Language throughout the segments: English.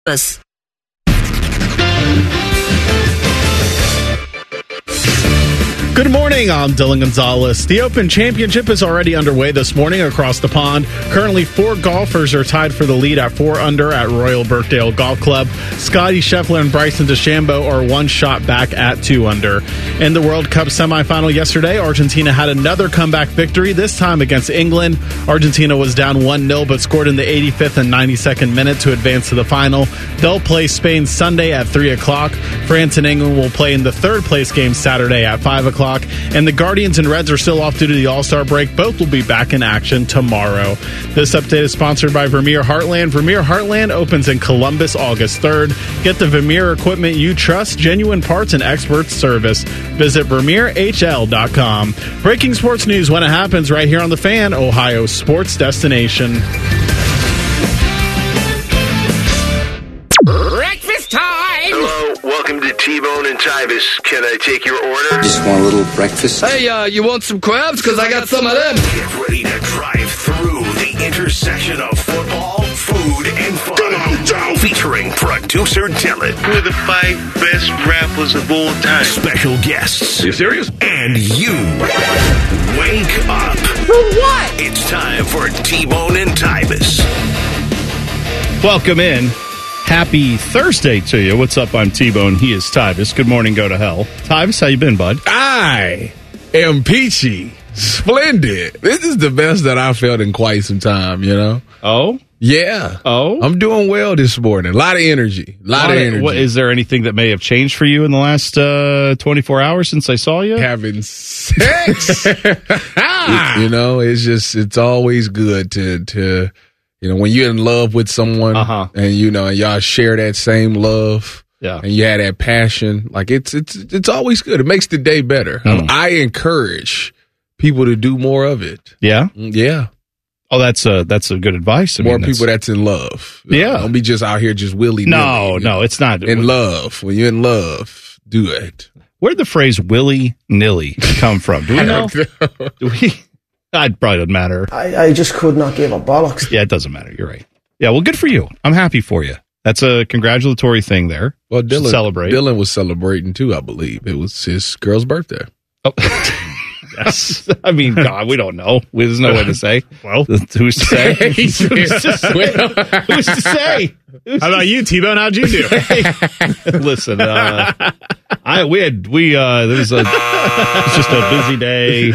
Good morning, I'm Dylan Gonzalez. The Open Championship is already underway this morning across the pond. Currently, 4 golfers are tied for the lead at 4 under at Royal Birkdale Golf Club. Scotty Scheffler and Bryson DeChambeau are 1 shot back at 2 under. In the World Cup semifinal yesterday, Argentina had another comeback victory, this time against England. Argentina was down 1-0, but scored in the 85th and 92nd minute to advance to the final. They'll play Spain Sunday at 3 o'clock. France and England will play in the third-place game Saturday at 5 o'clock. And the Guardians and Reds are still off due to the All-Star break. Both will be back in action tomorrow. This update is sponsored by Vermeer Heartland. Vermeer Heartland opens in Columbus August 3rd. Get the Vermeer equipment you trust, genuine parts, and expert service. Visit VermeerHL.com. Breaking sports news when it happens right here on The Fan, Ohio's sports destination. Breakfast time! Hello, welcome to T-Bone and Tybus. Can I take your order? Just want a little breakfast. Hey, you want some crabs? Because I got some of them. Get ready to drive through the intersection of football, food, and fun. Featuring producer Dylan. Who are the 5 best rappers of all time? Special guests. Are you serious? And you. Wake up. For what? It's time for T-Bone and Tybus. Welcome in. Happy Thursday to you. What's up? I'm T-Bone. He is Tybus. Good morning. Go to hell. Tybus, how you been, bud? I am peachy. Splendid. This is the best that I've felt in quite some time, you know? Oh? Yeah. Oh? I'm doing well this morning. A lot of energy. A lot of energy. What, is there anything that may have changed for you in the last 24 hours since I saw you? Having sex. You know, it's always good to you know, when you're in love with someone and, you know, and y'all share that same love and you have that passion, like it's always good. It makes the day better. I encourage people to do more of it. Yeah? Yeah. Oh, that's a good advice. More people that's in love. Yeah. Don't be just out here just willy-nilly. No, it's not. In love. When you're in love, do it. Where'd the phrase willy-nilly come from? Do we know? It probably doesn't matter. I just could not give a bollocks. Yeah, it doesn't matter. You're right. Yeah, well, good for you. I'm happy for you. That's a congratulatory thing there. Well, Dylan was celebrating too, I believe. It was his girl's birthday. Oh, yes. I mean, God, we don't know. There's no way to say. Well, who's to say? Who's to say? How about you, T-Bone? How'd you do? Listen, there was just a busy day.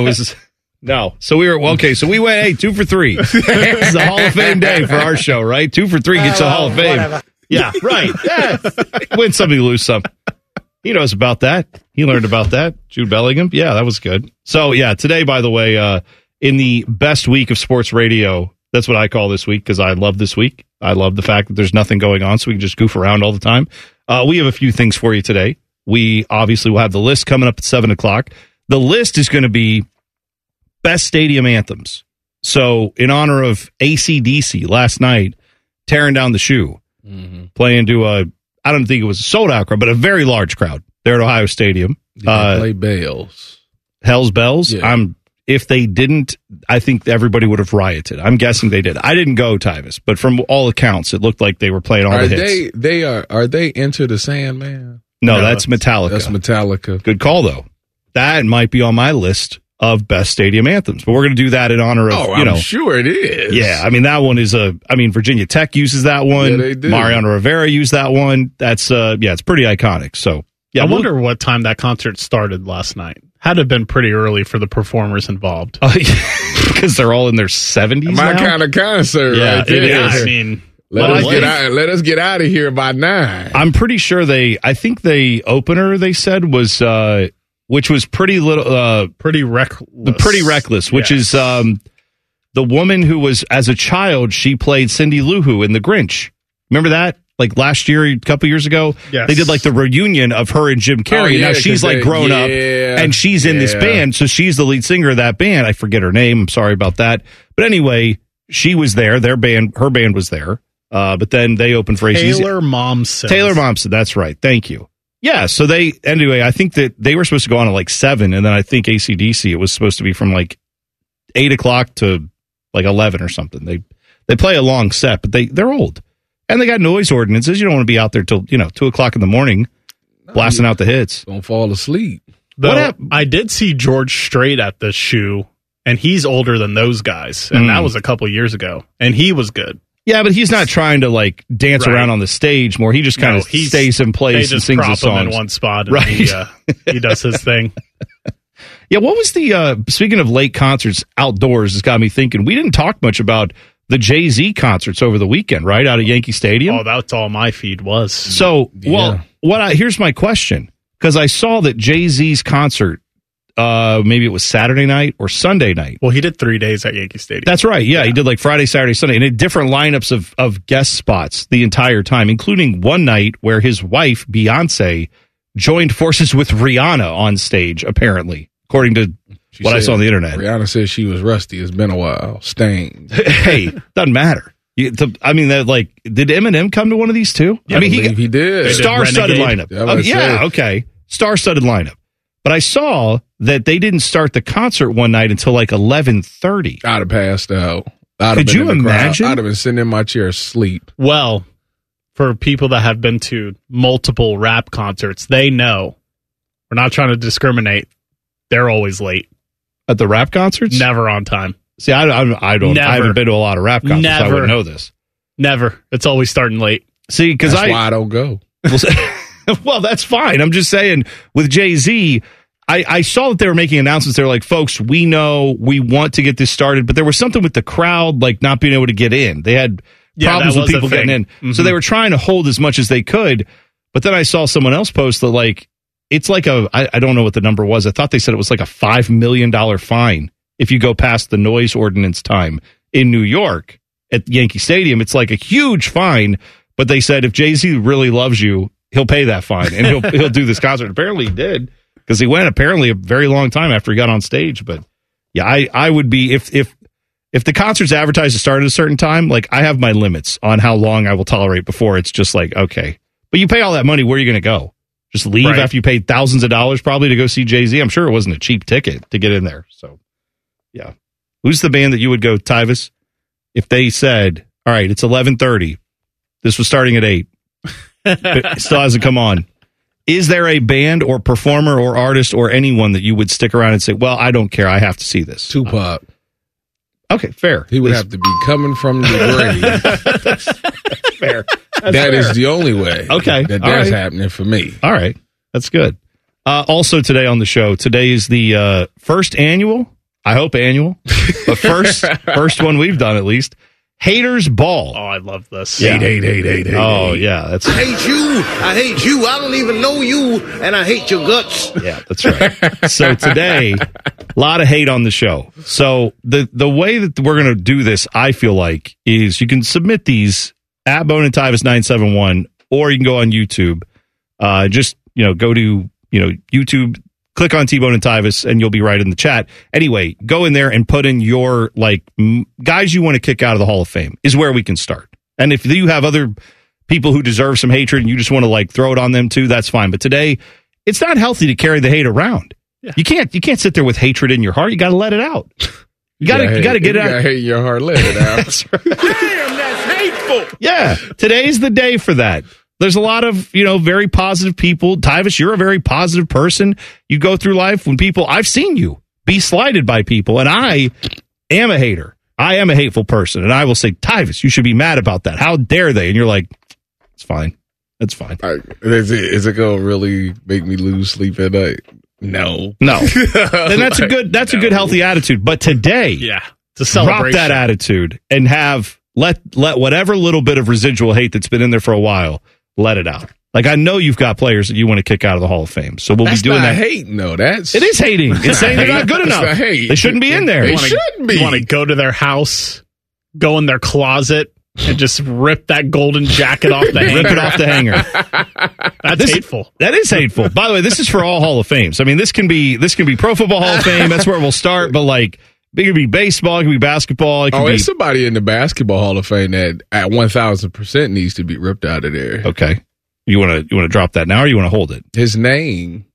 So we went, 2 for 3. This is a Hall of Fame day for our show, right? 2 for 3 gets you a Hall of Fame. Whatever. Yeah, right. Yeah. Win something, lose some. He knows about that. He learned about that. Jude Bellingham. Yeah, that was good. So, yeah, today, by the way, in the best week of sports radio, that's what I call this week because I love this week. I love the fact that there's nothing going on, so we can just goof around all the time. We have a few things for you today. We obviously will have the list coming up at 7 o'clock. The list is going to be best stadium anthems. So in honor of AC/DC last night, tearing down the shoe, playing to I don't think it was a sold out crowd, but a very large crowd there at Ohio Stadium. Did they play bells? Hell's Bells? Yeah. If they didn't, I think everybody would have rioted. I'm guessing they did. I didn't go, Tybus, but from all accounts, it looked like they were playing all the hits. Are they Enter the Sandman? No, that's Metallica. That's Metallica. Good call, though. That might be on my list of best stadium anthems, but we're going to do that in honor of, I'm sure it is. Yeah, I mean, that one is Virginia Tech uses that one. Yeah, they do. Mariano Rivera used that one. That's, it's pretty iconic. So, yeah. I wonder what time that concert started last night. Had to have been pretty early for the performers involved. Because they're all in their 70s My kind of concert, yeah, right there. It is. I mean, let us get out of here by 9. I'm pretty sure I think the opener they said was, which was pretty reckless, which is the woman who was, as a child, she played Cindy Lou Who in The Grinch. Remember that? Like last year, a couple years ago, they did like the reunion of her and Jim Carrey. And now she's like grown up and she's in this band. So she's the lead singer of that band. I forget her name. I'm sorry about that. But anyway, she was there. Her band was there. But then they opened for ACDC. Taylor Momsen. That's right. Thank you. Yeah. So I think that they were supposed to go on at like 7. And then I think AC/DC, it was supposed to be from like 8 o'clock to like 11 or something. They play a long set, but they're old. And they got noise ordinances. You don't want to be out there till 2:00 in the morning blasting out the hits. Don't fall asleep. Though, I did see George Strait at the shoe, and he's older than those guys, and that was a couple years ago, and he was good. Yeah, but he's not trying to like dance around on the stage more. He just kind of stays in place and sings his songs. Him in one spot, and he does his thing. Yeah, what was the speaking of late concerts outdoors? Has got me thinking. We didn't talk much about the Jay-Z concerts over the weekend, right out of Yankee Stadium. Oh, that's all my feed was. So, here's my question, because I saw that Jay-Z's concert. Maybe it was Saturday night or Sunday night. Well, he did 3 days at Yankee Stadium. That's right. Yeah, he did like Friday, Saturday, Sunday, and had different lineups of guest spots the entire time, including one night where his wife, Beyonce, joined forces with Rihanna on stage, apparently, according to what I saw on the internet. Rihanna said she was rusty. It's been a while. Stained. Hey, doesn't matter. Did Eminem come to one of these too? Yeah, I believe he did. Star-studded lineup. Okay. Star-studded lineup. But I saw that they didn't start the concert one night until like 11:30. I'd have passed out. Could you imagine? I'd have been sitting in my chair asleep. Well, for people that have been to multiple rap concerts, they know. We're not trying to discriminate. They're always late. At the rap concerts? Never on time. See, I haven't been to a lot of rap concerts, so I wouldn't know this. Never. It's always starting late. See, because that's why I don't go. Well, that's fine. I'm just saying, with Jay-Z, I saw that they were making announcements. They're like, folks, we know we want to get this started, but there was something with the crowd, like not being able to get in. They had problems with people getting in. Mm-hmm. So they were trying to hold as much as they could. But then I saw someone else post that, like, it's like I don't know what the number was. I thought they said it was like a $5 million fine if you go past the noise ordinance time in New York at Yankee Stadium. It's like a huge fine. But they said if Jay-Z really loves you, he'll pay that fine and he'll do this concert. Apparently he did, because he went apparently a very long time after he got on stage. But yeah, I would be if the concert's advertised to start at a certain time, like I have my limits on how long I will tolerate before it's just like, okay. But you pay all that money, where are you going to go? Just leave after you paid thousands of dollars probably to go see Jay-Z? I'm sure it wasn't a cheap ticket to get in there. So yeah. Who's the band that you would go, Tyvis, if they said, all right, it's 11:30. This was starting at 8. It still hasn't come on. Is there a band or performer or artist or anyone that you would stick around and say, well, I don't care, I have to see this? Tupac. Okay, fair. He would have to be coming from the grave. Fair. That is the only way. Okay. That's happening for me. All right. That's good. Also today on the show, today is the first annual, I hope annual, but first one we've done at least, Haters Ball. Oh, I love this. Yeah. Hate. Oh, yeah. That's I hate you. I don't even know you, and I hate your guts. Yeah, that's right. So today, a lot of hate on the show. So the way that we're going to do this, I feel like, is you can submit these at Bone and Tyvis 971, or you can go on YouTube. Just go to YouTube. Click on T-Bone and Tyvis, and you'll be right in the chat. Anyway, go in there and put in your guys you want to kick out of the Hall of Fame is where we can start. And if you have other people who deserve some hatred and you just want to throw it on them too, that's fine. But today, it's not healthy to carry the hate around. Yeah. You can't sit there with hatred in your heart. You got to let it out. You got to get it out. Hate in your heart, let it out. That's right. Damn, that's hateful. Yeah, today's the day for that. There's a lot of, very positive people. Tyvis, you're a very positive person. You go through life when I've seen you be slighted by people, and I am a hater. I am a hateful person, and I will say, Tyvis, you should be mad about that. How dare they? And you're like, it's fine. It's fine. Is it going to really make me lose sleep at night? No. Then that's a good healthy attitude. But today, it's a celebration. Drop that attitude and let whatever little bit of residual hate that's been in there for a while, let it out. I know you've got players that you want to kick out of the Hall of Fame, so we'll be doing that. Hating, no, it is hating. It's saying they're not good enough. They shouldn't be in there. They shouldn't be. You want to go to their house, go in their closet, and just rip that golden jacket off the hanger. Rip it off the hanger. That's hateful. That is hateful. By the way, this is for all Hall of Fames. I mean, this can be Pro Football Hall of Fame. That's where we'll start. But it could be baseball, it could be basketball. There's somebody in the Basketball Hall of Fame that at 1,000% needs to be ripped out of there. Okay. You want to drop that now, or you want to hold it? His name.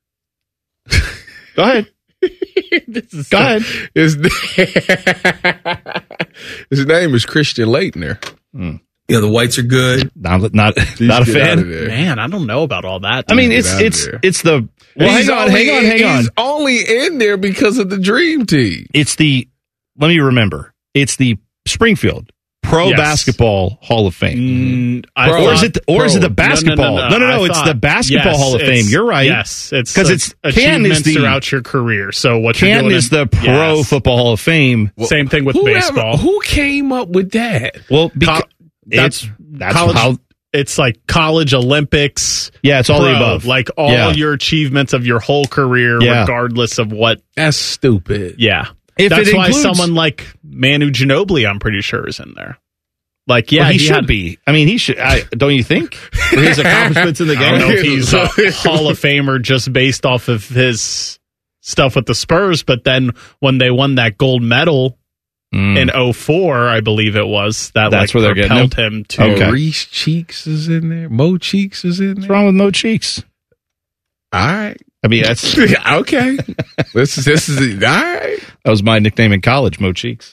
Go ahead. Go ahead. His name is Christian Laettner. Yeah, the whites are good. Not a fan. Man, I don't know about all that. I mean, it's the. Well, hang on. He's only in there because of the Dream Team. Let me remember. It's the Springfield Pro Basketball Hall of Fame. Or is it the basketball? No. It's the Basketball Hall of Fame. You're right. Yes, it's because it's achievements throughout your career. So what you're Canton doing is the Pro Football Hall of Fame. Well, same thing with baseball. Who came up with that? Well, that's college, how. It's like college, Olympics. Yeah, it's all the above. Like all your achievements of your whole career, regardless of what. That's stupid. Yeah. That's why someone like Manu Ginobili, I'm pretty sure, is in there. Like, yeah, well, he should be. I mean, he should. Don't you think? For his accomplishments in the game. I don't know if he's a Hall of Famer just based off of his stuff with the Spurs, but then when they won that gold medal in 2004, I believe it was, that's where they're propelled him to. Okay. Reese Cheeks is in there. Mo Cheeks is in there. What's wrong with Mo Cheeks? All right. I mean, that's okay. This is all right. That was my nickname in college, Mo Cheeks.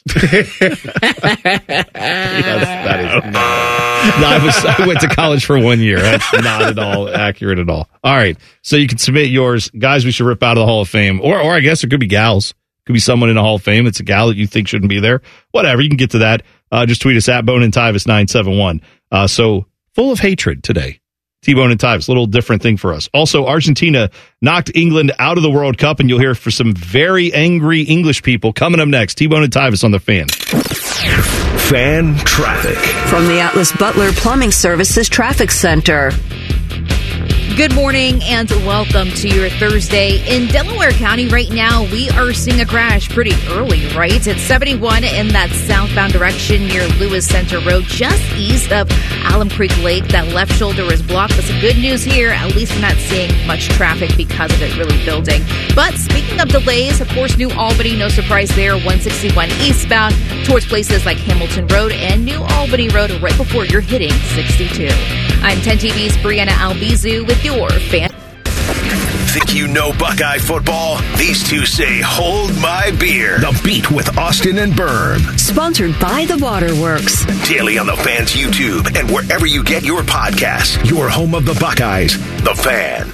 I went to college for 1 year. That's not at all accurate at all. All right, so you can submit yours, guys. We should rip out of the Hall of Fame, or I guess it could be gals. Could be someone in the Hall of Fame. It's a gal that you think shouldn't be there. Whatever, you can get to that. Just tweet us at Bone and Tyvis 971. So full of hatred today. T-Bone and Tyvis, a little different thing for us. Also, Argentina knocked England out of the World Cup, and you'll hear from some very angry English people coming up next. T-Bone and Tyvis on the Fan. Fan traffic. From the Atlas Butler Plumbing Services Traffic Center. Good morning and welcome to your Thursday. In Delaware County right now, we are seeing a crash pretty early, right? It's 71 in that southbound direction near Lewis Center Road, just east of Alum Creek Lake. That left shoulder is blocked, but some good news here. At least we're not seeing much traffic because of it really building. But speaking of delays, of course, New Albany, no surprise there, 161 eastbound towards places like Hamilton Road and New Albany Road right before you're hitting 62. I'm 10 TV's Brianna Albizu with your Fan. Think you know Buckeye football? These two say, hold my beer. The Beat with Austin and Berm. Sponsored by the Waterworks. Daily on the Fan's YouTube and wherever you get your podcasts. Your home of the Buckeyes, The Fan.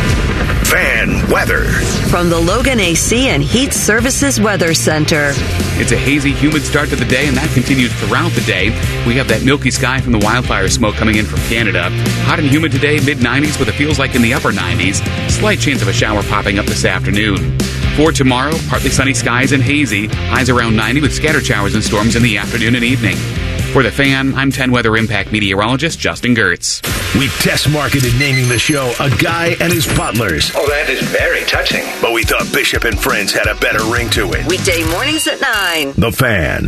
Fan weather. From the Logan AC and Heat Services Weather Center. It's a hazy, humid start to the day, and that continues throughout the day. We have that milky sky from the wildfire smoke coming in from Canada. Hot and humid today, mid-90s with a feels like in the upper 90s. Slight chance of a shower popping up this afternoon. For tomorrow, partly sunny skies and hazy. Highs around 90 with scattered showers and storms in the afternoon and evening. For the Fan, I'm 10 Weather Impact meteorologist Justin Gertz. We test marketed naming the show A Guy and His Butlers. Oh, that is very touching. But we thought Bishop and Friends had a better ring to it. Weekday mornings at 9. The Fan.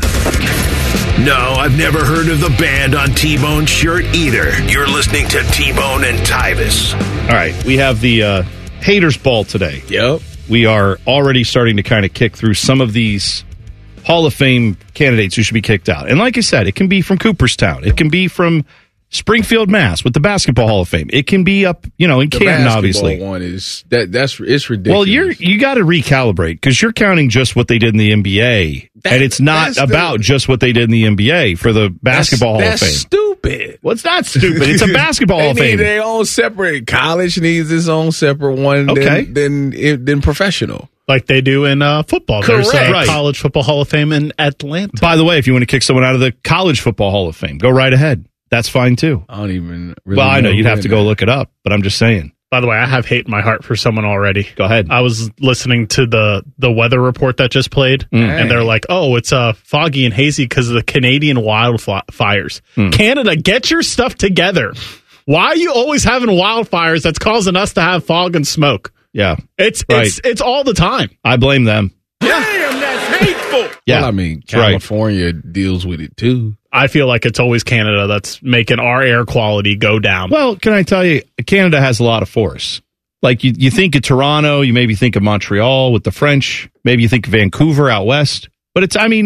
No, I've never heard of the band on T-Bone's shirt either. You're listening to T-Bone and Tyvis. All right, we have the Haters Ball today. Yep. We are already starting to kind of kick through some of these Hall of Fame candidates who should be kicked out. And like I said, it can be from Cooperstown. It can be from Springfield, Mass. with the Basketball Hall of Fame. It can be up, in Canton, obviously. One is it's ridiculous. Well, you got to recalibrate because you're counting just what they did in the NBA, and it's not about just what they did in the NBA for the Basketball Hall of Fame. That's stupid. Well, it's not stupid. It's a Basketball Hall of Fame. Their own separate. College needs its own separate one. Okay. Than professional. Like they do in football. Correct. There's a College Football Hall of Fame in Atlanta. By the way, if you want to kick someone out of the College Football Hall of Fame, go right ahead. That's fine, too. I don't even really I know you'd have to go look it up, but I'm just saying. By the way, I have hate in my heart for someone already. Go ahead. I was listening to the weather report that just played, and they're like, oh, it's foggy and hazy because of the Canadian wildfires. Canada, get your stuff together. Why are you always having wildfires that's causing us to have fog and smoke? Yeah. It's all the time. I blame them. Yeah. Damn, that's hateful. Yeah. Well, I mean, California deals with it, too. I feel like it's always Canada that's making our air quality go down. Well, can I tell you, Canada has a lot of force. Like, you think of Toronto, you maybe think of Montreal with the French, maybe you think of Vancouver out west. But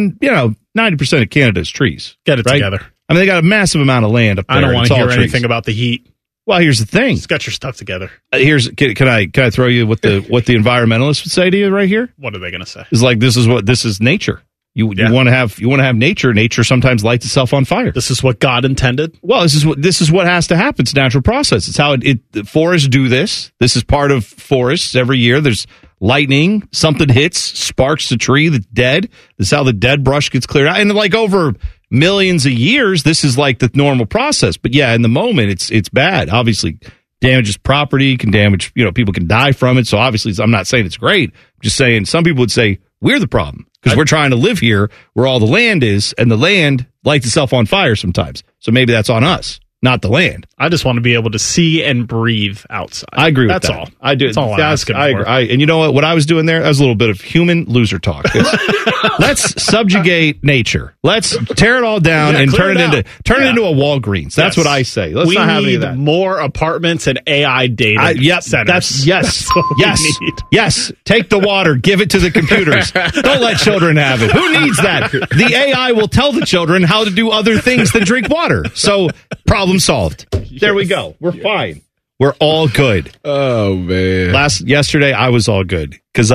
90% of Canada is trees. Get it together. I mean, they got a massive amount of land up there. I don't want to hear trees. anything about the heat. Well, here's the thing. Just got your stuff together. Can I throw you what the environmentalists would say to you right here? What are they going to say? It's like this is nature. You want to have nature. Nature sometimes lights itself on fire. This is what God intended. Well, this is what has to happen. It's a natural process. It's how the forests do this. This is part of forests. Every year there's lightning, something hits, sparks the tree that's dead. This is how the dead brush gets cleared out. And like over millions of years, this is like the normal process. But yeah, in the moment, it's bad. Obviously, damages property, can damage, people can die from it. So obviously, I'm not saying it's great. I'm just saying some people would say we're the problem because we're trying to live here where all the land is, and the land lights itself on fire sometimes. So maybe that's on us, not the land. I just want to be able to see and breathe outside. I agree with that. That's all. I do. That's all I'm asking for. And you know what? What I was doing there, that was a little bit of human loser talk. Let's subjugate nature. Let's tear it all down and turn it into a Walgreens. That's what I say. Let's not have any of that. More apartments and AI data centers. Yes. Yes. Take the water. Give it to the computers. Don't let children have it. Who needs that? The AI will tell the children how to do other things than drink water. So problem solved. There we go. We're fine. We're all good. Oh, man. Yesterday, I was all good because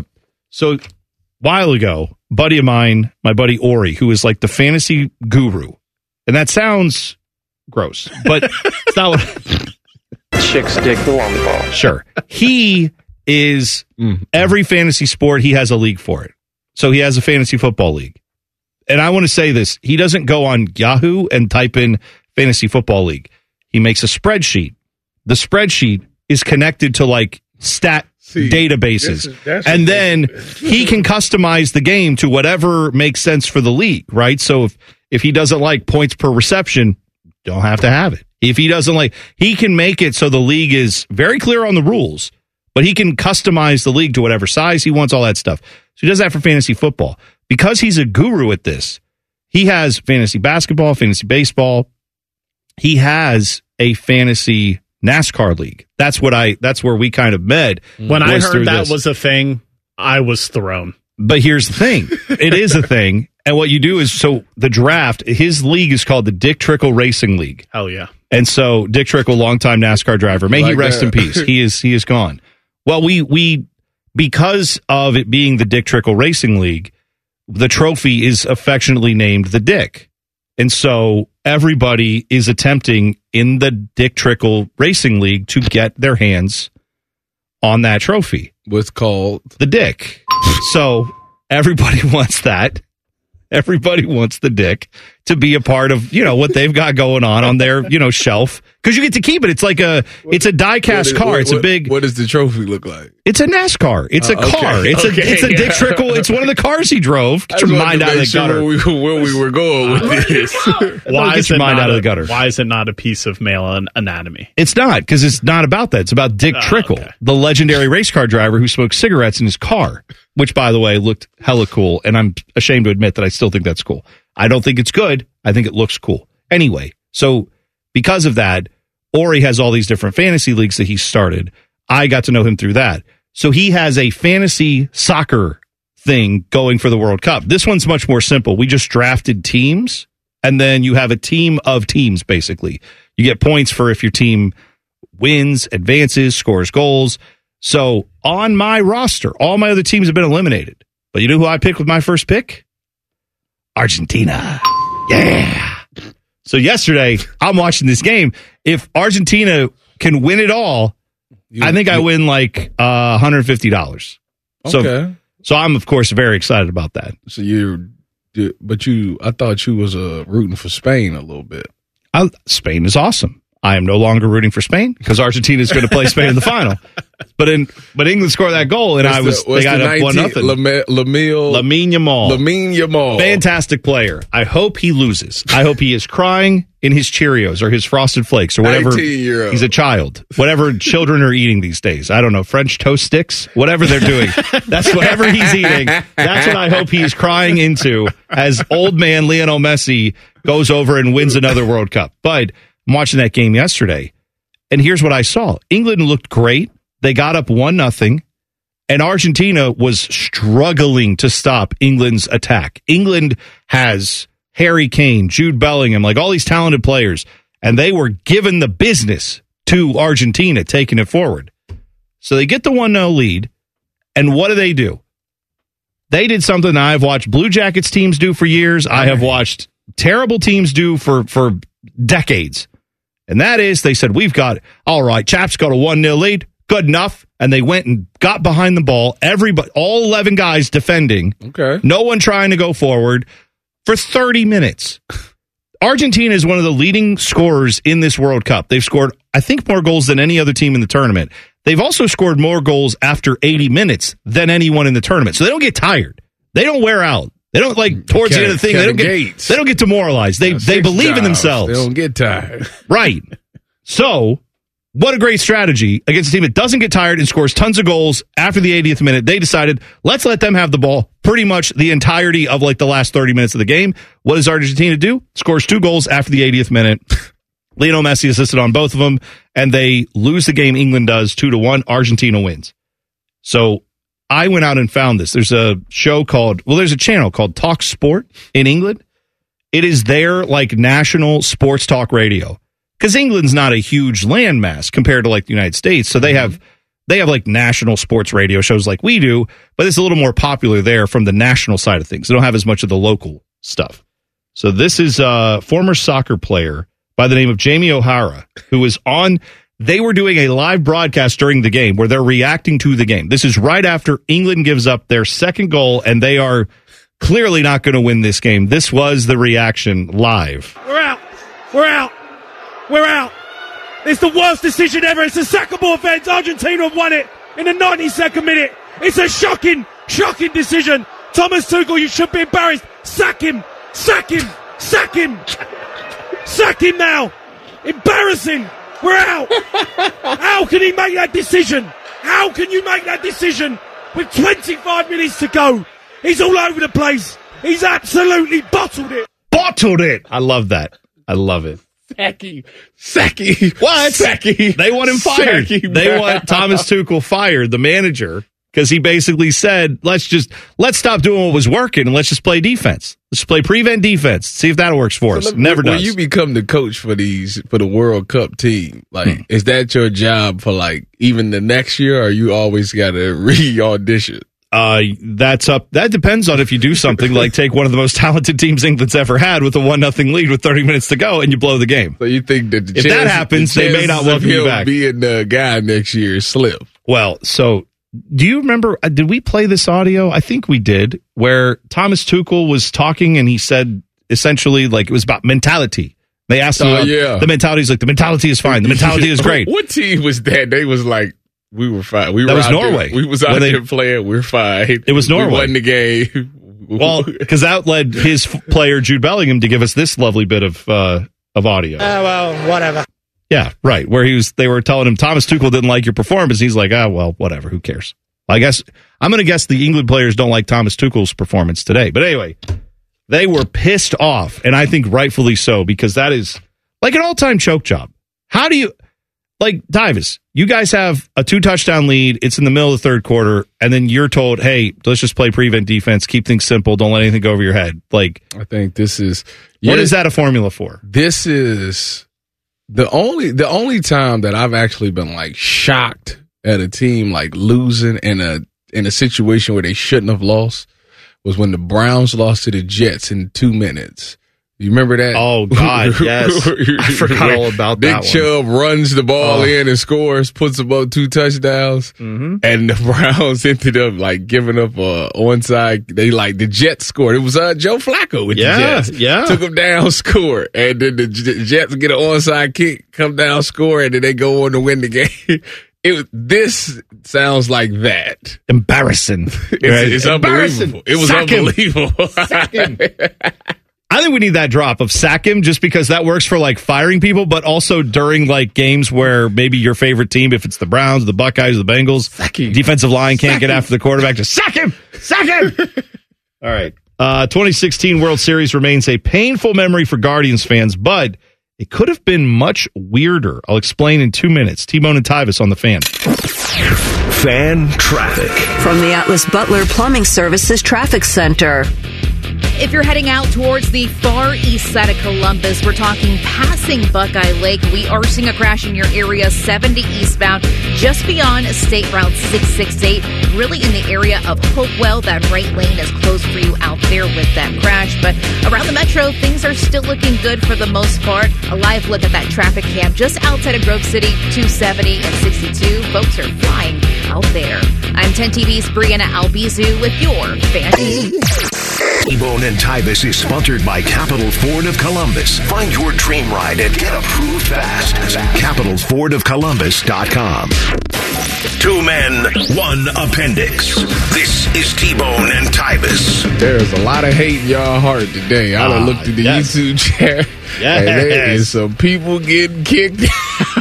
so a while ago, buddy of mine, my buddy Ori, who is like the fantasy guru, and that sounds gross, but it's not what chicks dig the long ball. Sure. He is every fantasy sport, he has a league for it. So he has a fantasy football league. And I want to say this, he doesn't go on Yahoo and type in fantasy football league. He makes a spreadsheet. The spreadsheet is connected to like stat databases. And then he can customize the game to whatever makes sense for the league, right? So if he doesn't like points per reception, don't have to have it. If he doesn't like, he can make it so the league is very clear on the rules, but he can customize the league to whatever size he wants, all that stuff. So he does that for fantasy football. Because he's a guru at this, he has fantasy basketball, fantasy baseball. He has a fantasy NASCAR league. That's where we kind of met. When I heard that was a thing, I was thrown. But here's the thing. It is a thing. And what you do is, so the draft, his league is called the Dick Trickle Racing League. Hell yeah. And so Dick Trickle, longtime NASCAR driver, may he rest in peace. He is gone. Well, we because of it being the Dick Trickle Racing League, the trophy is affectionately named the Dick. And so everybody is attempting in the Dick Trickle Racing League to get their hands on that trophy. What's called the Dick. So everybody wants that. Everybody wants the Dick to be a part of, what they've got going on their, shelf. Because you get to keep it. It's like it's a die-cast car. It's a big... What does the trophy look like? It's a NASCAR. It's a car. It's a Dick Trickle. It's one of the cars he drove. Get your mind out of the gutter. Where we were going with this. Get your mind out of the gutter. Why is it not a piece of male anatomy? It's not, because it's not about that. It's about Dick Trickle, the legendary race car driver who smoked cigarettes in his car, which, by the way, looked hella cool. And I'm ashamed to admit that I still think that's cool. I don't think it's good. I think it looks cool. Anyway, so because of that, Ori has all these different fantasy leagues that he started. I got to know him through that. So he has a fantasy soccer thing going for the World Cup. This one's much more simple. We just drafted teams, and then you have a team of teams, basically. You get points for if your team wins, advances, scores goals. So on my roster, all my other teams have been eliminated. But you know who I picked with my first pick? Argentina. Yeah. So yesterday, I'm watching this game. If Argentina can win it all, I think I win like $150. Okay. So I'm, of course, very excited about that. So I thought you was rooting for Spain a little bit. Spain is awesome. I am no longer rooting for Spain because Argentina is going to play Spain in the final. But England scored that goal, and they got up 1-0. Lamine Yamal. Fantastic player. I hope he loses. I hope he is crying in his Cheerios or his Frosted Flakes or whatever. He's a child. Whatever children are eating these days. I don't know, French toast sticks, whatever they're doing. That's whatever he's eating. That's what I hope he's crying into as old man Lionel Messi goes over and wins another World Cup. But I'm watching that game yesterday, and here's what I saw. England looked great. They got up 1-0, and Argentina was struggling to stop England's attack. England has Harry Kane, Jude Bellingham, like all these talented players, and they were given the business to Argentina, taking it forward. So they get the 1-0 lead, and what do? they did something that I've watched Blue Jackets teams do for years. I have watched terrible teams do for decades. And that is, they said, all right, Chaps got a 1-0 lead. Good enough. And they went and got behind the ball. All 11 guys defending. Okay. No one trying to go forward for 30 minutes. Argentina is one of the leading scorers in this World Cup. They've scored, I think, more goals than any other team in the tournament. They've also scored more goals after 80 minutes than anyone in the tournament. So they don't get tired. They don't wear out. They don't, towards the end of the thing, they don't get demoralized. They believe in themselves. They don't get tired. Right. So, what a great strategy against a team that doesn't get tired and scores tons of goals after the 80th minute. They decided, let's let them have the ball pretty much the entirety of the last 30 minutes of the game. What does Argentina do? Scores 2 goals after the 80th minute. Lionel Messi assisted on both of them, and they lose the game. England does 2-1. Argentina wins. So I went out and found this. There's a channel called Talk Sport in England. It is their national sports talk radio. Because England's not a huge landmass compared to the United States. So they have national sports radio shows like we do, but it's a little more popular there from the national side of things. They don't have as much of the local stuff. So this is a former soccer player by the name of Jamie O'Hara, who is on. They were doing a live broadcast during the game where they're reacting to the game. This is right after England gives up their second goal, and they are clearly not going to win this game. This was the reaction live. We're out. We're out. We're out. It's the worst decision ever. It's a sackable offense. Argentina have won it in the 92nd minute. It's a shocking decision. Thomas Tuchel, you should be embarrassed. Sack him. Sack him. Sack him. Sack him now. Embarrassing. We're out. How can he make that decision? How can you make that decision with 25 minutes to go? He's all over the place. He's absolutely bottled it. Bottled it. I love that. I love it. Sacky. What? Sacky. They want him fired. They want Thomas Tuchel fired, the manager, because he basically said, let's stop doing what was working and let's just play defense. Let's play prevent defense. See if that works for us. Never does. When you become the coach for the World Cup team, is that your job for even the next year, or you always got to re-audition? That depends on if you do something like take one of the most talented teams England's ever had with a 1-0 lead with 30 minutes to go and you blow the game. So you think that if that happens, they may not welcome you back. Being the guy next year is slim. Well, so do you remember, did we play this audio? I think we did, where Thomas Tuchel was talking and he said essentially it was about mentality. They asked him about the mentality. He's like, the mentality is fine. The mentality is great. What team was that? They was like, we were fine. That was Norway. We was out there playing. We're fine. It was Norway. We won the game. Well, because that led his player, Jude Bellingham, to give us this lovely bit of audio. Well, whatever. Yeah, right. Where they were telling him, Thomas Tuchel didn't like your performance. He's like, well, whatever. Who cares? I'm going to guess the England players don't like Thomas Tuchel's performance today. But anyway, they were pissed off, and I think rightfully so, because that is an all-time choke job. How do you... Davis, you guys have a 2-touchdown lead. It's in the middle of the third quarter, and then you're told, hey, let's just play prevent defense, keep things simple, don't let anything go over your head. I think this is... What is that a formula for? This is the only time that I've actually been, shocked at a team, losing in a situation where they shouldn't have lost was when the Browns lost to the Jets in 2 minutes. You remember that? Oh, God, yes. I forgot all about that one. Big Chubb runs the ball in and scores, puts about 2 touchdowns, and the Browns ended up, giving up a onside. The Jets scored. It was Joe Flacco with the Jets. Yeah. Took them down, scored. And then the Jets get an onside kick, come down, score, and then they go on to win the game. This sounds like that. Embarrassing. It's unbelievable. It was unbelievable. Sack him. I think we need that drop of sack him just because that works for firing people, but also during games where maybe your favorite team, if it's the Browns, the Buckeyes, the Bengals, defensive line can't get after the quarterback, just sack him! Sack him! All right. 2016 World Series remains a painful memory for Guardians fans, but it could have been much weirder. I'll explain in 2 minutes. T-Bone and Tyvis on the Fan. Fan traffic. From the Atlas Butler Plumbing Services Traffic Center. If you're heading out towards the far east side of Columbus, we're talking passing Buckeye Lake. We are seeing a crash in your area, 70 eastbound, just beyond State Route 668, really in the area of Hopewell. That right lane is closed for you out there with that crash. But around the metro, things are still looking good for the most part. A live look at that traffic cam just outside of Grove City, 270 and 62. Folks are flying out there. I'm 10 TV's Brianna Albizu with your Fantasy. T-Bone and Tybus is sponsored by Capital Ford of Columbus. Find your dream ride and get approved fast at CapitalFordOfColumbus.com. 2 men, 1 appendix. This is T-Bone and Tybus. There's a lot of hate in y'all heart today. I done looked at the YouTube chat. Yes. And there is some people getting kicked out.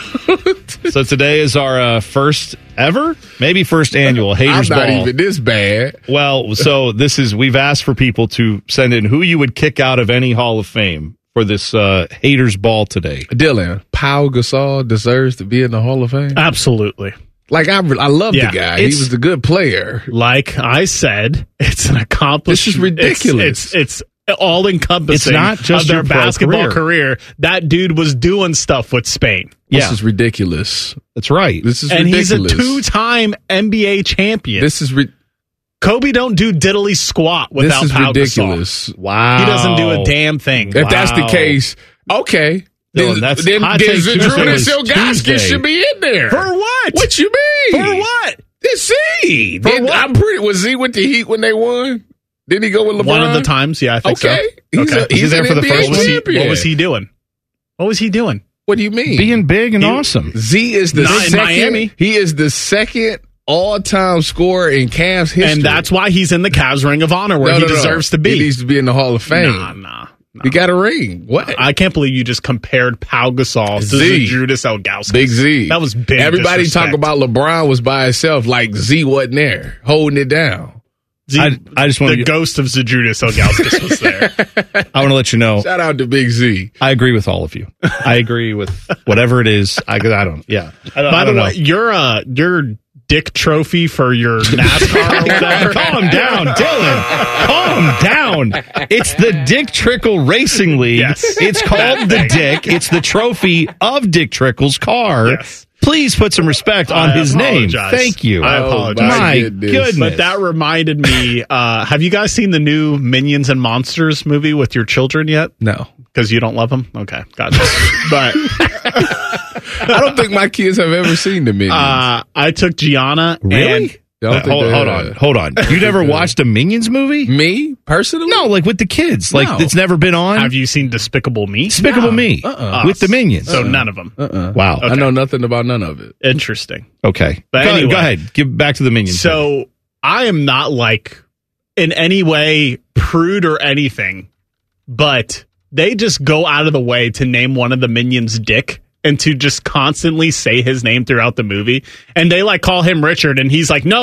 So today is our first ever, maybe first annual Haters Ball. I'm not even this bad. Well, so we've asked for people to send in who you would kick out of any Hall of Fame for this Haters Ball today. Dylan, Pau Gasol deserves to be in the Hall of Fame? Absolutely. Like, I love the guy. He was a good player. Like I said, it's an accomplishment. This is ridiculous. It's all encompassing. It's not just of their your basketball career. That dude was doing stuff with Spain. This is ridiculous. That's right. This is and ridiculous. He's a 2-time NBA champion. This is Kobe don't do diddly squat without This is Pau ridiculous. Gasol. Wow. He doesn't do a damn thing. If that's the case, okay. Dylan, then Zydrunas Ilgauskas should be in there. For what? What you mean? For what? Z. Was Z with the Heat when they won? Didn't he go with LeBron? One of the times, yeah, I think so. He's there for the first one. What was he doing? What was he doing? What do you mean? Being big and awesome. Z is the Not second. in Miami. He is the second all-time scorer in Cavs history. And that's why he's in the Cavs Ring of Honor, where he deserves to be. He needs to be in the Hall of Fame. Nah. He got a ring. What? I can't believe you just compared Pau Gasol to Zydrunas Ilgauskas. Big Z. That was big. Everybody disrespect. talk about LeBron was by himself, like Z wasn't there, holding it down. I just want the ghost of Zydrunas Ilgauskas was there. I want to let you know. Shout out to Big Z. I agree with all of you. I agree with whatever it is. I don't. Yeah. By the way, your Dick trophy for your NASCAR or whatever. Calm down, Dylan. Calm down. It's the Dick Trickle Racing League. Yes. It's called the Dick. It's the trophy of Dick Trickle's car. Yes. Please put some respect on his name. Thank you. I apologize. My goodness. But that reminded me, have you guys seen the new Minions and Monsters movie with your children yet? No. Because you don't love them? Okay, gotcha. But I don't think my kids have ever seen the Minions. I took Gianna. Really? Hold on. You never watched a Minions movie? Me? Personally? No, like with the kids. Like, it's never been on? Have you seen Despicable Me? Despicable Me. With the Minions. So none of them. Wow. Okay. I know nothing about none of it. Interesting. Okay. But go anyway, ahead. Give back to the Minions. So I am not like in any way prude or anything, but they just go out of the way to name one of the Minions Dick and to just constantly say his name throughout the movie. And they like call him Richard and he's like, no.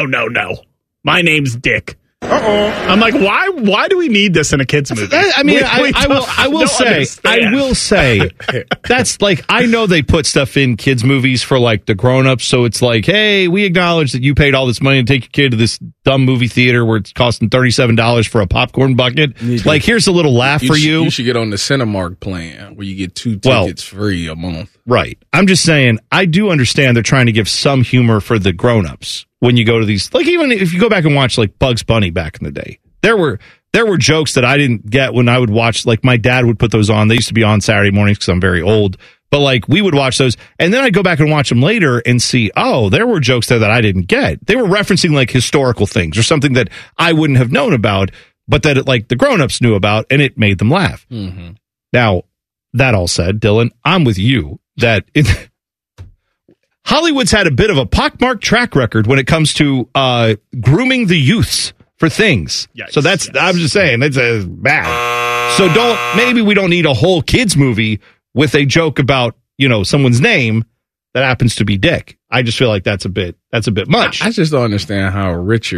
My name's Dick. I'm like, why do we need this in a kid's movie? I mean, I will say that's like, I know they put stuff in kids movies for like the grown-ups, so it's like, hey, we acknowledge that you paid all this money to take your kid to this dumb movie theater where it's costing $37 for a popcorn bucket. Like, here's a little laugh for you. You should get on the Cinemark plan where you get 2 tickets free a month. Right. I'm just saying, I do understand they're trying to give some humor for the grown-ups when you go to these, like, even if you go back and watch like Bugs Bunny back in the day, there were jokes that I didn't get when I would watch, like my dad would put those on. They used to be on Saturday mornings because I'm very old, but like we would watch those and then I'd go back and watch them later and see, oh, there were jokes there that I didn't get. They were referencing like historical things or something that I wouldn't have known about, but that it, like the grown-ups knew about and it made them laugh. Mm-hmm. Now, that all said, Dylan, I'm with you that Hollywood's had a bit of a pockmarked track record when it comes to grooming the youths for things. Yikes, so that's, yes. I'm just saying, it's bad. So maybe we don't need a whole kids movie with a joke about, someone's name that happens to be Dick. I just feel like that's a bit much. I just don't understand how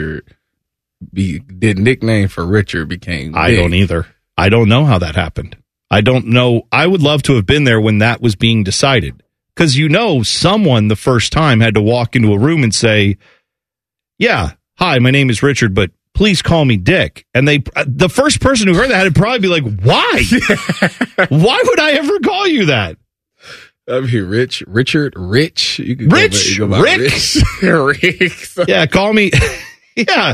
the nickname for Richard became Dick. I don't either. I don't know how that happened. I don't know. I would love to have been there when that was being decided. Because someone the first time had to walk into a room and say, yeah, hi, my name is Richard, but please call me Dick. And the first person who heard that would probably be like, why? Why would I ever call you that? I mean, Richard. You could Rich, go by Rick. Yeah, call me. Yeah.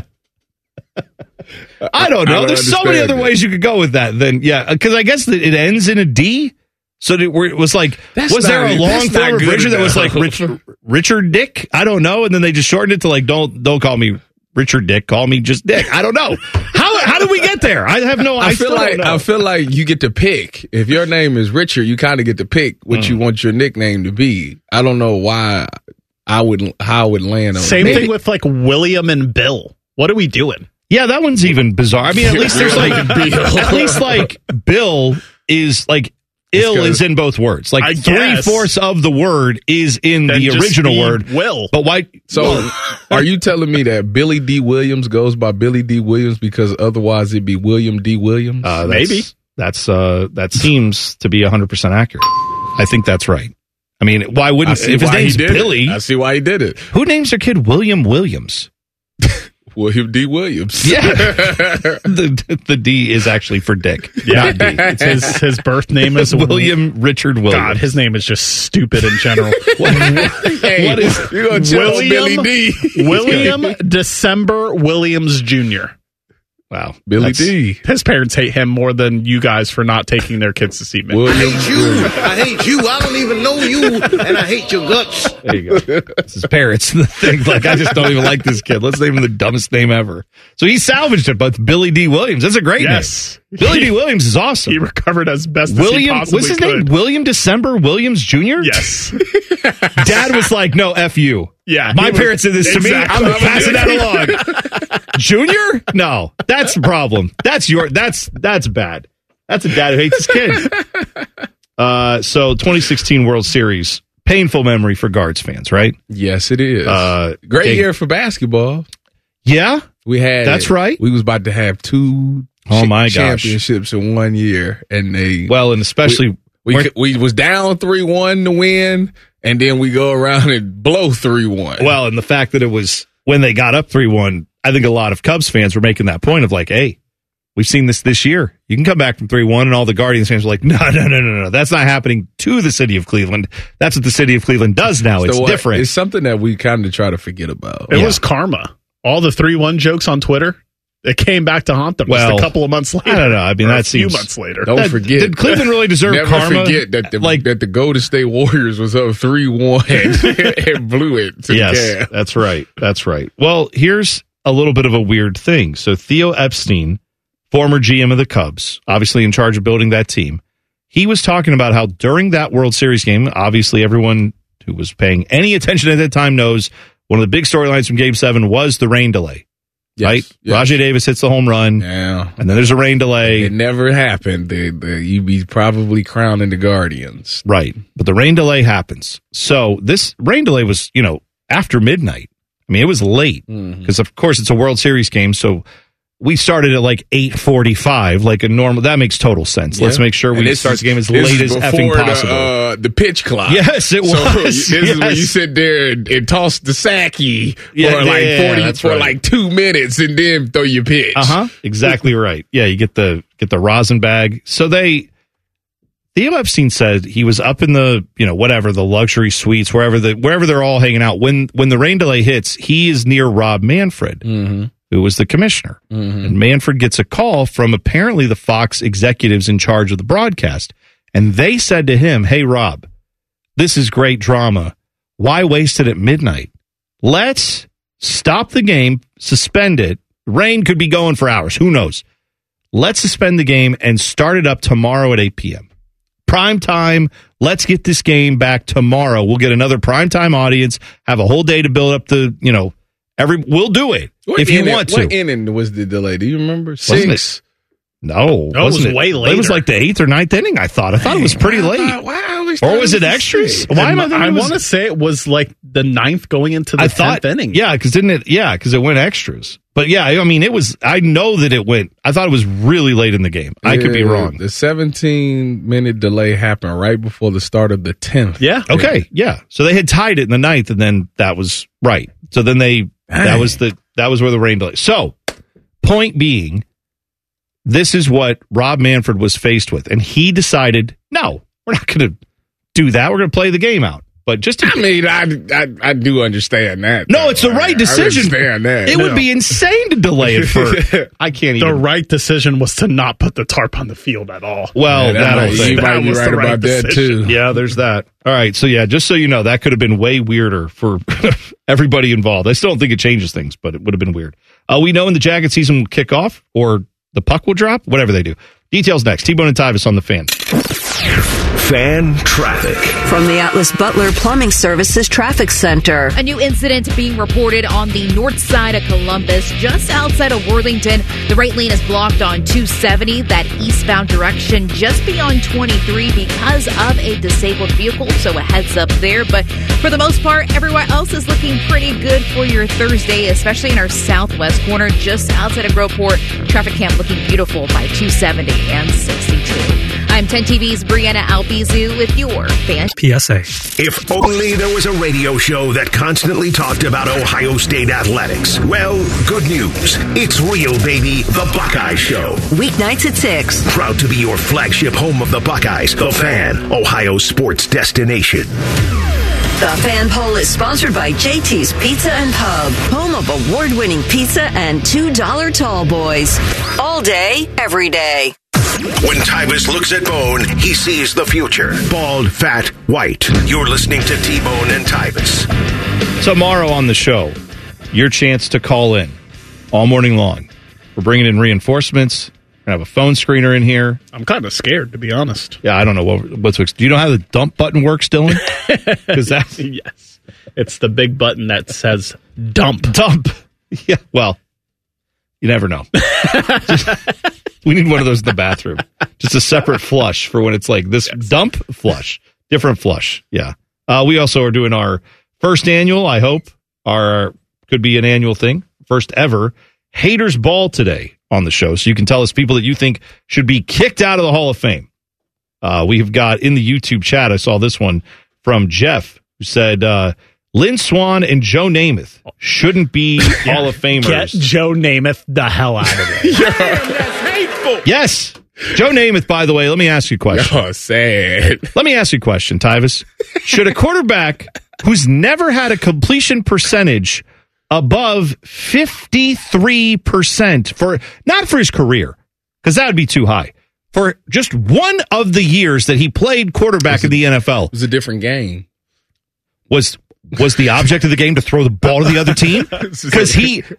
I don't know. There's so many other ways you could go with that. Then, yeah, because I guess it ends in a D. So it was like, was there a long form abridger that was like Richard Dick? I don't know. And then they just shortened it to like, don't call me Richard Dick. Call me just Dick. I don't know. How did we get there? I have no idea. I feel like you get to pick. If your name is Richard, you kind of get to pick what you want your nickname to be. I don't know how I would land on. Same thing with like William and Bill. What are we doing? Yeah, that one's even bizarre. I mean, at least there's like at least like Bill is like ill is in both words. Like 3/4 of the word is in the original word. Will. But why? So are you telling me that Billy D. Williams goes by Billy D. Williams because otherwise it'd be William D. Williams? Maybe. That seems to be 100% accurate. I think that's right. I mean, why wouldn't if his name's Billy? I see why he did it. Who names their kid William Williams? William D. Williams. Yeah. the D is actually for Dick. Yeah. Not D. It's his birth name is William Richard Williams. God, his name is just stupid in general. What is you're gonna William Billy D? William December Williams Jr. Wow. Billy D. His parents hate him more than you guys for not taking their kids to see me. I hate you. I don't even know you, and I hate your guts. There you go. It's his parents. The thing, like, I just don't even like this kid. Let's name him the dumbest name ever. So he salvaged it, but Billy D. Williams. That's a great name. Billy D. Williams is awesome. He recovered as best William, as he possibly what's his could. name? William December Williams Jr.? Yes. Dad was like, no, F you. Yeah. My parents did this to me. I'm going to pass it along. Junior? No. That's the problem. That's bad. That's a dad who hates his kid. So 2016 World Series. Painful memory for Guards fans, right? Yes, it is. Great year for basketball. Yeah. That's right. We was about to have two championships in 1 year. And especially we was down 3-1 to win, and then we go around and blow 3-1. Well, and the fact that it was when they got up 3-1, I think a lot of Cubs fans were making that point of like, hey, we've seen this year. You can come back from 3-1, and all the Guardians fans were like, no. That's not happening to the city of Cleveland. That's what the city of Cleveland does now. It's different. It's something that we kind of try to forget about. It was karma. All the 3-1 jokes on Twitter, it came back to haunt them just a couple of months later. I don't know. I mean, that seems a few months later. Don't forget. Did Cleveland really deserve karma? Never forget that the Golden State Warriors was up 3-1 and blew it to the Cavs. That's right. That's right. Well, here's a little bit of a weird thing. So Theo Epstein, former GM of the Cubs, obviously in charge of building that team, he was talking about how during that World Series game, obviously everyone who was paying any attention at that time knows one of the big storylines from Game 7 was the rain delay. Yes, right? yes. Rajai Davis hits the home run. Yeah. And then there's a rain delay. It never happened. You'd be probably crowning the Guardians. Right. But the rain delay happens. So this rain delay was, after midnight. I mean, it was late because, of course, it's a World Series game. So we started at like 8:45, like a normal. That makes total sense. Yeah. Let's make sure we start the game as late as effing possible. The pitch clock. Yes, it was. This is when you sit there and toss the Sacky for like 2 minutes and then throw your pitch. Exactly right. Yeah, you get the rosin bag. So Theo Epstein said he was up in the the luxury suites wherever they're all hanging out. When the rain delay hits, he is near Rob Manfred. Who was the commissioner. And Manfred gets a call from apparently the Fox executives in charge of the broadcast. And they said to him, hey, Rob, this is great drama. Why waste it at midnight? Let's stop the game, suspend it. Rain could be going for hours. Who knows? Let's suspend the game and start it up tomorrow at 8 p.m. Prime time. Let's get this game back tomorrow. We'll get another primetime audience, have a whole day to build up we'll do it if you want to. What inning was the delay? Do you remember? 6? No, it was way later. It was like the 8th or 9th inning. I thought it was pretty late. Or was it extras? I want to say it was like the 9th going into the 10th inning. Yeah, because it went extras. But yeah, I mean, it was. I know that it went. I thought it was really late in the game. I could be wrong. The 17-minute delay happened right before the start of the 10th. Yeah. Okay. Yeah. So they had tied it in the 9th, and then that was right. So then that was where the rain delay. So Point being, this is what Rob Manfred was faced with. And he decided, no, we're not going to do that. We're going to play the game out. But just I do understand that. No, it's the right decision. I understand that. It would be insane to delay it for. I can't even. The right decision was to not put the tarp on the field at all. Well, you might be right about that too. Yeah, there's that. All right, so yeah, just so you know, that could have been way weirder for everybody involved. I still don't think it changes things, but it would have been weird. We know when the Jacket season will kick off or the puck will drop, whatever they do. Details next. T-Bone and Tyvis on the Fan. Fan traffic. From the Atlas Butler Plumbing Services Traffic Center. A new incident being reported on the north side of Columbus, just outside of Worthington. The right lane is blocked on 270, that eastbound direction, just beyond 23 because of a disabled vehicle. So a heads up there. But for the most part, everywhere else is looking pretty good for your Thursday, especially in our southwest corner, just outside of Groveport. Traffic camp looking beautiful by 270 and 62. I'm 10 TV's Brianna Albizu with your Fan PSA. If only there was a radio show that constantly talked about Ohio State athletics. Well, good news. It's real, baby. The Buckeye Show. Weeknights at 6. Proud to be your flagship home of the Buckeyes. The Fan, Ohio's sports destination. The Fan Poll is sponsored by JT's Pizza and Pub, home of award-winning pizza and $2 tall boys. All day, every day. When Tyvis looks at Bone, he sees the future. Bald, fat, white. You're listening to T-Bone and Tyvis. Tomorrow on the show, your chance to call in all morning long. We're bringing in reinforcements. We're going to have a phone screener in here. I'm kind of scared, to be honest. Yeah, I don't know what to. Do you know how the dump button works, Dylan? Yes. It's the big button that says dump. Dump. Yeah, well, you never know. We need one of those in the bathroom. Just a separate flush for when it's like this. Yes. Dump, flush. Different flush. Yeah. We also are doing our first annual, I hope, could be an annual thing, first ever, Haters Ball today on the show. So you can tell us people that you think should be kicked out of the Hall of Fame. We've got in the YouTube chat, I saw this one from Jeff, who said, Lynn Swann and Joe Namath shouldn't be Hall of Famers. Get Joe Namath the hell out of there. That's hateful. Yes. Joe Namath, by the way, let me ask you a question. Oh, sad. Let me ask you a question, Tyvis. Should a quarterback who's never had a completion percentage above 53% not for his career, because that would be too high, for just one of the years that he played quarterback in the NFL. It was a different game. Was the object of the game to throw the ball to the other team? Because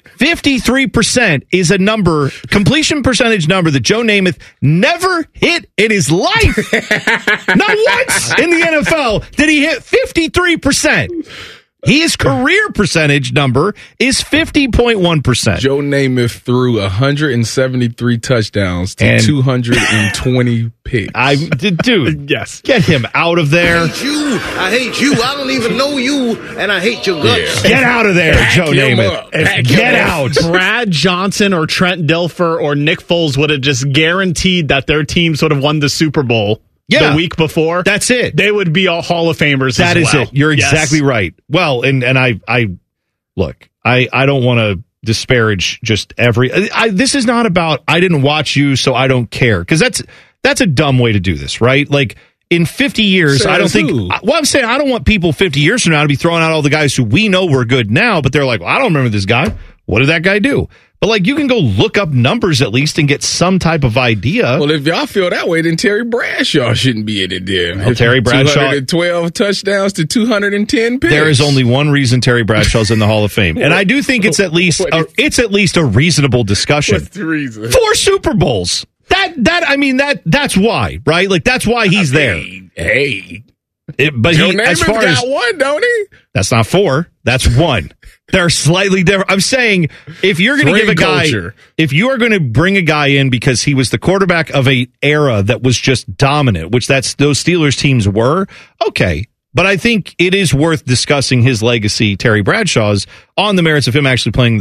53% is a completion percentage number that Joe Namath never hit in his life. Not once in the NFL did he hit 53%. His career percentage number is 50.1%. Joe Namath threw 173 touchdowns to 220 picks. Dude, yes. Get him out of there. I hate you. I don't even know you, and I hate your guts. Yeah. Get out of there, Joe Namath. Get out. Brad Johnson or Trent Dilfer or Nick Foles would have just guaranteed that their teams would have won the Super Bowl. Yeah. The week before. That's it. They would be all Hall of Famers. That as is well. it. You're exactly right. Well, and I look, I don't want to disparage just this is not about I didn't watch you, so I don't care. Because that's a dumb way to do this, right? Like in 50 years, I don't think. Well, I'm saying I don't want people 50 years from now to be throwing out all the guys who we know were good now, but they're like, well, I don't remember this guy. What did that guy do? But, like, you can go look up numbers at least and get some type of idea. Well, if y'all feel that way, then Terry Bradshaw shouldn't be in it there. Well, Terry Bradshaw. 212 touchdowns to 210 picks. There is only one reason Terry Bradshaw's in the Hall of Fame. And I do think it's at least a reasonable discussion. What's the reason? 4 Super Bowls. That's why, right? Like, that's why he's there. Hey. But Joe he, as Namath far got as one, don't he? That's not 4. That's 1. They're slightly different. I'm saying if you're going to give a guy, if you are going to bring a guy in because he was the quarterback of an era that was just dominant, which those Steelers teams were, okay. But I think it is worth discussing his legacy, Terry Bradshaw's, on the merits of him actually playing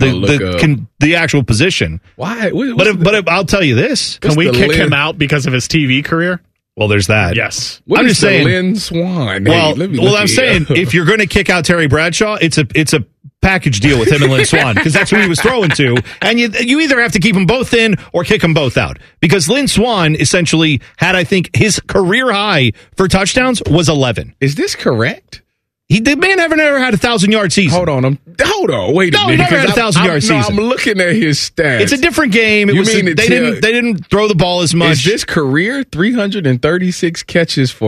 the actual position. Why? But I'll tell you this: can we kick him out because of his TV career? Well, there's that. Yes. I'm just saying. Lynn Swann. Well, I'm saying if you're going to kick out Terry Bradshaw, it's a package deal with him and Lynn Swann because that's who he was throwing to. And you either have to keep them both in or kick them both out because Lynn Swann essentially had, I think, his career high for touchdowns was 11. Is this correct? The man never had a 1,000-yard season. Hold on, wait a minute. He never had a 1,000-yard season. I'm looking at his stats. It's a different game. They didn't throw the ball as much. Is this career 336 catches for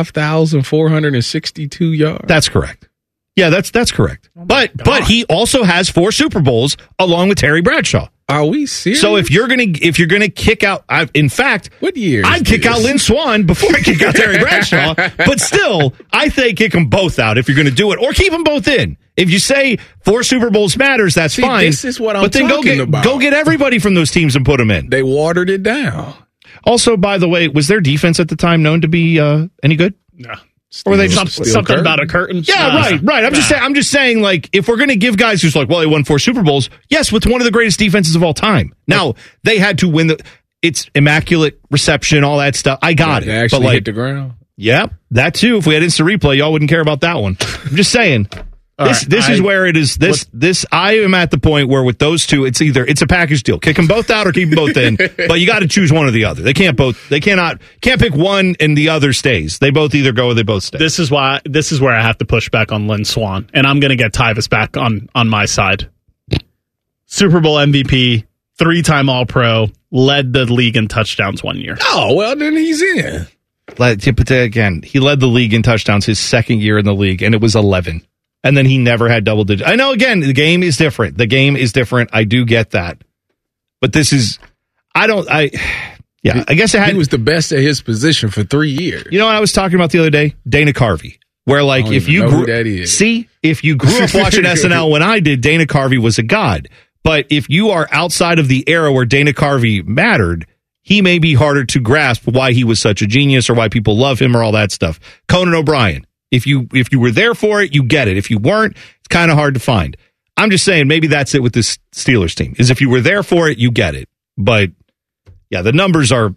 5,462 yards? That's correct. Yeah, that's correct. But he also has 4 Super Bowls along with Terry Bradshaw. Are we serious? So if you're gonna kick out, in fact, what year? I'd kick out Lynn Swann before I kick out Terry Bradshaw. But still, I think kick them both out if you're going to do it, or keep them both in. If you say 4 Super Bowls matters, that's fine. This is what I'm talking about. Go get everybody from those teams and put them in. They watered it down. Also, by the way, was their defense at the time known to be any good? No. Or they something about a curtain? Yeah, right. I'm just saying, like, if we're going to give guys who's like, well, they won 4 Super Bowls, yes, with one of the greatest defenses of all time. Now, they had to win it's immaculate reception, all that stuff. I got it. They actually hit the ground. Yeah, that too. If we had instant replay, y'all wouldn't care about that one. I'm just saying. This is where it is. I am at the point where with those two, it's a package deal. Kick them both out or keep them both in. But you got to choose one or the other. They can't pick one and the other stays. They both either go or they both stay. This is where I have to push back on Lynn Swann, and I'm going to get Tyvis back on my side. Super Bowl MVP, 3-time All-Pro, led the league in touchdowns one year. Oh, well, then he's in. But again, he led the league in touchdowns his second year in the league, and it was 11. And then he never had double digits. I know, again, the game is different. I do get that. But this is, I guess he was the best at his position for 3 years. You know what I was talking about the other day? Dana Carvey. Where, like, if you grew up watching SNL when I did, Dana Carvey was a god. But if you are outside of the era where Dana Carvey mattered, he may be harder to grasp why he was such a genius or why people love him or all that stuff. Conan O'Brien. If you were there for it, you get it. If you weren't, it's kind of hard to find. I'm just saying maybe that's it with this Steelers team, is if you were there for it, you get it. But, yeah, the numbers are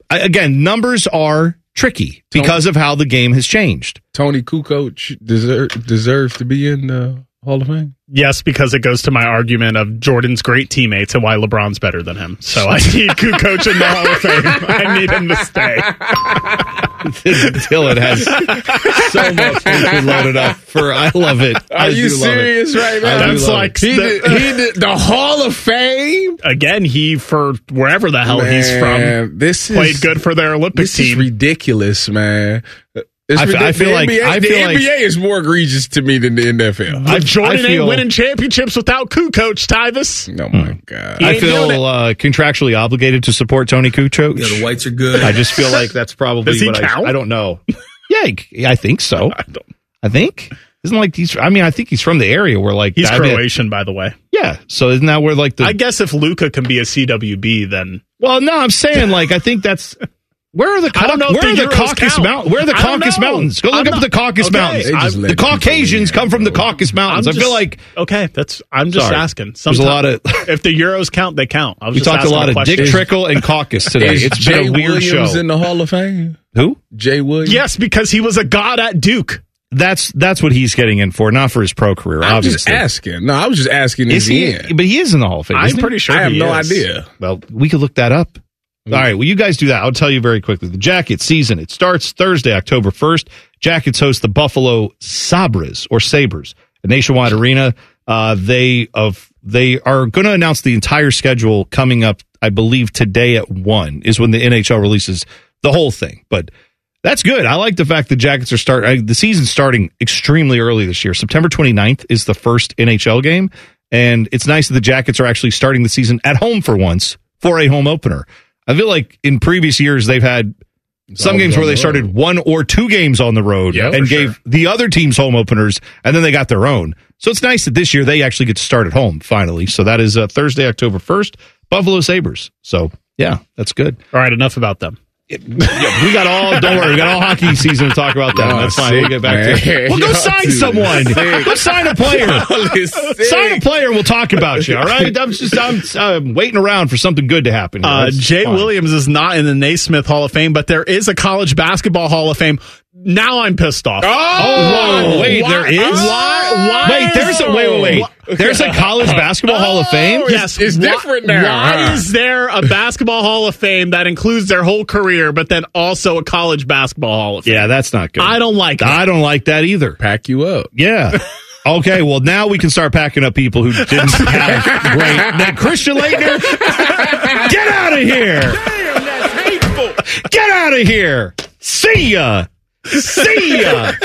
tricky because of how the game has changed. Tony Kukoc deserves to be in the Hall of Fame? Yes, because it goes to my argument of Jordan's great teammates and why LeBron's better than him. So I need Kukoc in the Hall of Fame. I need him to stay. Dylan has so much loaded up for. I love it. Are you serious right now? That's like he did the Hall of Fame again. He for wherever the hell he's from. Played good for their Olympic team. This is ridiculous, man. I feel like the NBA is more egregious to me than the NFL. Jordan ain't winning championships without Kukoc, Tyvis. Oh my God! I feel contractually obligated to support Tony Kukoc. Yeah, the whites are good. I just feel like that's probably Does he count? I don't know. Yeah, I think so. I think isn't like he's. I mean, I think he's from the area where like he's Croatian, by the way. Yeah, so isn't that where like I guess if Luka can be a CWB, then well, no, I'm saying like I think that's. Where are the Caucasus Mountains? Where are the Caucasus Mountains? Go look up the Caucasus Mountains. The Caucasians come from the Caucasus Mountains. I feel like I'm just asking. There's a lot of if the Euros count, they count. We talked a lot of Dick Trickle and Caucus today. It's been a weird show. In the Hall of Fame? Who? Jay Williams. Yes, because he was a god at Duke. That's what he's getting in for, not for his pro career. Obviously, I was just asking. Is he in? But he is in the Hall of Fame. I'm pretty sure. I have no idea. Well, we could look that up. All right, well, you guys do that. I'll tell you very quickly. The Jackets season, it starts Thursday, October 1st. Jackets host the Buffalo Sabres, a nationwide arena. They are going to announce the entire schedule coming up, I believe, today at 1 is when the NHL releases the whole thing. But that's good. I like the fact the Jackets are the season's starting extremely early this year. September 29th is the first NHL game, and it's nice that the Jackets are actually starting the season at home for once for a home opener. I feel like in previous years they've had some games where they started 1 or 2 games on the road and gave the other teams home openers, and then they got their own. So it's nice that this year they actually get to start at home, finally. So that is Thursday, October 1st, Buffalo Sabres. So, yeah, that's good. All right, enough about them. Don't worry, we got all hockey season to talk about that. That's fine. We'll get back to it. Well, go sign someone. Go sign a player. Sign a player and we'll talk about you, all right? I'm waiting around for something good to happen. Jay Williams is not in the Naismith Hall of Fame, but there is a college basketball Hall of Fame. Now I'm pissed off. Wait, there is? There's a college basketball Hall of Fame? Yes. It's different now. Why is there a basketball Hall of Fame that includes their whole career, but then also a college basketball Hall of Fame? Yeah, that's not good. I don't like it. I don't like that either. Pack you up. Yeah. Okay, well, now we can start packing up people who didn't have great. Christian Laettner, get out of here. Damn, that's hateful. Get out of here. See ya. See ya.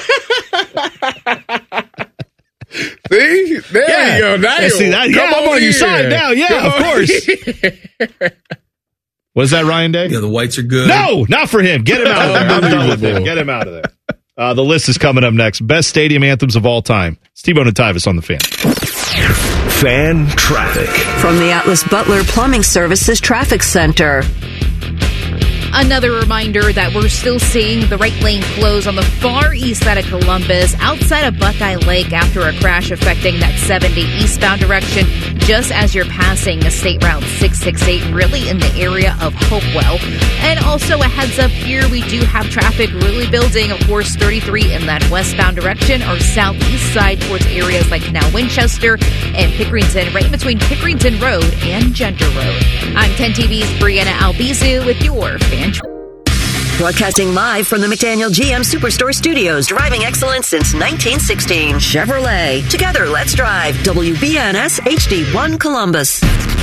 See? There you go. Now see that? Yeah, I'm on your side now. Yeah, of course. Was that Ryan Day? Yeah, the whites are good. No, not for him. Get him out of there. I'm done with him. Get him out of there. The list is coming up next. Best stadium anthems of all time. It's T-Bone and Tyvis on the Fan. Fan traffic. From the Atlas Butler Plumbing Services Traffic Center. Another reminder that we're still seeing the right lane close on the far east side of Columbus, outside of Buckeye Lake after a crash affecting that 70 eastbound direction, just as you're passing a State Route 668, really in the area of Hopewell. And also a heads up here, we do have traffic really building, of course, 33 in that westbound direction, or southeast side towards areas like now Winchester and Pickerington, right between Pickerington Road and Gender Road. I'm 10 TV's Brianna Albizu with your Fan. Broadcasting live from the McDaniel GM Superstore Studios. Driving excellence since 1916. Chevrolet. Together, let's drive. WBNS HD1 Columbus.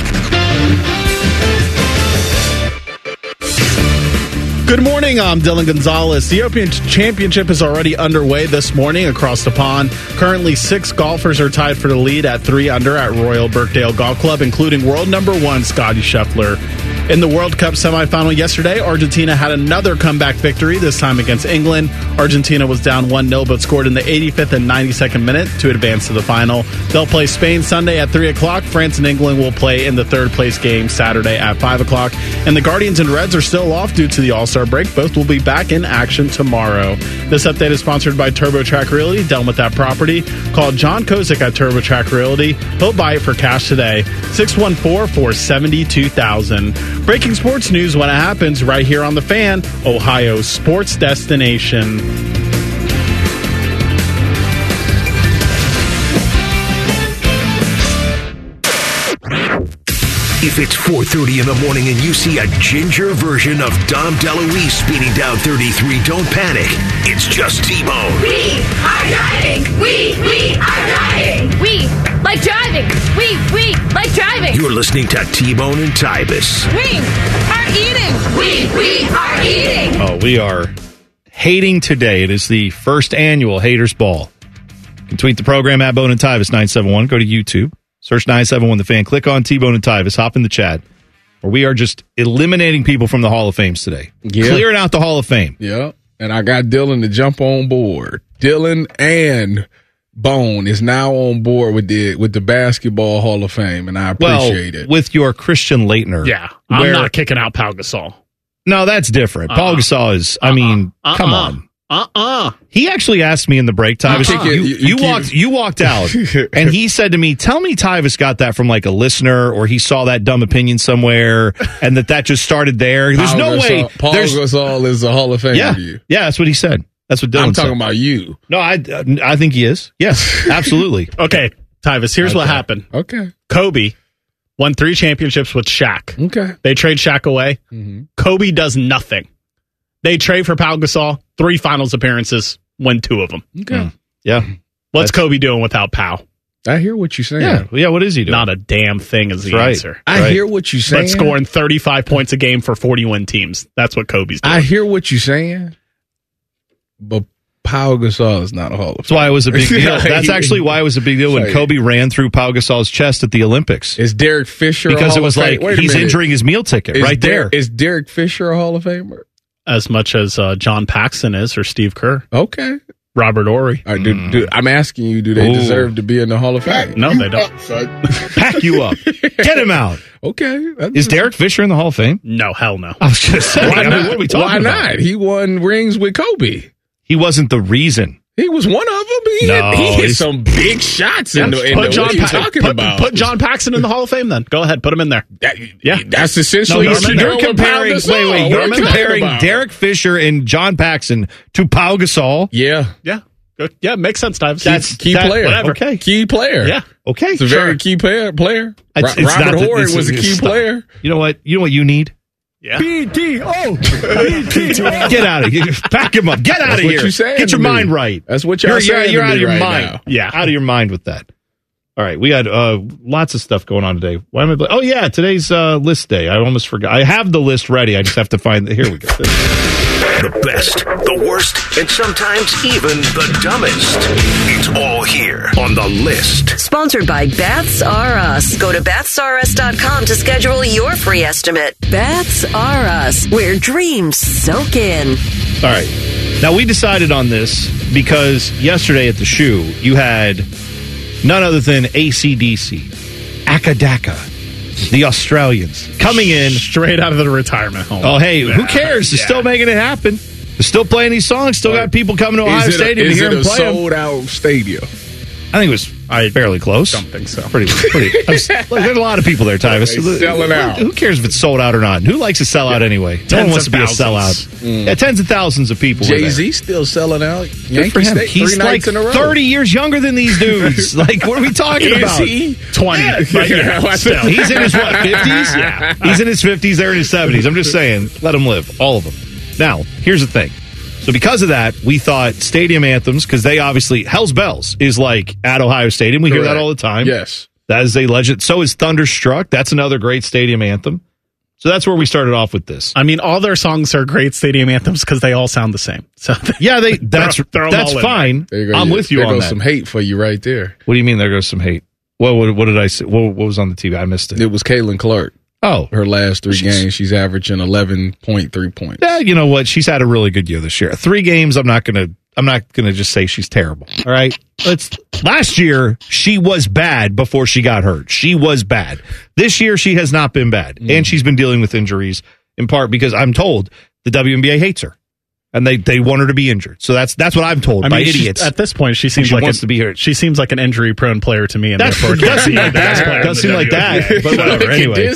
Good morning, I'm Dylan Gonzalez. The Open Championship is already underway this morning across the pond. Currently, 6 golfers are tied for the lead at 3 under at Royal Birkdale Golf Club, including world number 1, Scottie Scheffler. In the World Cup semifinal yesterday, Argentina had another comeback victory, this time against England. Argentina was down 1-0, but scored in the 85th and 92nd minute to advance to the final. They'll play Spain Sunday at 3 o'clock. France and England will play in the third-place game Saturday at 5 o'clock. And the Guardians and Reds are still off due to the All-Star break. Both will be back in action tomorrow. This update is sponsored by TurboTrack Realty. Done with that property. Call John Kozik at TurboTrack Realty. He'll buy it for cash today. 614-472-0000. Breaking sports news when it happens right here on The Fan, Ohio's sports destination. If it's 4:30 in the morning and you see a ginger version of Dom DeLuise speeding down 33, don't panic. It's just T-Bone. We are driving. We are driving. We like driving. We like driving. You're listening to T-Bone and Tyvis. We are eating. We are eating. Oh, we are hating today. It is the first annual Haters Ball. You can tweet the program at Bone and Tyvis 971. Go to YouTube. Search 971 The Fan. Click on T-Bone and Tyvis. Hop in the chat. Where we are just eliminating people from the Hall of Fames today. Yeah. Clearing out the Hall of Fame. Yeah. And I got Dylan to jump on board. Dylan and Bone is now on board with the Basketball Hall of Fame, and I appreciate it. With your Christian Laettner. Yeah. I'm not kicking out Pau Gasol. No, that's different. Paul Gasol is, come on. He actually asked me in the break, Tyvis, you walked out, and he said to me, tell me Tyvis got that from like a listener, or he saw that dumb opinion somewhere, and that just started there. There's no way. Paul Gasol is a Hall of Famer to you. Yeah, that's what he said. That's what Dylan said. I'm talking about you. No, I think he is. Yes, absolutely. Okay, Tyvis, here's what happened. Okay. Kobe won 3 championships with Shaq. Okay. They trade Shaq away. Mm-hmm. Kobe does nothing. They trade for Pau Gasol, 3 finals appearances, win 2 of them. Okay. Yeah. What's Kobe doing without Pau? I hear what you're saying. Yeah, what is he doing? Not a damn thing is the answer. I hear what you're saying. But scoring 35 points a game for 40-win teams. That's what Kobe's doing. I hear what you're saying, but Pau Gasol is not a Hall of Fame. That's why it was a big deal. That's actually why it was a big deal when Kobe ran through Pau Gasol's chest at the Olympics. Is Derek Fisher because a Hall it was of Fame? like he's injuring his meal ticket there. Is Derek Fisher a Hall of Famer? As much as John Paxson is, or Steve Kerr. Okay. Robert Horry. I'm asking you, do they deserve to be in the Hall of Fame? No, they don't. Pack you up. Get him out. Okay. Is Derek Fisher in the Hall of Fame? No, hell no. I was just saying. What are we talking about? Why not? He won rings with Kobe. He wasn't the reason. He was one of them. He hit some big shots in the what are you talking about? Put John Paxson in the Hall of Fame then. Go ahead. Put him in there. That's essentially you're comparing Derek Fisher and John Paxson to Pau Gasol. Yeah. Yeah. Yeah, makes sense, Dives. That's key player. Whatever. Okay. Key player. Yeah. Okay. It's a very key player. Robert Horry was a key player. You know what? You know what you need? Yeah. BTO. Get out of here. Pack him up. Get out of here. What you saying Get your mind right. That's what you're saying. You're out of your right mind. now. Yeah, out of your mind with that. All right, we had lots of stuff going on today. Why am I? Oh yeah, today's list day. I almost forgot. I have the list ready. I just have to find. Here we go. The best, the worst, and sometimes even the dumbest. It's all here on the list. Sponsored by Baths R Us. Go to bathsrus.com to schedule your free estimate. Baths R Us, where dreams soak in. All right. Now, we decided on this because yesterday at the shoe, you had none other than AC/DC, Akadaka, the Australians, coming in. Straight out of the retirement home. Oh, hey, who cares? They're still making it happen. They're still playing these songs. Still got people coming to Ohio Stadium to hear them play them. Is it a sold-out stadium? I think it was fairly close. I don't think so. Pretty. There's a lot of people there, Tyvus. Selling out. Who cares if it's sold out or not? Who likes to sell out anyway? No one wants to be a sellout. Yeah, tens of thousands of people. Jay-Z still selling out. Yankee State, He's like 30 years younger than these dudes. Like, what are we talking about? Is he? 20. Yeah. He's in his 50s? Yeah. He's in his 50s. They're in his 70s. I'm just saying, let them live. All of them. Now, here's the thing. So because of that, we thought stadium anthems, because they obviously, Hell's Bells is like at Ohio Stadium. We hear that all the time. Yes. That is a legend. So is Thunderstruck. That's another great stadium anthem. So that's where we started off with this. I mean, all their songs are great stadium anthems because they all sound the same. So yeah, that's fine. I'm with you on that. There goes some hate for you right there. What do you mean there goes some hate? What did I say? What was on the TV? I missed it. It was Caitlin Clark. Oh. Her last 3 games, she's averaging 11.3 points. Yeah, you know what? She's had a really good year this year. 3 games, I'm not gonna just say she's terrible. All right. Last year, she was bad before she got hurt. She was bad. This year, she has not been bad. And she's been dealing with injuries, in part because I'm told the WNBA hates her. And they want her to be injured. So that's what I'm told by idiots. At this point, she seems wants to be hurt. She seems like an injury-prone player to me, and does seem like that. But whatever. Anyway,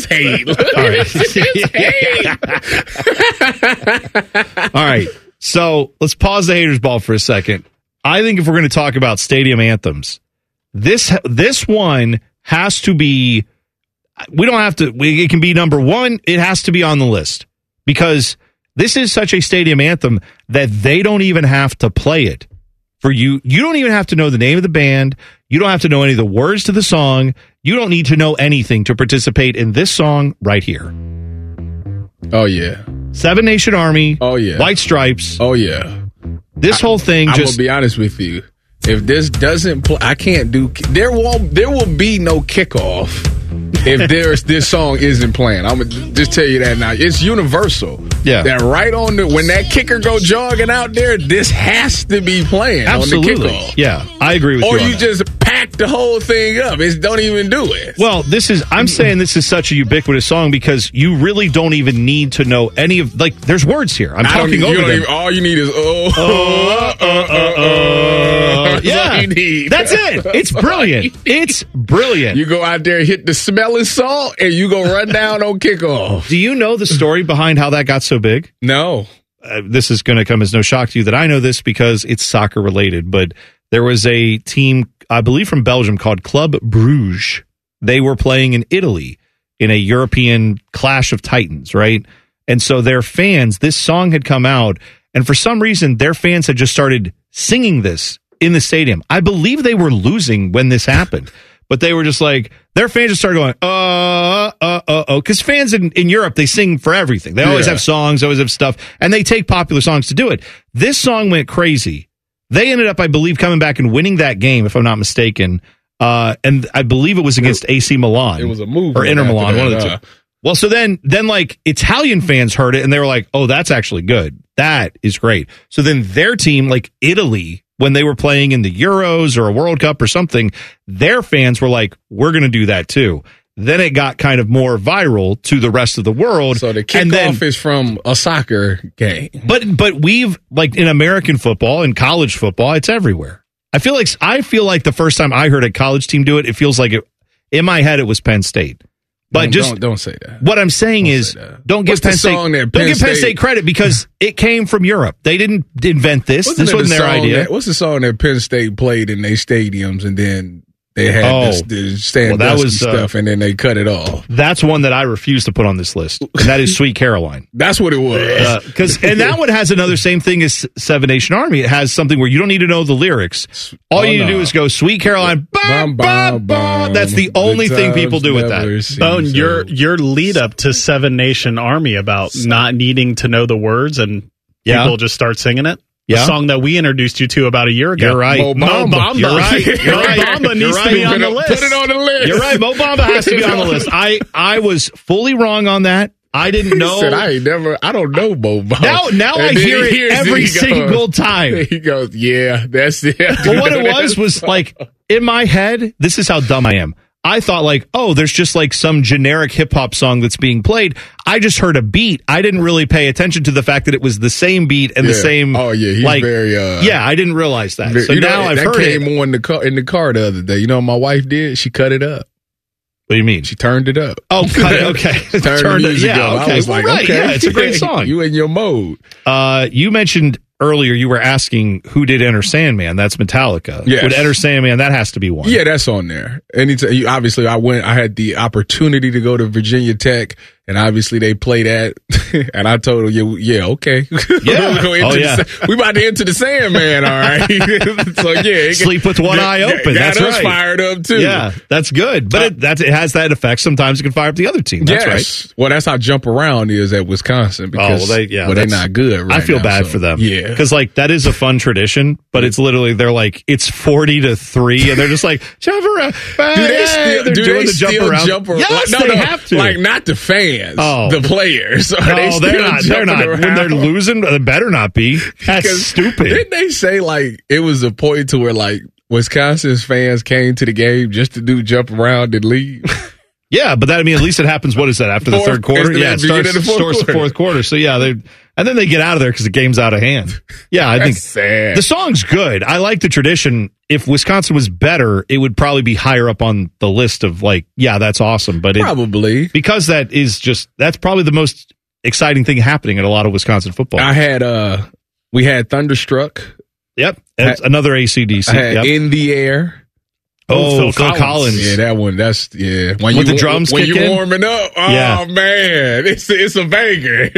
all right. So let's pause the haters ball for a second. I think if we're going to talk about stadium anthems, this one has to be. We don't have to. It can be number one. It has to be on the list because this is such a stadium anthem that they don't even have to play it for you. You don't even have to know the name of the band. You don't have to know any of the words to the song. You don't need to know anything to participate in this song right here. Oh, yeah. Seven Nation Army. Oh, yeah. White Stripes. Oh, yeah. This whole thing I'm going to be honest with you. If this doesn't play, I can't do. There will be no kickoff if this song isn't playing. I'm gonna just tell you that now. It's universal. Yeah. That right on when that kicker go jogging out there, this has to be playing. Absolutely. On the kickoff. Yeah, I agree with you. Or you just pack the whole thing up. Don't even do it. Well, I'm saying this is such a ubiquitous song because you really don't even need to know any of there's words here. I'm talking over them. All you need is yeah, that's it. It's brilliant. It's brilliant. You go out there, hit the smelling salt, and you go run down on kickoff. Do you know the story behind how that got so big? No. This is going to come as no shock to you that I know this because it's soccer related, but there was a team, I believe from Belgium, called Club Bruges. They were playing in Italy in a European clash of titans, right? And so their fans, this song had come out, and for some reason, their fans had just started singing this in the stadium. I believe they were losing when this happened, but they were just like, their fans just started going, because fans in Europe, they sing for everything. They always have songs, always have stuff, and they take popular songs to do it. This song went crazy. They ended up, I believe, coming back and winning that game, if I'm not mistaken. And I believe it was against AC Milan. It was a move. Or Inter Milan, one of the two. Well, so then like Italian fans heard it and they were like, oh, that's actually good. That is great. So then their team, like Italy, when they were playing in the Euros or a World Cup or something, their fans were like, we're going to do that too. Then it got kind of more viral to the rest of the world. So the kickoff is from a soccer game. But we've, like in American football and college football, it's everywhere. I feel like the first time I heard a college team do it, it feels like in my head it was Penn State. But don't say that. What I'm saying is, don't give Penn State credit because it came from Europe. They didn't invent this. This wasn't their idea. What's the song that Penn State played in their stadiums and then they had this stuff and then they cut it off? That's one that I refuse to put on this list. And that is Sweet Caroline. That's what it was. And that one has another same thing as Seven Nation Army. It has something where you don't need to know the lyrics. All you need to do is go Sweet Caroline. Bum, bum, bum. That's the only thing people do with that. Bone, your lead up to Seven Nation Army about not needing to know the words and people just start singing it. The song that we introduced you to about a year ago. You're right. Mo Bamba. You're right. Mo Bamba needs to be on the list. Put it on the list. You're right. Mo Bamba has to be on the list. I was fully wrong on that. I didn't know. He said, I don't know Mo Bamba. Now I hear it every single time. He goes, yeah, that's it. But what it was like, in my head, this is how dumb I am. I thought there's just some generic hip hop song that's being played. I just heard a beat. I didn't really pay attention to the fact that it was the same beat and the same. Oh yeah, he's very. I didn't realize that. So now I've heard it. That came on in the car the other day. You know what my wife did? She cut it up. What do you mean? She turned it up. Oh, cut it. Okay. Turned the music up. Okay. I was okay. It's a great song. You in your mode. You mentioned earlier you were asking who did Enter Sandman. That's Metallica. Yes. Would Enter Sandman, that has to be one. Yeah, that's on there. Anytime, obviously, I had the opportunity to go to Virginia Tech, and obviously they play that. And I told them, yeah, okay. Yeah. We about to enter the Sandman, all right? So, yeah. Sleep with one eye open. That's us right. Fired up, too. Yeah, that's good. But it has that effect. Sometimes it can fire up the other team. That's right. Well, that's how Jump Around is at Wisconsin. Because, they're not good right now. I feel bad for them. Yeah. Because, that is a fun tradition, but it's literally, they're it's 40-3, and they're just jump around. Do they still jump around? Yes, they have to. Not the fans, the players. They're not. Around? When they're losing, they better not be. That's stupid. Didn't they say it was a point to where Wisconsin's fans came to the game just to do jump around and leave? Yeah, but at least it happens. What is that after the third quarter? Yeah, it starts the fourth quarter. So and then they get out of there because the game's out of hand. Yeah, I think sad. The song's good. I like the tradition. If Wisconsin was better, it would probably be higher up on the list of that's awesome. But probably because that's probably the most exciting thing happening in a lot of Wisconsin football. We had Thunderstruck. Yep, that's another AC/DC. I had In the Air. Oh, Phil Collins. Yeah, that one. That's When the drums when kick you're in? warming up. Oh man, it's a banger.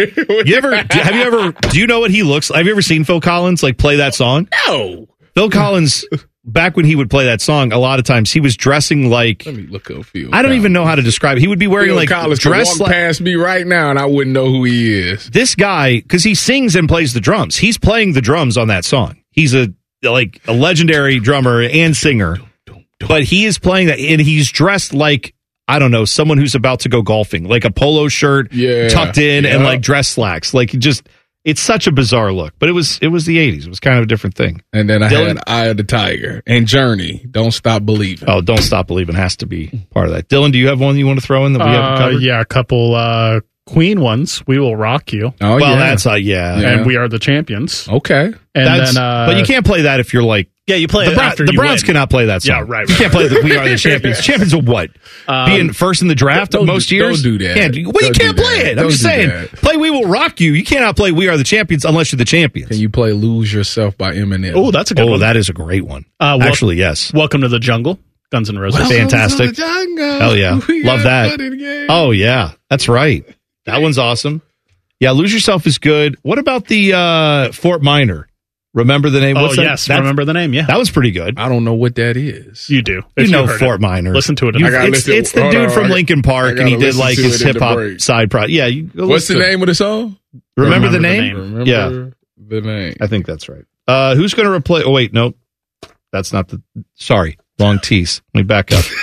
Do you know what he looks like? Have you ever seen Phil Collins play that song? No. Phil Collins, back when he would play that song, a lot of times he was dressing Let me look up Phil. I don't even know how to describe it. He would be wearing Phil Collins dress walk past me right now, and I wouldn't know who he is. This guy, because he sings and plays the drums. He's playing the drums on that song. He's a legendary drummer and singer. But he is playing that, and he's dressed I don't know, someone who's about to go golfing, a polo shirt tucked in and dress slacks. It's such a bizarre look. But it was the 80s. It was kind of a different thing. And then I had Eye of the Tiger and Journey. Don't Stop Believing. Oh, Don't Stop Believing has to be part of that. Dylan, do you have one you want to throw in that we haven't covered? Yeah, a couple Queen ones. We Will Rock You. Oh, well, that's and We Are the Champions. Okay, but you can't play that if you're you play it after the Browns cannot play that song. Yeah, right. You can't play the We Are the Champions. Champions of what? Being first in the draft most years? Don't do that. You can't play it. I'm just saying. Play We Will Rock You. You cannot play We Are the Champions unless you're the champions. Can you play Lose Yourself by Eminem? Oh, that's a good one. Oh, that is a great one. Actually, yes. Welcome to the Jungle. Guns N' Roses. Fantastic. Hell yeah. Love that. Oh, yeah. That's right. That one's awesome. Yeah, Lose Yourself is good. What about the Fort Minor? Remember the name? Yes, remember the name, yeah. That was pretty good. I don't know what that is. You do. You know Fort Minor. Listen to it. It's the dude from Linkin Park, and he did his hip-hop side project. Yeah. What's the name of the song? Remember the name? Remember the name. I think that's right. Who's going to replace... Oh, wait, no. That's not the... Sorry. Wrong tease. Let me back up.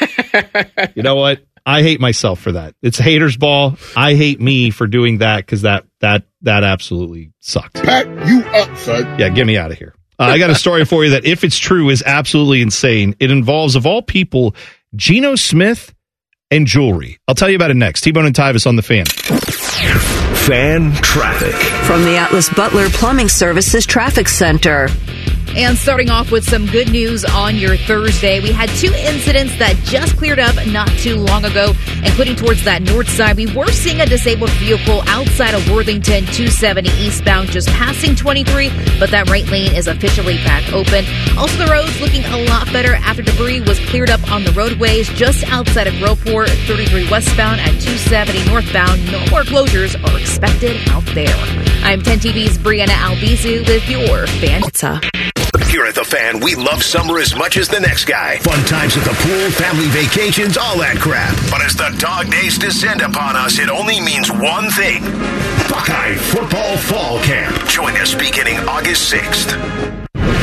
You know what? I hate myself for that. It's haters ball. I hate me for doing that because that absolutely sucked. Pack you up, son. Yeah, get me out of here. I got a story for you that, if it's true, is absolutely insane. It involves, of all people, Geno Smith and jewelry. I'll tell you about it next. T-Bone and Tyvis on the Fan. Fan traffic from the Atlas Butler Plumbing Services Traffic Center. And starting off with some good news on your Thursday, we had 2 incidents that just cleared up not too long ago, including towards that north side. We were seeing a disabled vehicle outside of Worthington, 270 eastbound, just passing 23, but that right lane is officially back open. Also, the roads looking a lot better after debris was cleared up on the roadways just outside of Groveport, 33 westbound at 270 northbound. No more closures are expected out there. I'm 10 TV's Brianna Albizu with your Fan Pizza. Here at The Fan, we love summer as much as the next guy. Fun times at the pool, family vacations, all that crap. But as the dog days descend upon us, it only means one thing. Buckeye Football Fall Camp. Join us beginning August 6th.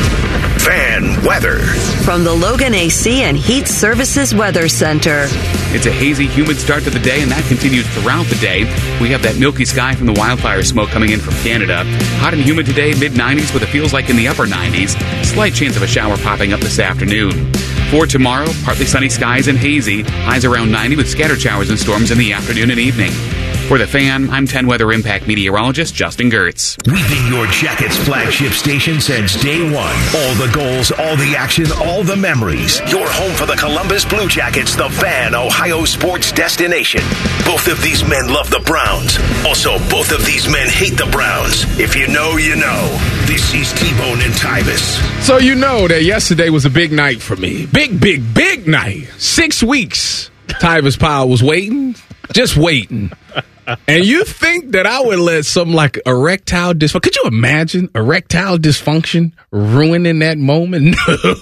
Fan weather. From the Logan AC and Heat Services Weather Center. It's a hazy, humid start to the day, and that continues throughout the day. We have that milky sky from the wildfire smoke coming in from Canada. Hot and humid today, mid-90s with a feels like in the upper 90s. Slight chance of a shower popping up this afternoon. For tomorrow, partly sunny skies and hazy. Highs around 90 with scattered showers and storms in the afternoon and evening. For The Fan, I'm 10 Weather Impact meteorologist Justin Gertz. We've been your Jackets flagship station since day one. All the goals, all the action, all the memories. Your home for the Columbus Blue Jackets, The Fan, Ohio sports destination. Both of these men love the Browns. Also, both of these men hate the Browns. If you know, you know. This is T-Bone and Tyvis. So you know that yesterday was a big night for me. Big night. 6 weeks. Tyvis Powell was waiting. Just waiting. And you think that I would let something like erectile dysfunction, could you imagine erectile dysfunction ruining that moment?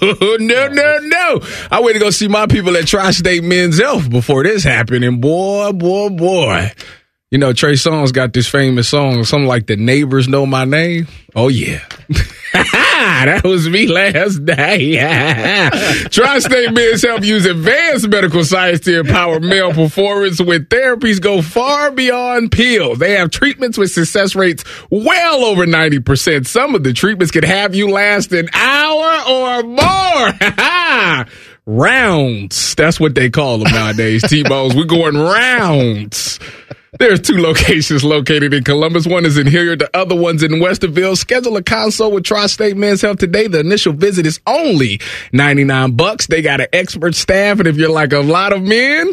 No. I went to go see my people at Tri-State Men's Health before this happened, and boy. You know, Trey Songz got this famous song, something like The Neighbors Know My Name. Oh, yeah. That was me last night. Tri-State Men's Health use advanced medical science to empower male performance with therapies go far beyond pills. They have treatments with success rates well over 90%. Some of the treatments can have you last an hour or more. Rounds. That's what they call them nowadays, T-Bones. We're going rounds. There's 2 locations located in Columbus. One is in Hilliard. The other one's in Westerville. Schedule a consult with Tri-State Men's Health today. The initial visit is only $99. They got an expert staff, and if you're like a lot of men,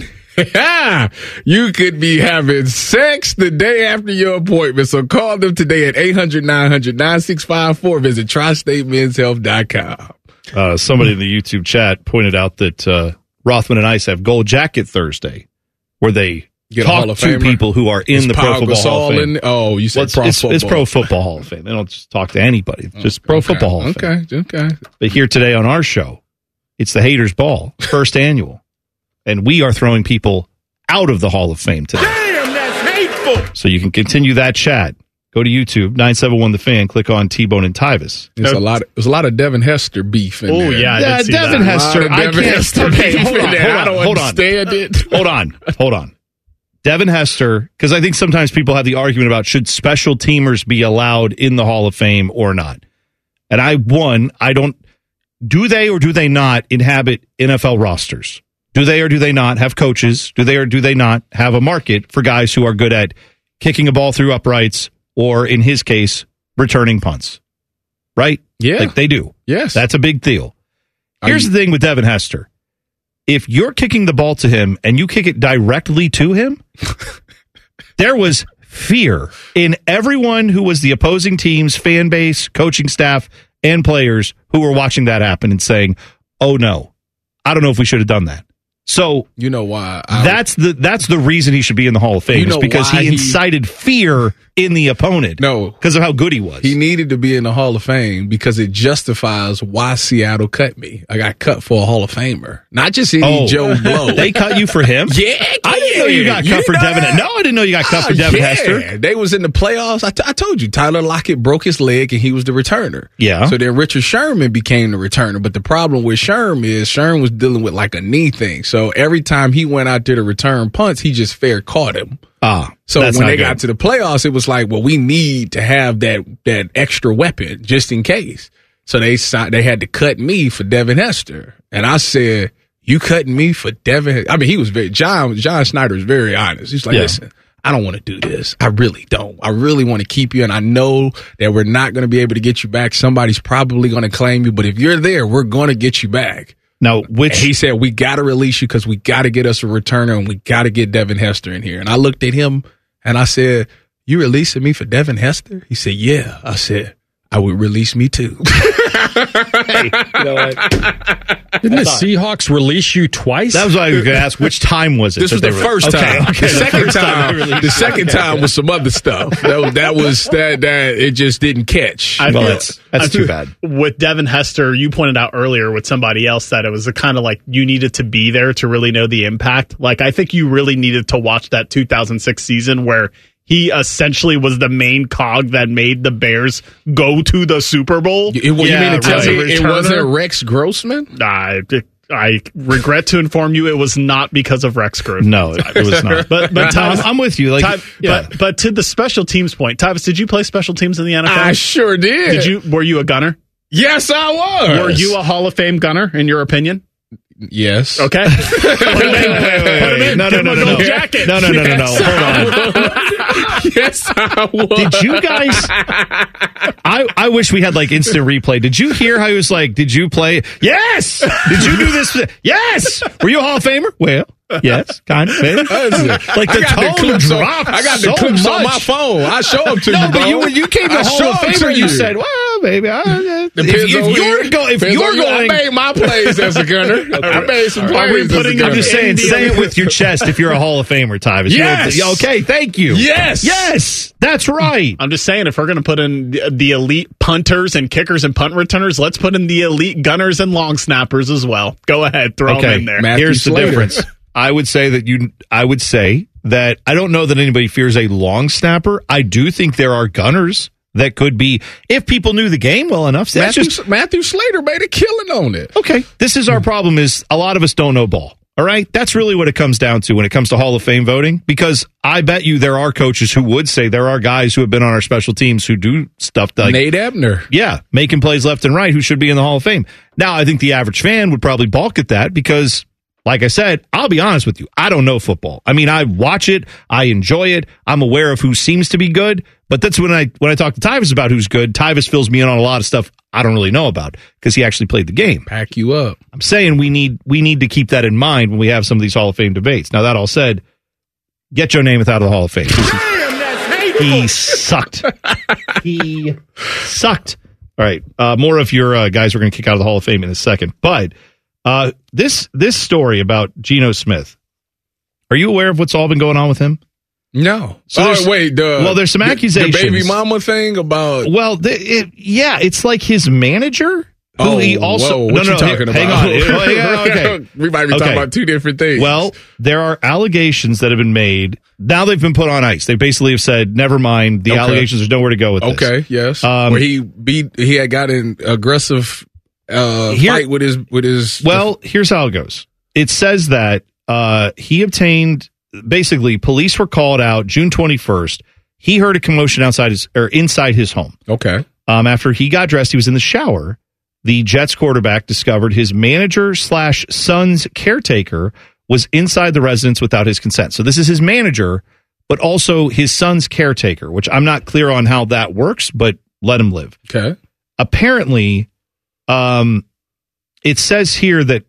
you could be having sex the day after your appointment. So call them today at 800-900-9654. Visit TriStateMen'sHealth.com. Somebody in the YouTube chat pointed out that Rothman and Ice have Gold Jacket Thursday, where they talk to people who are in the Pro Football Hall of Fame. You said it's Pro Football Hall of Fame. They don't just talk to anybody. Just Pro Football Hall of Fame. Okay. But here today on our show, it's the Haters Ball, first annual. And we are throwing people out of the Hall of Fame today. Damn, that's hateful. So you can continue that chat. Go to YouTube, 971 The Fan, click on T-Bone and Tyvis. There's a lot of Devin Hester beef in there. Oh, yeah. Devin Hester. Hold on. Devin Hester, because I think sometimes people have the argument about should special teamers be allowed in the Hall of Fame or not. And do they or do they not inhabit NFL rosters? Do they or do they not have coaches? Do they or do they not have a market for guys who are good at kicking a ball through uprights or, in his case, returning punts? Right? Yeah. Like they do. Yes. That's a big deal. Here's the thing with Devin Hester. If you're kicking the ball to him and you kick it directly to him, there was fear in everyone who was the opposing team's fan base, coaching staff, and players who were watching that happen and saying, oh, no, I don't know if we should have done that. So you know why? That's the reason he should be in the Hall of Fame, is because he incited fear in the opponent. No, because of how good he was. He needed to be in the Hall of Fame because it justifies why Seattle cut me. I got cut for a Hall of Famer, not just any Joe Blow. They cut you for him? Yeah, I didn't know you got cut for Devin. No, I didn't know you got cut for Devin Hester. They was in the playoffs. I told you Tyler Lockett broke his leg and he was the returner. Yeah. So then Richard Sherman became the returner. But the problem with Sherman is Sherman was dealing with like a knee thing. So every time he went out there to return punts, he just fair caught him. So when they got to the playoffs, it was like, well, we need to have that extra weapon just in case. So they had to cut me for Devin Hester. And I said, you cutting me for Devin? I mean, he was John Snyder was very honest. He's like, listen, I don't want to do this. I really don't. I really want to keep you, and I know that we're not going to be able to get you back. Somebody's probably going to claim you, but if you're there, we're going to get you back. Now, he said, we got to release you because we got to get us a returner, and we got to get Devin Hester in here. And I looked at him, and I said, you releasing me for Devin Hester? He said, yeah. I said, I would release me too. Hey, you know what? Didn't the Seahawks release you twice? That was what I was going to ask. Which time was it? This was the first time. Okay. The second time was some other stuff. That was it just didn't catch. That's too bad. With Devin Hester, you pointed out earlier with somebody else that it was a kind of like you needed to be there to really know the impact. Like, I think you really needed to watch that 2006 season where he essentially was the main cog that made the Bears go to the Super Bowl. You mean to tell me it wasn't Rex Grossman? I regret to inform you it was not because of Rex Grossman. No, it was not. But Tyvis, I'm with you. But to the special teams point, Tyvis, did you play special teams in the NFL? I sure did. Were you a gunner? Yes, I was. Were you a Hall of Fame gunner, in your opinion? Yes. Okay. No. Jacket. No. Hold on. Yes, I was. Did you guys? I wish we had like instant replay. Did you hear how he was like? Did you play? Yes. Did you do this? Yes. Were you a Hall of Famer? Well, yes, kind of. Maybe. Like the tone dropped. I got the clips on my phone. I show them to you. No, but you came to Hall of Famer. You said, "Well, maybe if you're going, I made my plays as a gunner. I made some plays as a gunner. I'm just saying, say it with your chest. If you're a Hall of Famer, Tyvis. Yes. Okay. Thank you. Yes. That's right. I'm just saying, if we're going to put in the elite punters and kickers and punt returners, let's put in the elite gunners and long snappers as well. Go ahead, throw them in there. Here's the difference. I would say that I don't know that anybody fears a long snapper. I do think there are gunners that could be, if people knew the game well enough. Matthew Slater made a killing on it. Okay. This is our problem, is a lot of us don't know ball. All right? That's really what it comes down to when it comes to Hall of Fame voting, because I bet you there are coaches who would say there are guys who have been on our special teams who do stuff like Nate Ebner. Yeah, making plays left and right, who should be in the Hall of Fame. Now, I think the average fan would probably balk at that because, like I said, I'll be honest with you, I don't know football. I mean, I watch it, I enjoy it, I'm aware of who seems to be good, but that's when I talk to Tyvis about who's good, Tyvis fills me in on a lot of stuff I don't really know about because he actually played the game. Pack you up. I'm saying we need to keep that in mind when we have some of these Hall of Fame debates. Now, that all said, get Joe Namath out of the Hall of Fame. He sucked. He sucked. All right, more of your guys are going to kick out of the Hall of Fame in a second, but this story about Geno Smith, are you aware of what's all been going on with him? No. So there's some accusations. The baby mama thing about. Well, it's like his manager. Who he also. What you talking about? Hang on. Okay. We might be talking about two different things. Well, there are allegations that have been made. Now they've been put on ice. They basically have said, never mind. The allegations, there's nowhere to go with this. Okay, yes. Where he had got an aggressive fight with his. Well, here's how it goes. It says that he obtained. Basically, police were called out June 21st. He heard a commotion inside his home. Okay. After he got dressed, he was in the shower. The Jets quarterback discovered his manager/son's caretaker was inside the residence without his consent. So this is his manager, but also his son's caretaker, which I'm not clear on how that works, but let him live. Okay. Apparently, it says here that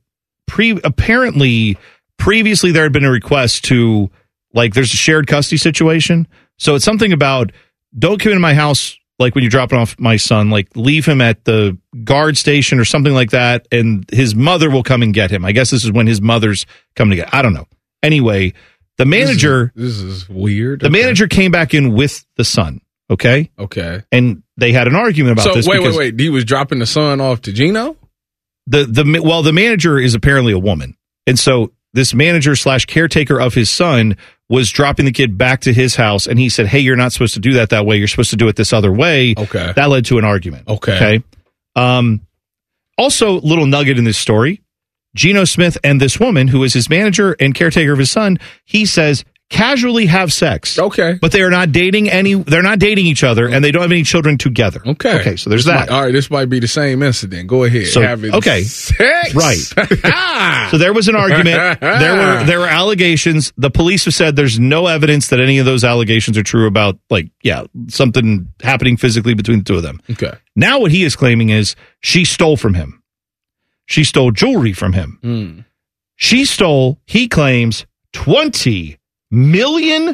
previously there had been a request to, like, there's a shared custody situation. So it's something about, don't come into my house, like when you're dropping off my son, like leave him at the guard station or something like that, and his mother will come and get him. I guess this is when his mother's coming to get, I don't know. Anyway, the manager. This is weird. The manager came back in with the son. Okay. Okay. And they had an argument about this. Wait. He was dropping the son off to Geno? The manager is apparently a woman. And so this manager/caretaker of his son was dropping the kid back to his house, and he said, hey, you're not supposed to do that way. You're supposed to do it this other way. Okay. That led to an argument. Okay. Also, little nugget in this story, Geno Smith and this woman, who is his manager and caretaker of his son, he says, casually have sex. Okay. But they're not dating each other, and they don't have any children together. Okay. So there's that. All right, this might be the same incident. Go ahead. So, having sex. Right. So there was an argument. There were allegations. The police have said there's no evidence that any of those allegations are true about, something happening physically between the two of them. Okay. Now what he is claiming is she stole from him. She stole jewelry from him. She stole, he claims, $20 million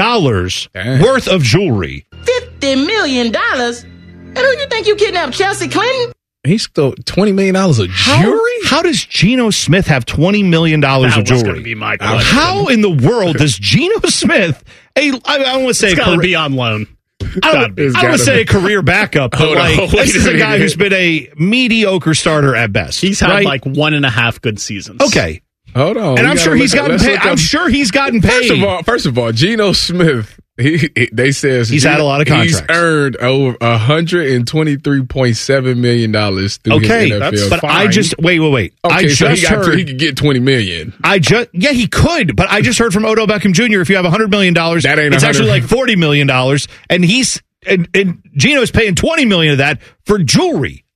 worth of jewelry. $50 million? And who you think you kidnapped, Chelsea Clinton? He stole $20 million of jewelry? How does Geno Smith have $20 million of jewelry? That was going to be my question. How in the world does Geno Smith, I want to say, it's got to be on loan. I don't want to say a career backup, but this is a guy who's been a mediocre starter at best. He's had 1.5 good seasons. Okay. Hold on. And I'm sure he's gotten paid. I'm sure he's gotten paid. First of all, Geno Smith, they says he's had a lot of contracts. He's earned over $123.7 million through his NFL. But fine. I just wait. Okay, I just heard he could get $20 million. He could, but I just heard from Odell Beckham Jr. If you have $100 million, it's actually like $40 million, and and Geno's paying $20 million of that for jewelry.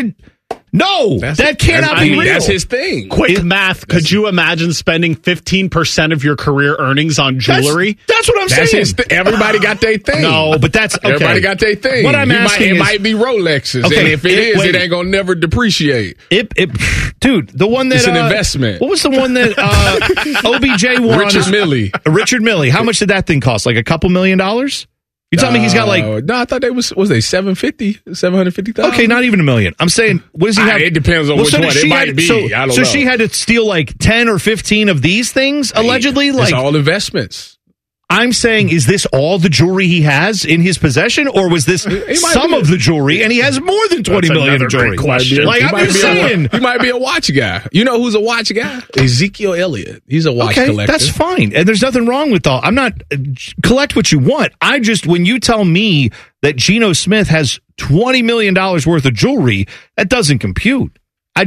That cannot be real. That's his thing. Quick math. Could you imagine spending 15% of your career earnings on jewelry? That's what I'm saying. Everybody got their thing. No, but that's okay. Everybody got their thing. What I'm asking it might be Rolexes. Okay, and if it ain't going to never depreciate. Dude, the one that... It's an investment. What was the one that OBJ won? Richard Milley. How much did that thing cost? Like a couple $1 million? You tell me he's got no, I thought they was they 750,000? Okay, not even $1 million. I'm saying, what does he have? It depends on which one. It might be. I don't know. So she had to steal 10 or 15 of these things, allegedly? It's all investments. I'm saying, is this all the jewelry he has in his possession, or was this some of the jewelry, and he has more than $20 million of jewelry? I'm just saying. He might be a watch guy. You know who's a watch guy? Ezekiel Elliott. He's a watch collector. That's fine. And there's nothing wrong with all. I'm not, collect what you want. When you tell me that Geno Smith has $20 million worth of jewelry, that doesn't compute.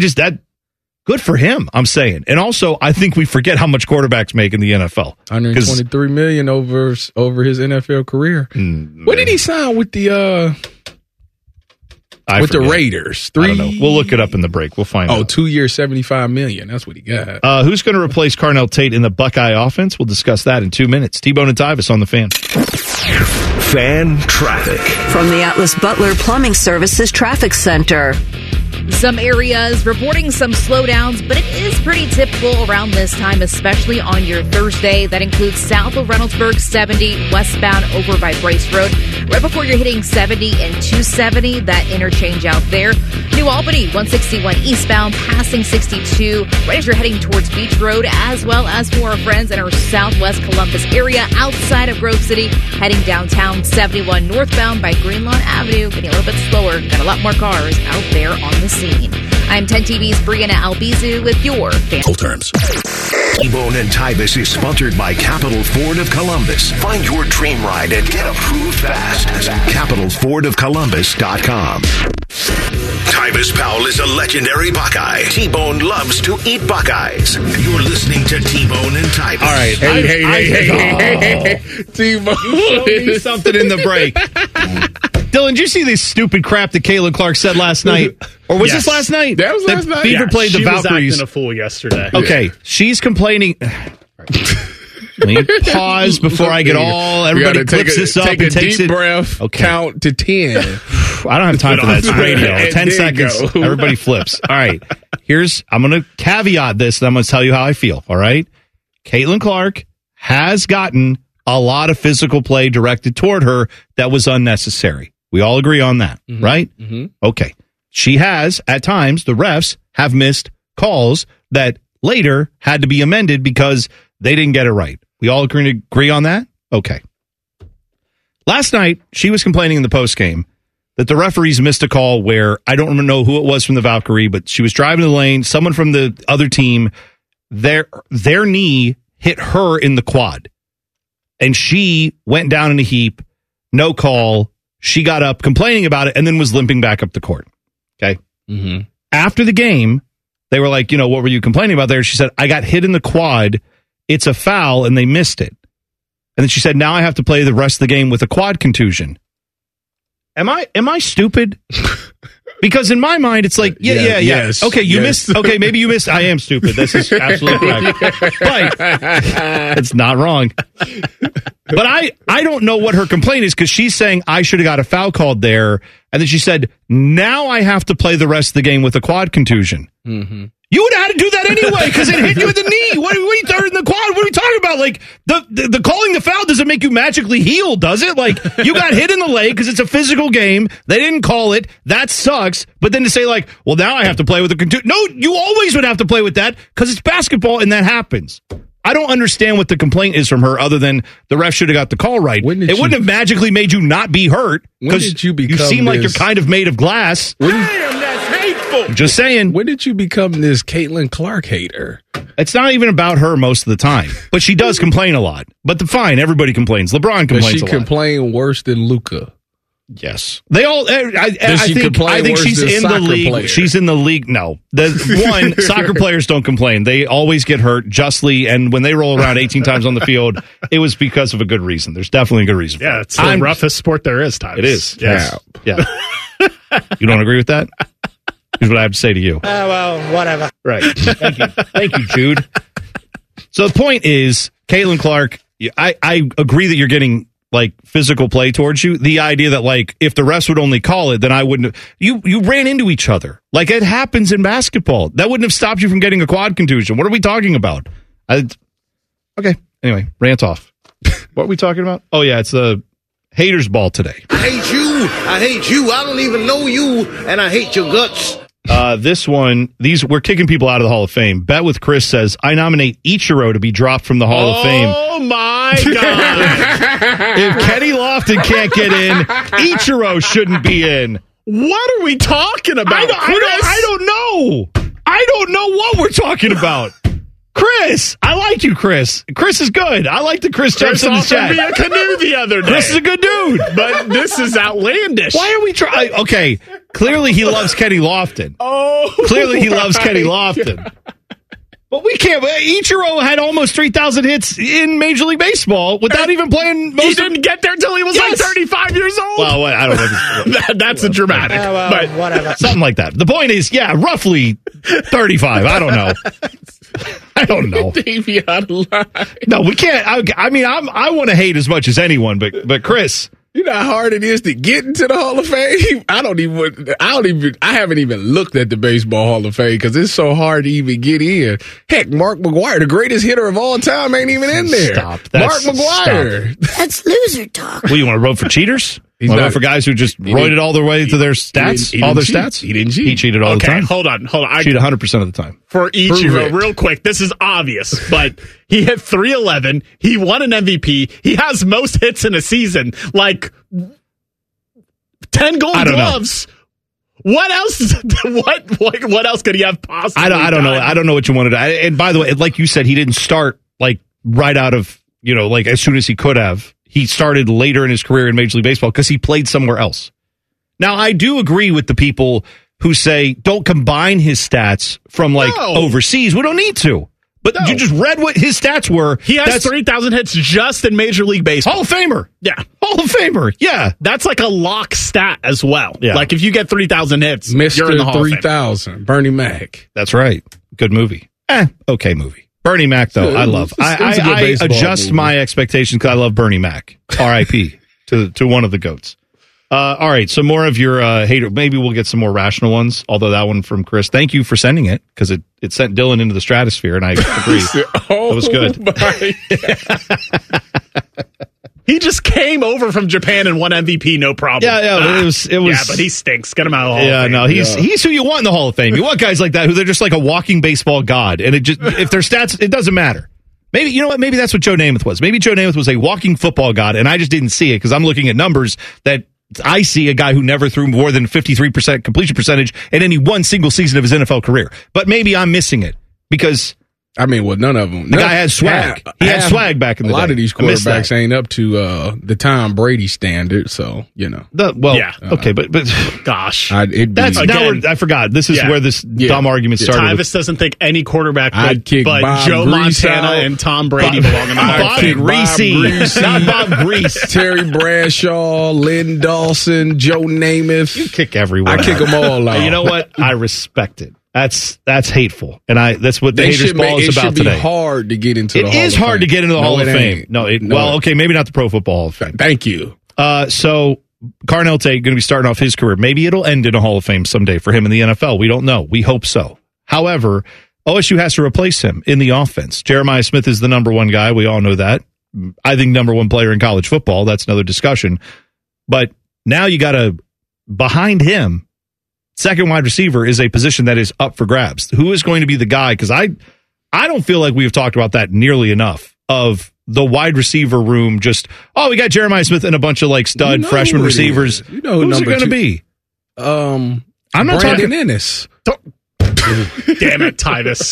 Good for him, I'm saying. And also, I think we forget how much quarterbacks make in the NFL. $123 million over his NFL career. What did he sign with the Raiders? I don't know. We'll look it up in the break. We'll find out. 2 years, $75 million. That's what he got. Who's going to replace Carnell Tate in the Buckeye offense? We'll discuss that in 2 minutes. T-Bone and Tyvis on the Fan. Fan traffic. From the Atlas Butler Plumbing Services Traffic Center. Some areas reporting some slowdowns, but it is pretty typical around this time, especially on your Thursday. That includes south of Reynoldsburg 70, westbound over by Bryce Road. Right before you're hitting 70 and 270, that interchange out there. New Albany 161 eastbound, passing 62, right as you're heading towards Beach Road, as well as for our friends in our southwest Columbus area outside of Grove City, heading downtown 71 northbound by Greenlawn Avenue, getting a little bit slower. Got a lot more cars out there on the scene. I'm 10 TV's Brianna Albizu with your Full terms. T-Bone and Tyvis is sponsored by Capital Ford of Columbus. Find your dream ride and get approved fast at CapitalFordOfColumbus.com. Tyvis Powell is a legendary Buckeye. T-Bone loves to eat Buckeyes. You're listening to T-Bone and Tyvis. All right. Hey. T-Bone. You showed me something in the break. Dylan, did you see this stupid crap that Caitlin Clark said last night? Or was this last night? That was last night. Beaver played the Valkyries. She was acting a fool yesterday. Okay, she's complaining. Let me pause before I get all. Everybody clips this up and takes it. Take a deep breath. Okay. Count to 10. I don't have time for that. It's radio. 10 seconds. Everybody flips. All right. I'm going to caveat this, and I'm going to tell you how I feel. All right. Caitlin Clark has gotten a lot of physical play directed toward her that was unnecessary. We all agree on that, right? Mm-hmm. Okay. She has, at times, the refs have missed calls that later had to be amended because they didn't get it right. We all agree on that? Okay. Last night, she was complaining in the postgame that the referees missed a call where, I don't know who it was from the Valkyrie, but she was driving the lane, someone from the other team, their knee hit her in the quad. And she went down in a heap, no call. She got up complaining about it and then was limping back up the court. Okay. Mm-hmm. After the game, they were like, what were you complaining about there? She said, I got hit in the quad. It's a foul and they missed it. And then she said, now I have to play the rest of the game with a quad contusion. Am I stupid? Because in my mind, it's like, yes. Okay, you missed. Okay, maybe you missed. I am stupid. This is absolutely correct. But it's not wrong. But I don't know what her complaint is, because she's saying I should have got a foul called there. And then she said, now I have to play the rest of the game with a quad contusion. Mm-hmm. You would have had to do that anyway, because it hit you in the knee. What are you talking the quad? What are we talking about? Like, the calling the foul doesn't make you magically heal, does it? Like, you got hit in the leg because it's a physical game. They didn't call it. That sucks. But then to say, like, well, now I have to play with a contusion. No, you always would have to play with that, because it's basketball and that happens. I don't understand what the complaint is from her, other than the ref should have got the call right. It wouldn't have magically made you not be hurt, because you seem like you're kind of made of glass. Damn, that's hateful. Just saying. When did you become this Caitlin Clark hater? It's not even about her most of the time, but she does complain a lot. But fine, everybody complains. LeBron complains a lot. Does she complain worse than Luka? Yes, they all. I think she's in the league. Player? She's in the league. No, soccer players don't complain. They always get hurt justly, and when they roll around 18 times on the field, it was because of a good reason. There's definitely a good reason. Yeah, it's the roughest sport there is. Times it is. Yes. Yeah. You don't agree with that? Here's what I have to say to you. Well, whatever. Right. Thank you, Jude. So the point is, Caitlin Clark. I agree that you're getting like physical play towards you. The idea that like if the refs would only call it, then I wouldn't. You ran into each other. Like it happens in basketball. That wouldn't have stopped you from getting a quad contusion. What are we talking about? Okay. Anyway, rant off. What are we talking about? Oh yeah, it's the haters ball today. I hate you. I hate you. I don't even know you, and I hate your guts. We're kicking people out of the Hall of Fame. Bet with Chris says, I nominate Ichiro to be dropped from the Hall of Fame. Oh my God. If Kenny Lofton can't get in, Ichiro shouldn't be in. What are we talking about? I don't know. I don't know what we're talking about. Chris, I like you, Chris. Chris is good. I like the Chris jumps in the chat. Me a canoe the other day. Chris is a good dude, but this is outlandish. Why are we trying? Okay, clearly he loves Kenny Lofton. Clearly he loves Kenny Lofton. But we can't. Ichiro had almost 3,000 hits in Major League Baseball without even playing. He didn't get there till he was like 35 years old. Well, I don't know. That's a dramatic. But whatever. Something like that. The point is, roughly 35. I don't know. I don't know. No, we can't. I mean, I want to hate as much as anyone, but Chris. You know how hard it is to get into the Hall of Fame? I haven't even looked at the Baseball Hall of Fame because it's so hard to even get in. Heck, Mark McGwire, the greatest hitter of all time, ain't even in there. Stop. Mark McGwire. That's loser talk. Well, you want to vote for cheaters? You want to vote for guys who just roided all their way to their stats? He didn't cheat. He cheated all the time. Hold on. I cheated 100% of the time. For Ichiro, real quick, this is obvious, but he hit 311. He won an MVP. He has most hits in a season, like 10 Gold Gloves. What else? What else could he have possibly? I don't know. I don't know what you wanted to. And by the way, like you said, he didn't start like right out of like as soon as he could have. He started later in his career in Major League Baseball because he played somewhere else. Now, I do agree with the people who say don't combine his stats from overseas. We don't need to. But you just read what his stats were. He has 3,000 hits just in Major League Baseball. Hall of Famer. Yeah. Hall of Famer. Yeah. That's like a lock stat as well. Yeah. Like if you get 3,000 hits, you're in the Hall of Fame. 3,000. Bernie Mac. That's right. Good movie. Okay movie. Bernie Mac, though, I love. I adjust my expectations because I love Bernie Mac. R.I.P. to one of the GOATs. All right, so more of your hater. Maybe we'll get some more rational ones, although that one from Chris. Thank you for sending it, because it sent Dylan into the stratosphere, and I agree. That was good. He just came over from Japan and won MVP, no problem. Yeah, it was. Yeah, but he stinks. Get him out of the Hall of Fame. No, he's who you want in the Hall of Fame. You want guys like that who they're just like a walking baseball god, and if their stats, it doesn't matter. Maybe, you know what? Maybe that's what Joe Namath was. Maybe Joe Namath was a walking football god, and I just didn't see it because I'm looking at numbers that I see a guy who never threw more than 53% completion percentage in any one single season of his NFL career. But maybe I'm missing it because I mean, well, none of them. The guy had swag. He had swag back in the day. A lot of these quarterbacks ain't up to the Tom Brady standard, so, you know. Okay, but gosh. I forgot. This is where this dumb argument started. Tyvis doesn't think any quarterback I'd kick but Bob Joe Grease Montana out. and Tom Brady belong in the Hall of Fame. Not Bob Grease. Terry Bradshaw, Lynn Dawson, Joe Namath. You kick everyone I kick them all out. You know what? I respect it. That's hateful, and that's what the haters ball is about today. It should be hard to get into the Hall of Fame. It is hard to get into the Hall of Fame. Okay, maybe not the Pro Football Hall of Fame. Thank you. So Carnell Tate going to be starting off his career. Maybe it'll end in a Hall of Fame someday for him in the NFL. We don't know. We hope so. However, OSU has to replace him in the offense. Jeremiah Smith is the number one guy. We all know that. I think number one player in college football. That's another discussion. But now you got to, behind him, second wide receiver is a position that is up for grabs. Who is going to be the guy? Because I don't feel like we've talked about that nearly enough of the wide receiver room. Just, we got Jeremiah Smith and a bunch of stud freshman receivers. You know who's it going to be? I'm not Brandon Ennis. Damn it, Titus.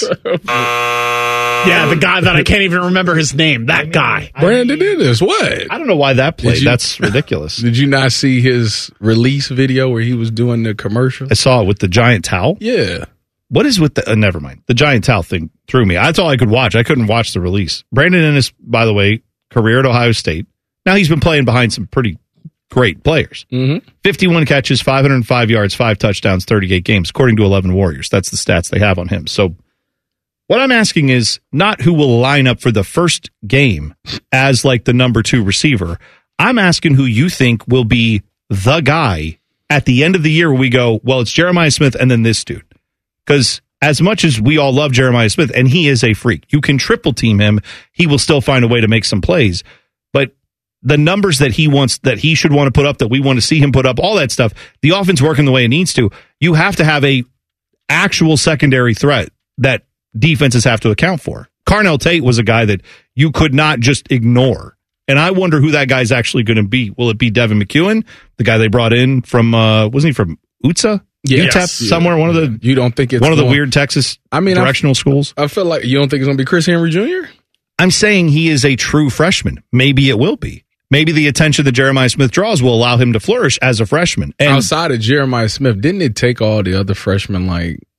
Yeah, the guy that I can't even remember his name. That guy. Brandon Ennis. What? I don't know why that played. That's ridiculous. Did you not see his release video where he was doing the commercial? I saw it with the giant towel. Yeah. What is with the... never mind. The giant towel thing threw me. That's all I could watch. I couldn't watch the release. Brandon Ennis, by the way, career at Ohio State. Now he's been playing behind some pretty great players. 51 catches, 505 yards, 5 touchdowns, 38 games, according to 11 Warriors. That's the stats they have on him. So what I'm asking is not who will line up for the first game as the number 2 receiver. I'm asking who you think will be the guy at the end of the year where we go, well, it's Jeremiah Smith and then this dude. Because as much as we all love Jeremiah Smith, and he is a freak, you can triple team him, he will still find a way to make some plays. But the numbers that he should want to put up, that we want to see him put up, all that stuff, the offense working the way it needs to, you have to have a actual secondary threat that defenses have to account for. Carnell Tate was a guy that you could not just ignore. And I wonder who that guy's actually going to be. Will it be Devin McEwen, the guy they brought in from, wasn't he from UTSA? Yes. UTEP, somewhere, one of the... You don't think it's one of the weird Texas directional schools? I feel like you don't think it's going to be Chris Henry Jr.? I'm saying he is a true freshman. Maybe it will be. Maybe the attention that Jeremiah Smith draws will allow him to flourish as a freshman. And outside of Jeremiah Smith, didn't it take all the other freshmen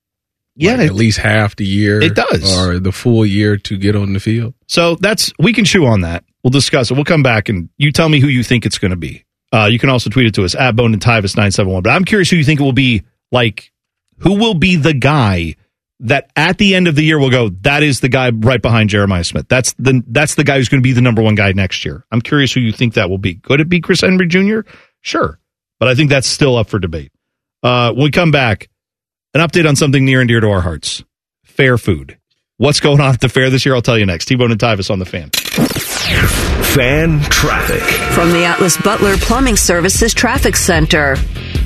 at least half the year? It does. Or the full year to get on the field? So we can chew on that. We'll discuss it. We'll come back and you tell me who you think it's going to be. You can also tweet it to us at Bone and Tyvis 971. But I'm curious who you think it will be. Who will be the guy that at the end of the year will go, that is the guy right behind Jeremiah Smith. That's the guy who's going to be the number one guy next year. I'm curious who you think that will be. Could it be Chris Henry Jr.? Sure. But I think that's still up for debate. When we come back, an update on something near and dear to our hearts. Fair food. What's going on at the fair this year? I'll tell you next. T-Bone and Tyvis on the Fan. Fan traffic. From the Atlas Butler Plumbing Services Traffic Center.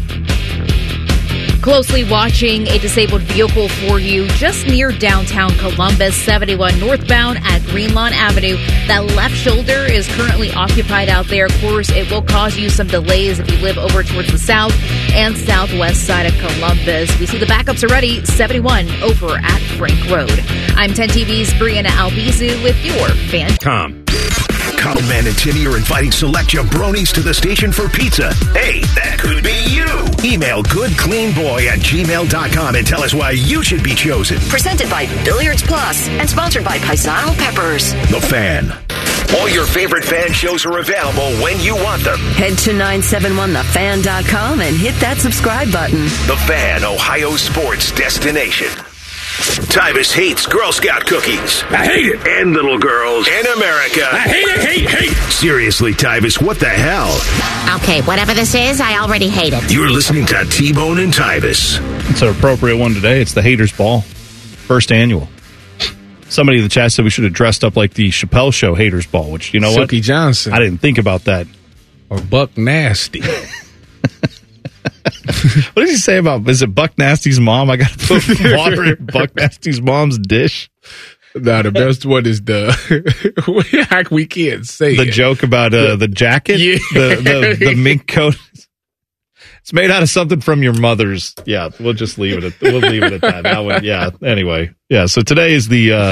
Closely watching a disabled vehicle for you just near downtown Columbus, 71 northbound at Greenlawn Avenue. That left shoulder is currently occupied out there. Of course, it will cause you some delays if you live over towards the south and southwest side of Columbus. We see the backups already, 71 over at Frank Road. I'm 10TV's Brianna Albizu with your Fan. Colin Man and Timmy are inviting select jabronis to the station for pizza. Hey, that could be you. Email goodcleanboy@gmail.com and tell us why you should be chosen. Presented by Billiards Plus and sponsored by Paisano Peppers. The Fan. All your favorite fan shows are available when you want them. Head to 971thefan.com and hit that subscribe button. The Fan, Ohio sports destination. Tyvis hates Girl Scout cookies. I hate it. And little girls. And America. I hate it, hate. Seriously, Tyvis, what the hell? Okay, whatever this is, I already hate it. You're listening to T-Bone and Tyvis. It's an appropriate one today. It's the Haters Ball. First annual. Somebody in the chat said we should have dressed up like the Chappelle Show Haters Ball, which, you know what? Silky Johnson. I didn't think about that. Or Buck Nasty. What did he say about, is it Buck Nasty's mom? I got to put water in Buck Nasty's mom's dish. No, the best one is we can't say the joke about the jacket, the mink coat. It's made out of something from your mother's. Yeah, we'll just leave it at that. That one, yeah. Anyway, yeah. So today is the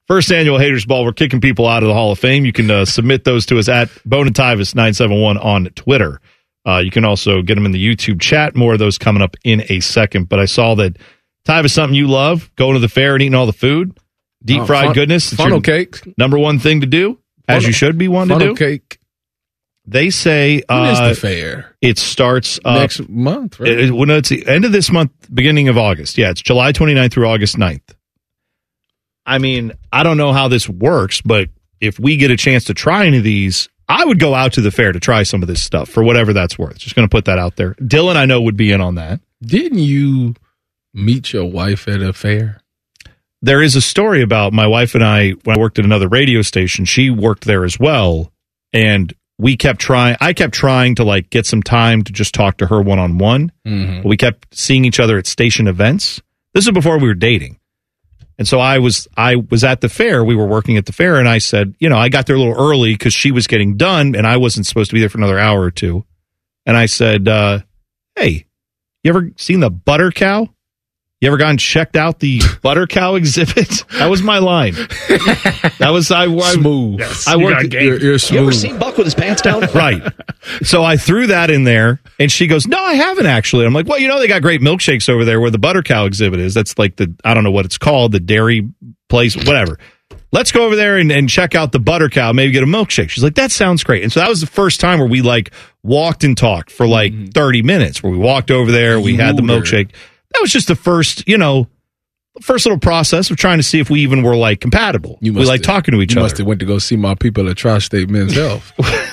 First annual Haters Ball. We're kicking people out of the Hall of Fame. You can submit those to us at Bone and Tyvis 971 on Twitter. You can also get them in the YouTube chat. More of those coming up in a second. But I saw that Tyvis, something you love, going to the fair and eating all the food, deep fried goodness. Funnel cake. Number one thing to do, as you should be one to do. Funnel cake. They say when is the fair? It starts next month, right? It's the end of this month, beginning of August. Yeah, it's July 29th through August 9th. I mean, I don't know how this works, but if we get a chance to try any of these, I would go out to the fair to try some of this stuff for whatever that's worth. Just going to put that out there. Dylan, I know, would be in on that. Didn't you meet your wife at a fair? There is a story about my wife and I, when I worked at another radio station, she worked there as well, and I kept trying to like get some time to just talk to her one-on-one. Mm-hmm. We kept seeing each other at station events. This is before we were dating. And so I was at the fair. We were working at the fair, and I said, I got there a little early because she was getting done, and I wasn't supposed to be there for another hour or two. And I said, hey, you ever seen the butter cow? You ever gone checked out the butter cow exhibit? That was my line. That was smooth. Yes, I worked. You're smooth. You ever seen Buck with his pants down? Right. So I threw that in there, and she goes, "No, I haven't actually." I'm like, "Well, they got great milkshakes over there where the butter cow exhibit is. That's like I don't know what it's called, the dairy place, whatever. Let's go over there and check out the butter cow, maybe get a milkshake." She's like, "That sounds great." And so that was the first time where we like walked and talked for like 30 minutes, where we walked over there, we had the milkshake. That was just the first little process of trying to see if we even were like compatible. We like talking to each other. You must have went to go see my people at Tri-State Men's Health.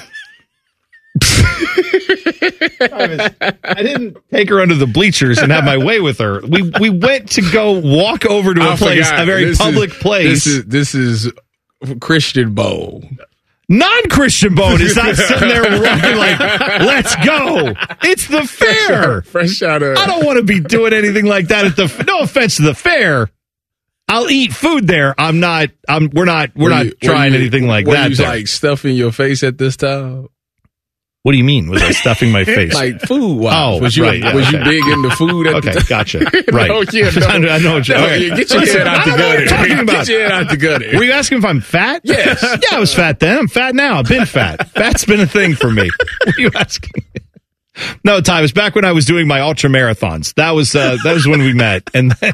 I didn't take her under the bleachers and have my way with her. We went to go walk over to a very public place. This is Christian Bowl. Non-Christian Bone is not sitting there walking like, let's go. It's the fair. Fresh out of. I don't want to be doing anything like that at the. No offense to the fair. I'll eat food there. We're not trying anything like that. Were you like stuffing your face at this time? What do you mean? Was I stuffing my face? Like food wise. Oh, was you big into food at the time? Gotcha. Right. I know what you're Get your head out the gutter. Get your head out the gutter. Were you asking if I'm fat? Yes. Yeah, I was fat then. I'm fat now. I've been fat. Fat's been a thing for me. What are you asking? No, Ty, it was back when I was doing my ultra marathons. That was when we met. And then,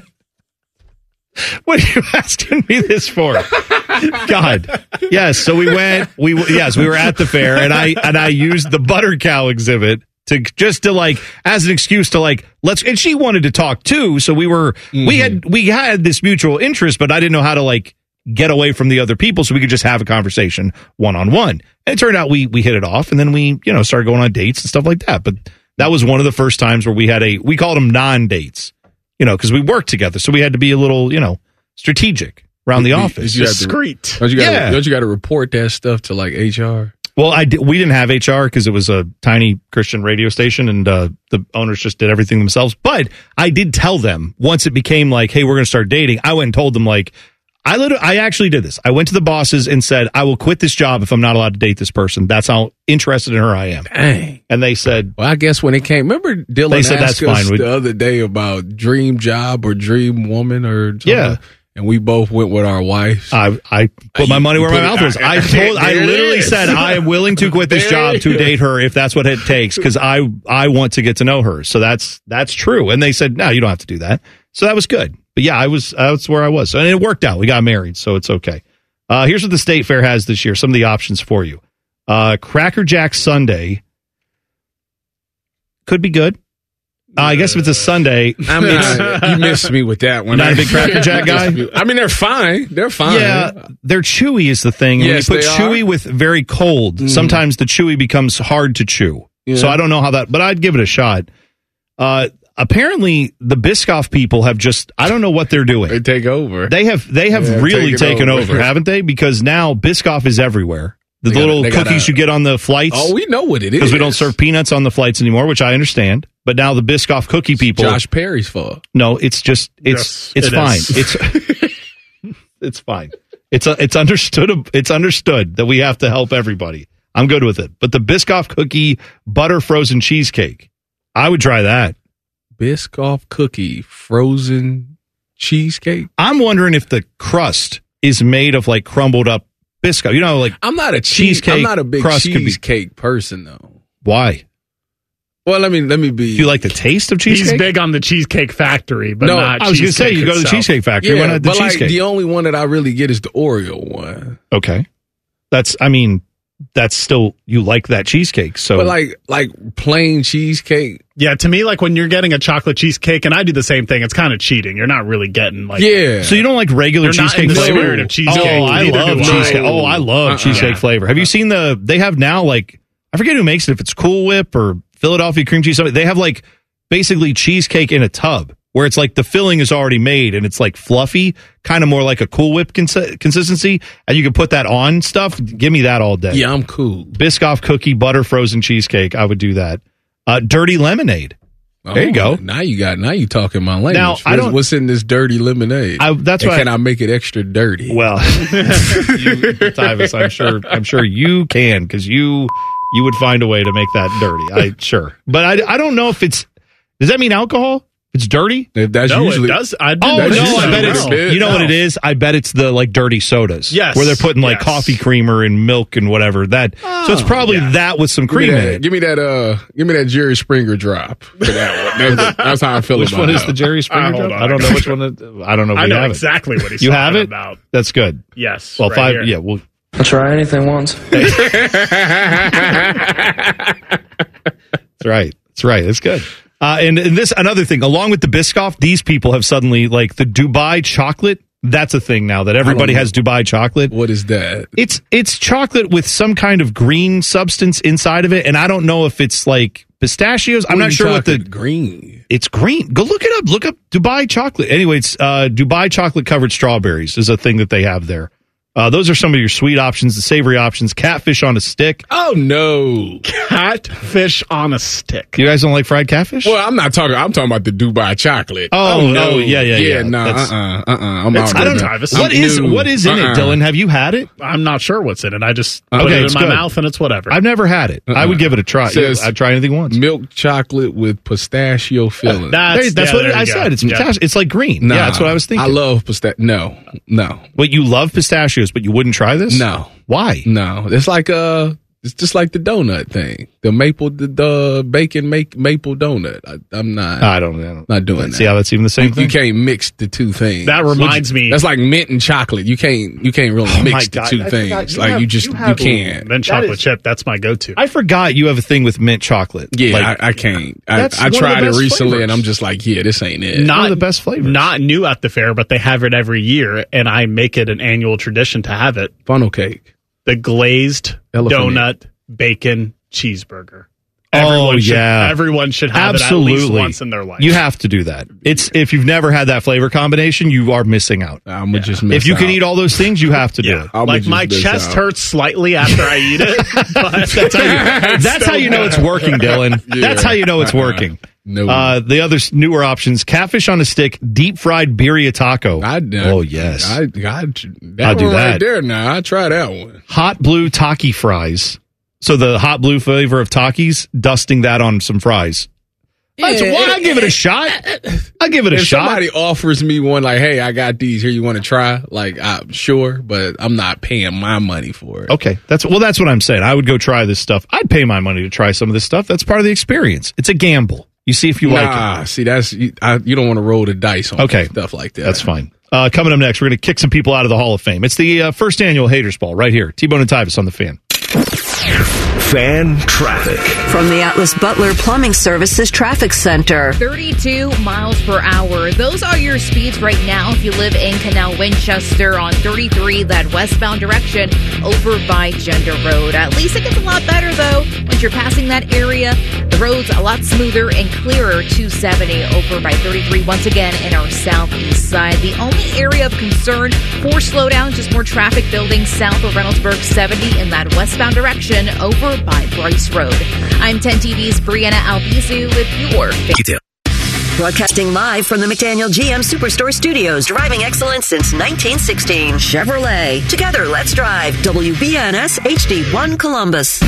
what are you asking me this for? God. Yes. So we were at the fair, and I used the butter cow exhibit to like as an excuse to like and she wanted to talk too. So we had this mutual interest, but I didn't know how to like get away from the other people so we could just have a conversation one-on-one. And it turned out we hit it off, and then we, started going on dates and stuff like that. But that was one of the first times where we called them non-dates. Because we worked together, so we had to be a little, strategic around the office. Discreet. Don't you got to report that stuff to like HR? Well, we didn't have HR because it was a tiny Christian radio station, and the owners just did everything themselves. But I did tell them once it became like, hey, we're going to start dating. I went and told them like, I actually did this. I went to the bosses and said, I will quit this job if I'm not allowed to date this person. That's how interested in her I am. Dang. And they said, well, I guess when it came, remember Dylan asked us the other day about dream job or dream woman or something? Yeah. And we both went with our wives. I put my money where my mouth was. I literally said, I am willing to quit this job to date her if that's what it takes, because I want to get to know her. So that's true. And they said, no, you don't have to do that. So that was good. But yeah, that's where I was. And it worked out. We got married, so it's okay. Here's what the State Fair has this year. Some of the options for you. Cracker Jack Sundae could be good. I guess if it's a Sunday. I mean, you missed me with that one. Not a big Cracker Jack guy? I mean, they're fine. They're fine. Yeah, they're chewy is the thing. Yes, when you put chewy with very cold, sometimes the chewy becomes hard to chew. Yeah. So I don't know how that, but I'd give it a shot. Apparently, the Biscoff people have I don't know what they're doing. They take over. They have really taken over, haven't they? Because now Biscoff is everywhere. The little cookies you get on the flights. Oh, we know what it is. Because we don't serve peanuts on the flights anymore, which I understand. But now the Biscoff cookie people. Josh Perry's fault. No, it's fine. It's fine. It's understood. It's understood that we have to help everybody. I'm good with it. But the Biscoff cookie butter frozen cheesecake, I would try that. Biscoff cookie frozen cheesecake. I'm wondering if the crust is made of like crumbled up Biscoff. You know, like I'm not a cheesecake. I'm not a big crust cheesecake person though. Why? Well, let me be. Do you like the taste of cheesecake? He's big on the Cheesecake Factory, but No, not I was going to say, you go to the itself. Cheesecake Factory. Why not the but cheesecake? like the only one that I really get is the Oreo one. Okay. That's still, you like that cheesecake. So, But like plain cheesecake. Yeah, to me, like when you're getting a chocolate cheesecake, and I do the same thing, it's kind of cheating. You're not really getting like. Yeah. So you don't like regular You're not cheesecake in the flavor? spirit of cheesecake. Oh, I Neither love do I. cheesecake. Oh, I love cheesecake flavor. Have you seen they have now like, I forget who makes it, if it's Cool Whip or Philadelphia cream cheese, something. They have like basically cheesecake in a tub where it's like the filling is already made and it's like fluffy, kind of more like a Cool Whip consistency. And you can put that on stuff. Give me that all day. Yeah, I'm cool. Biscoff cookie, butter frozen cheesecake. I would do that. Dirty lemonade. There you go. Now you talking my language. Now, I don't- What's in this dirty lemonade? That's and why can I make it extra dirty? Well, Tyvis, I'm sure you can, because you would find a way to make that dirty. But I don't know if it's. Does that mean alcohol? It's dirty? That's No, usually, it does. I bet it's. You know what it is? I bet it's the like dirty sodas. Yes. where they're putting like Yes. coffee creamer and milk and whatever. So it's probably that with some cream in it. Give me that Jerry Springer drop for that one. That's how I feel Which about one is it. the Jerry Springer hold drop? on. I don't know which one. I don't know. If I we know have exactly what he's You talking have it? about. That's good. Yes. Well, right 5. here. Yeah. Well, I'll try anything once. that's right. That's right. It's good. And this another thing, along with the Biscoff, these people have suddenly like the Dubai chocolate. That's a thing now that everybody has Dubai chocolate. What is that? It's chocolate with some kind of green substance inside of it, and I don't know if it's like pistachios. I'm not sure what the green. It's green. Go look it up. Look up Dubai chocolate. Anyway, it's Dubai chocolate covered strawberries is a thing that they have there. Those are some of your sweet options, the savory options. Catfish on a stick. Oh no, catfish on a stick. You guys don't like fried catfish? Well, I'm talking about the Dubai chocolate. Oh, no, yeah. No, I'm out. I don't there. know. What is in it, Dylan? Have you had it? I'm not sure what's in it. I just put it in my mouth and it's whatever. I've never had it. I would give it a try. I'd try anything once. Milk chocolate with pistachio filling. That's what I said. It's like green. Nah, yeah, that's what I was thinking. I love pistachio. No. Wait, you love pistachios, but you wouldn't try this? No. Why? No. It's just like the donut thing. The bacon maple donut. I'm not. I don't not doing that. See how that's even the same thing? You can't mix the two things. That reminds me. That's like mint and chocolate. You can't really mix the two things. You can't. Mint chocolate chip. That's my go-to. I forgot you have a thing with mint chocolate. Yeah, I can't. I tried it recently, and I'm just like, yeah, this ain't it. Not one of the best flavors. Not new at the fair, but they have it every year, and I make it an annual tradition to have it. Funnel cake. The glazed Elephant donut bacon cheeseburger. Everyone should have it at least once in their life. You have to do that. If you've never had that flavor combination, you are missing out. I'm just miss if you out. can eat all those things, you have to do it. Like my chest hurts slightly after I eat it. But That's how you know it's working, Dylan. Yeah. That's how you know it's working. No. The other newer options: catfish on a stick, deep fried birria taco. Oh yes, I'll do that right there. Now I try that one. Hot blue Taki fries. So the hot blue flavor of Takis, dusting that on some fries. That's why I give it a shot. I give it a if shot. Somebody offers me one like, "Hey, I got these here. You want to try?" Like, I'm sure, but I'm not paying my money for it. Okay, that's what I'm saying. I would go try this stuff. I'd pay my money to try some of this stuff. That's part of the experience. It's a gamble. You see if you like it. See, you don't want to roll the dice on stuff like that. That's fine. Coming up next, we're going to kick some people out of the Hall of Fame. It's the first annual Haters Ball right here. T-Bone and Tyvis on the Fan. Fan traffic. From the Atlas Butler Plumbing Services Traffic Center. 32 miles per hour. Those are your speeds right now if you live in Canal Winchester on 33, that westbound direction over by Gender Road. At least it gets a lot better, though, once you're passing that area. The road's a lot smoother and clearer. 270 over by 33 once again in our southeast side. The only area of concern for slowdown, just more traffic building south of Reynoldsburg 70 in that westbound direction over by Bryce Road. I'm 10 TV's Brianna Albizu with your Detail. Broadcasting live from the McDaniel GM Superstore Studios. Driving excellence since 1916. Chevrolet. Together, let's drive. WBNS HD1 Columbus.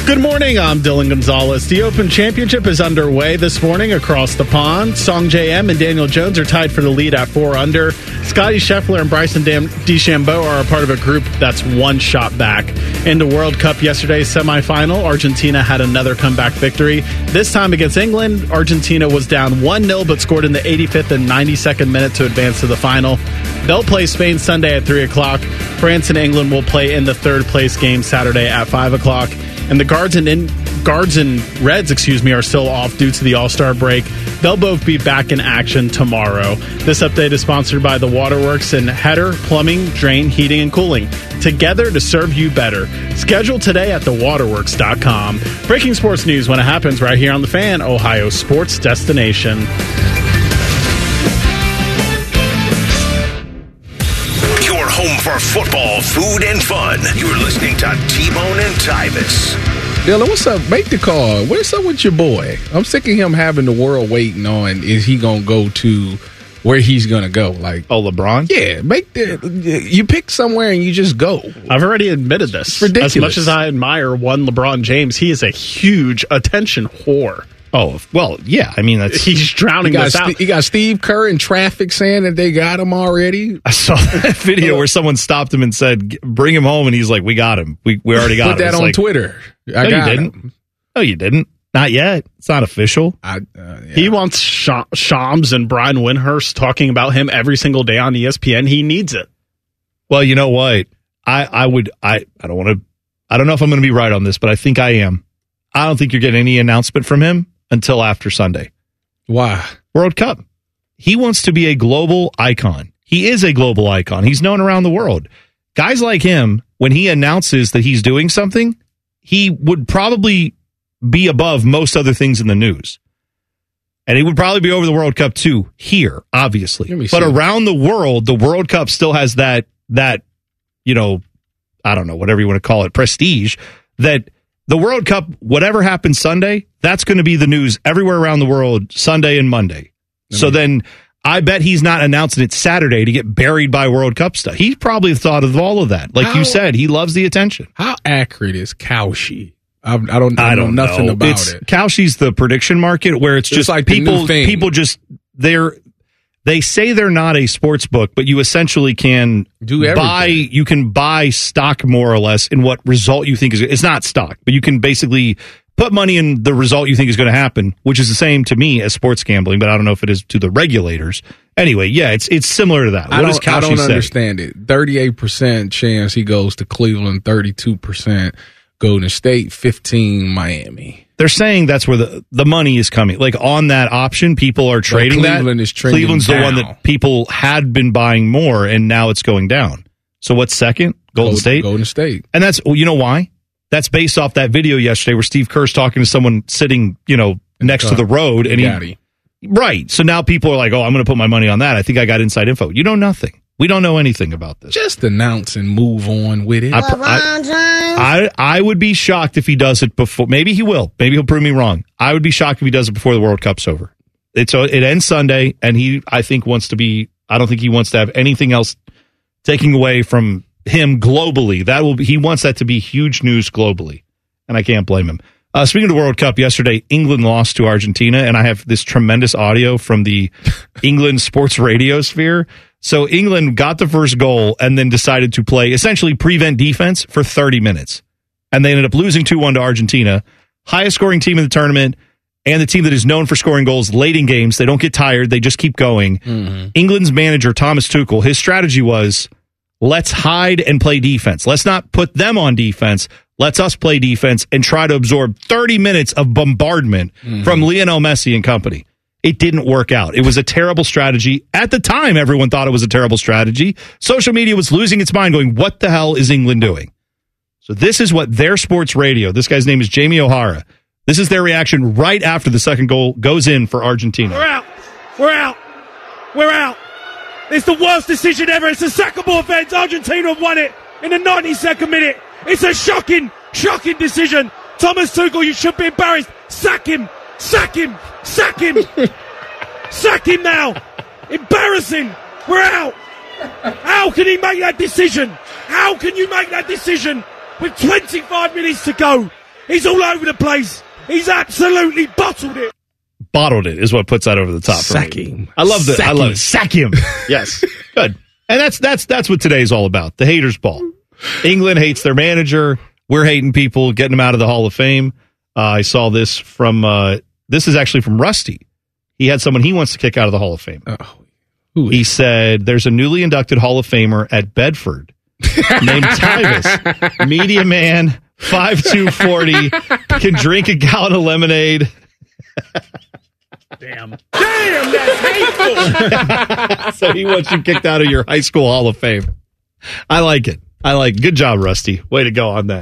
Good morning, I'm Dylan Gonzalez. The Open Championship is underway this morning across the pond. Song JM and Daniel Jones are tied for the lead at 4 under. Scotty Scheffler and Bryson DeChambeau are a part of a group that's one shot back. In the World Cup yesterday's semifinal, Argentina had another comeback victory. This time against England, Argentina was down 1-0 but scored in the 85th and 92nd minute to advance to the final. They'll play Spain Sunday at 3 o'clock. France and England will play in the third place game Saturday at 5 o'clock. And the Guards and Reds, are still off due to the All-Star break. They'll both be back in action tomorrow. This update is sponsored by the Waterworks and Header Plumbing, Drain, Heating, and Cooling. Together to serve you better. Schedule today at thewaterworks.com. Breaking sports news when it happens right here on The Fan, Ohio sports destination. Home for football, food, and fun. You're listening to T-Bone and Tyvis. Dylan, what's up? Make the call. What's up with your boy? I'm sick of him having the world waiting on, is he going to go to where he's going to go? Like, LeBron? Yeah, you pick somewhere and you just go. I've already admitted this. It's ridiculous. As much as I admire one LeBron James, he is a huge attention whore. Oh, well, yeah. I mean, he's drowning us out. You got Steve Kerr in traffic saying that they got him already. I saw that video where someone stopped him and said, bring him home. And he's like, we got him. We already got him. Put that on Twitter. No, you didn't. No, you didn't. Not yet. It's not official. He wants Shams and Brian Windhorst talking about him every single day on ESPN. He needs it. Well, you know what? I don't know if I'm going to be right on this, but I think I am. I don't think you're getting any announcement from him until after Sunday. Why? World Cup. He wants to be a global icon. He is a global icon. He's known around the world. Guys like him, when he announces that he's doing something, he would probably be above most other things in the news. And he would probably be over the World Cup too, here, obviously. But around the world, the World Cup still has that, I don't know, whatever you want to call it, prestige, that the World Cup, whatever happens Sunday, that's going to be the news everywhere around the world Sunday and Monday. So then I bet he's not announcing it Saturday to get buried by World Cup stuff. He probably thought of all of that. Like you said, he loves the attention. How accurate is Cauchy? I don't know nothing about it. Cauchy's the prediction market where it's just like people just they say they're not a sports book, but you essentially can buy stock more or less in what result you think is. It's not stock, but you can basically put money in the result you think is going to happen, which is the same to me as sports gambling, but I don't know if it is to the regulators. Anyway, yeah, it's similar to that. What does Cauchy say? I don't understand it. 38% chance he goes to Cleveland, 32% Golden State, 15 Miami. They're saying that's where the money is coming. Like on that option, people are trading Cleveland that. Is trending Cleveland's down. the one that people had been buying more, and now it's going down. So what's second? Golden State? Golden State. And that's, you know why? That's based off that video yesterday where Steve Kerr's talking to someone sitting, next to the road. And right. So now people are like, oh, I'm going to put my money on that. I think I got inside info. You know nothing. We don't know anything about this. Just announce and move on with it. I would be shocked if he does it before. Maybe he will. Maybe he'll prove me wrong. I would be shocked if he does it before the World Cup's over. It ends Sunday, and I don't think he wants to have anything else taking away from him globally. He wants that to be huge news globally, and I can't blame him. Speaking of the World Cup, yesterday, England lost to Argentina, and I have this tremendous audio from the England sports radio sphere. So England got the first goal and then decided to play essentially prevent defense for 30 minutes. And they ended up losing 2-1 to Argentina. Highest scoring team in the tournament and the team that is known for scoring goals late in games. They don't get tired. They just keep going. Mm-hmm. England's manager, Thomas Tuchel, his strategy was, let's hide and play defense. Let's not put them on defense. Let's us play defense and try to absorb 30 minutes of bombardment from Lionel Messi and company. It didn't work out. It was a terrible strategy. At the time, everyone thought it was a terrible strategy. Social media was losing its mind going, what the hell is England doing? So this is what their sports radio, this guy's name is Jamie O'Hara. This is their reaction right after the second goal goes in for Argentina. We're out. It's the worst decision ever. It's a sackable offense. Argentina have won it in the 92nd minute. It's a shocking decision. Thomas Tuchel, you should be embarrassed. Sack him now. Embarrassing. We're out. How can he make that decision? How can you make that decision with 25 minutes to go? He's all over the place. He's absolutely bottled it. Bottled it is what puts that over the top. Sack him. I love that. I love it. Sack him. Yes. Good. And that's what today's all about. The haters ball. England hates their manager. We're hating people, getting them out of the Hall of Fame. I saw this from, this is actually from Rusty. He had someone he wants to kick out of the Hall of Fame. He said, there's a newly inducted Hall of Famer at Bedford named Tyvis. Media man, 5'2", 40, can drink a gallon of lemonade. Damn, that's hateful. So he wants you kicked out of your high school Hall of Fame. I like it. Good job, Rusty. Way to go on that.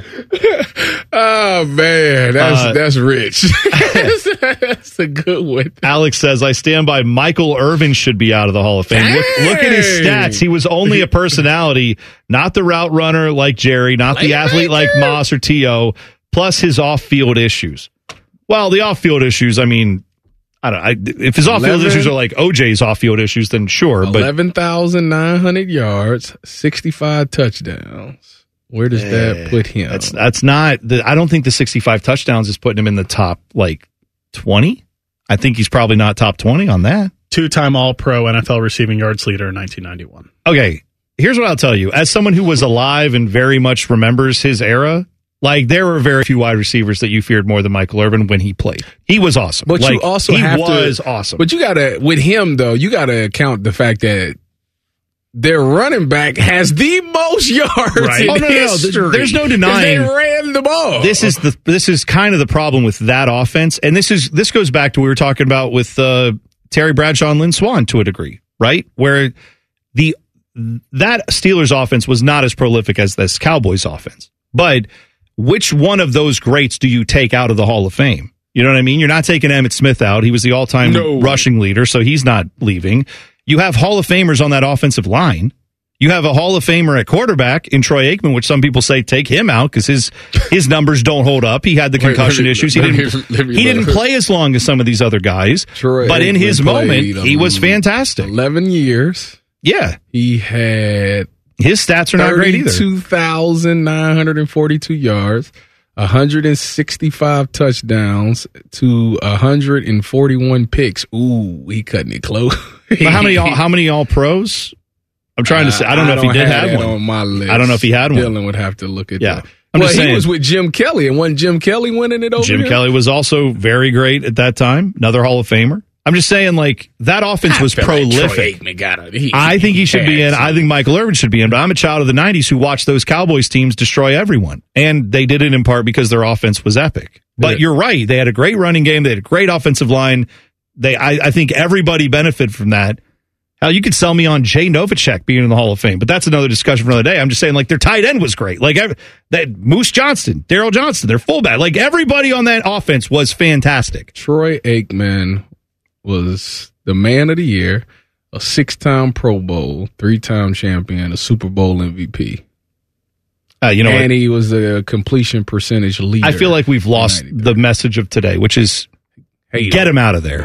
Oh, man. That's rich. That's a good one. Alex says, I stand by Michael Irvin should be out of the Hall of Fame. Look at his stats. He was only a personality, not the route runner like Jerry, not the athlete like Moss or T.O., plus his off-field issues. Well, the off-field issues, I mean, if his off-field issues are like OJ's off-field issues, then sure. 11,900 yards, 65 touchdowns. Where does that put him? That's not. I don't think the 65 touchdowns is putting him in the top 20. I think he's probably not top 20 on that. 2-time All-Pro NFL receiving yards leader in 1991. Okay, here's what I'll tell you. As someone who was alive and very much remembers his era. There were very few wide receivers that you feared more than Michael Irvin when he played. He was awesome. But you also was awesome. But with him though, you gotta account the fact that their running back has the most yards in history. No. There's no denying they ran the ball. This is kind of the problem with that offense, and this goes back to what we were talking about with Terry Bradshaw and Lynn Swann to a degree, right? Where that Steelers offense was not as prolific as this Cowboys offense, but which one of those greats do you take out of the Hall of Fame? You know what I mean? You're not taking Emmitt Smith out. He was the all-time rushing leader, so he's not leaving. You have Hall of Famers on that offensive line. You have a Hall of Famer at quarterback in Troy Aikman, which some people say take him out because his numbers don't hold up. He had the concussion issues. He didn't play as long as some of these other guys. Troy but Aikman in his moment, he was fantastic. 11 years. Yeah. He had... His stats are not great either. 32,942 yards, 165 touchdowns to 141 picks. Ooh, he cutting it close. But how many all pros? I'm trying to say. I don't know if he did have one on my list. I don't know if he had one. Dylan would have to look at that. I'm just saying, he was with Jim Kelly, and wasn't Jim Kelly winning it over Jim here? Kelly was also very great at that time. Another Hall of Famer. I'm just saying, that offense was prolific. I think he should be in. I think Michael Irvin should be in. But I'm a child of the 90s who watched those Cowboys teams destroy everyone. And they did it in part because their offense was epic. But you're right. They had a great running game. They had a great offensive line. I think everybody benefited from that. Hell, you could sell me on Jay Novacek being in the Hall of Fame. But that's another discussion for another day. I'm just saying, their tight end was great. That Moose Johnston, Daryl Johnston, their fullback. Everybody on that offense was fantastic. Troy Aikman was the man of the year, a 6-time Pro Bowl, 3-time champion, a Super Bowl MVP. And he was a completion percentage leader. I feel like we've lost the message of today, which is get him out of there.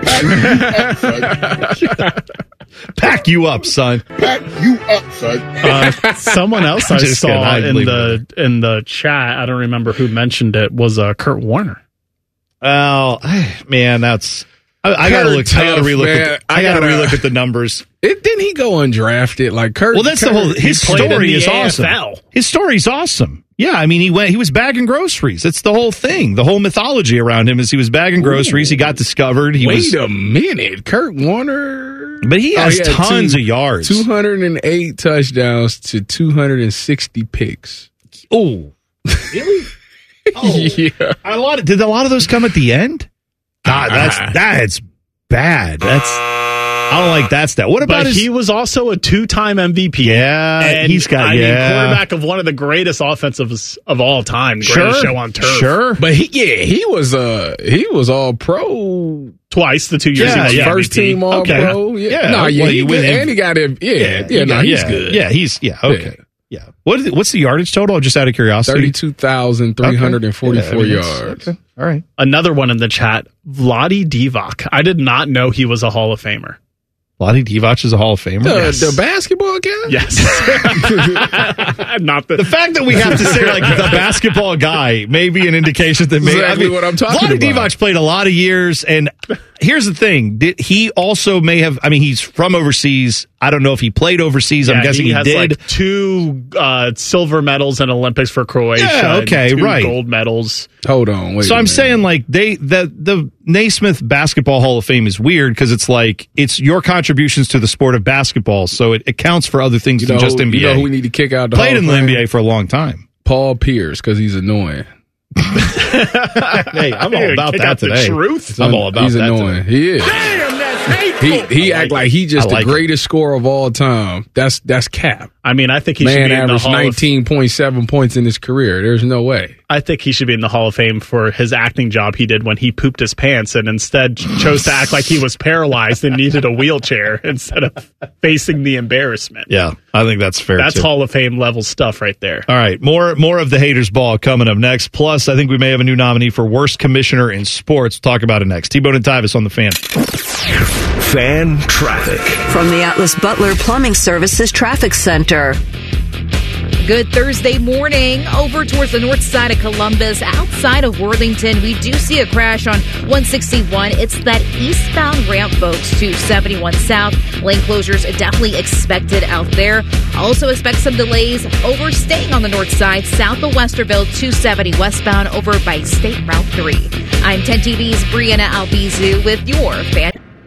Pack you up, son. Pack you up, son. Someone else I saw in the chat, I don't remember who mentioned it, was Kurt Warner. Oh, man, that's... I gotta relook at the numbers. Didn't he go undrafted? Kurt. Well, that's the whole. His story is awesome. His story's awesome. Yeah, I mean, he was bagging groceries. That's the whole thing. The whole mythology around him is he was bagging groceries. He got discovered. Wait a minute, Kurt Warner. But he has tons of yards. 208 touchdowns to 260 picks. Oh, really? Yeah. Did a lot of those come at the end? God, that's bad. I don't like that stat. What about he was also a 2-time MVP. Yeah, and he's got quarterback of one of the greatest offensives of all time. Greatest show on turf. Sure, but he was all pro twice. The 2 years he was first MVP. team all pro. He good, and he got him. He's good. Okay. Yeah. What's the yardage total? Just out of curiosity. 32,344 yards. Okay. All right. Another one in the chat, Vlade Divac. I did not know he was a Hall of Famer. Vlade Divac is a Hall of Famer. The basketball guy? Yes. Not the fact that we have to say like the basketball guy may be an indication that maybe exactly what I'm talking Vlade about. Divac played a lot of years, and here's the thing: he also may have. I mean, he's from overseas. I don't know if he played overseas. I'm guessing he has did. Like 2 silver medals in Olympics for Croatia. Yeah, okay, and 2 right. gold medals. Hold on, wait. So I'm saying like the Naismith Basketball Hall of Fame is weird because it's like it's your contributions to the sport of basketball, so it counts for other things than just NBA. You know who we need to kick out? Played in the NBA for a long time. Paul Pierce, because he's annoying. Hey, I'm all about that today. The truth. I'm all about he's that. annoying. Today. He is. Damn, that's hateful. He act like he just the greatest scorer of all time. That's cap. I mean, I think he should Man be in the averaged Hall 19.7 points in his career. There's no way. I think he should be in the Hall of Fame for his acting job he did when he pooped his pants and instead chose to act like he was paralyzed and needed a wheelchair instead of facing the embarrassment. Yeah, I think that's fair. That's too. Hall of Fame level stuff right there. All right, more of the haters ball coming up next. Plus, I think we may have a new nominee for worst commissioner in sports. We'll talk about it next. T-Bone and Tyvis on the Fan. Fan traffic from the Atlas Butler Plumbing Services Traffic Center. Good Thursday morning. Over towards the north side of Columbus, outside of Worthington, we do see a crash on 161. It's that eastbound ramp, folks, to 71 South. Lane closures definitely expected out there. Also expect some delays over staying on the north side, south of Westerville, 270 westbound over by State Route 3. I'm 10 TV's Brianna Albizu with your Fan.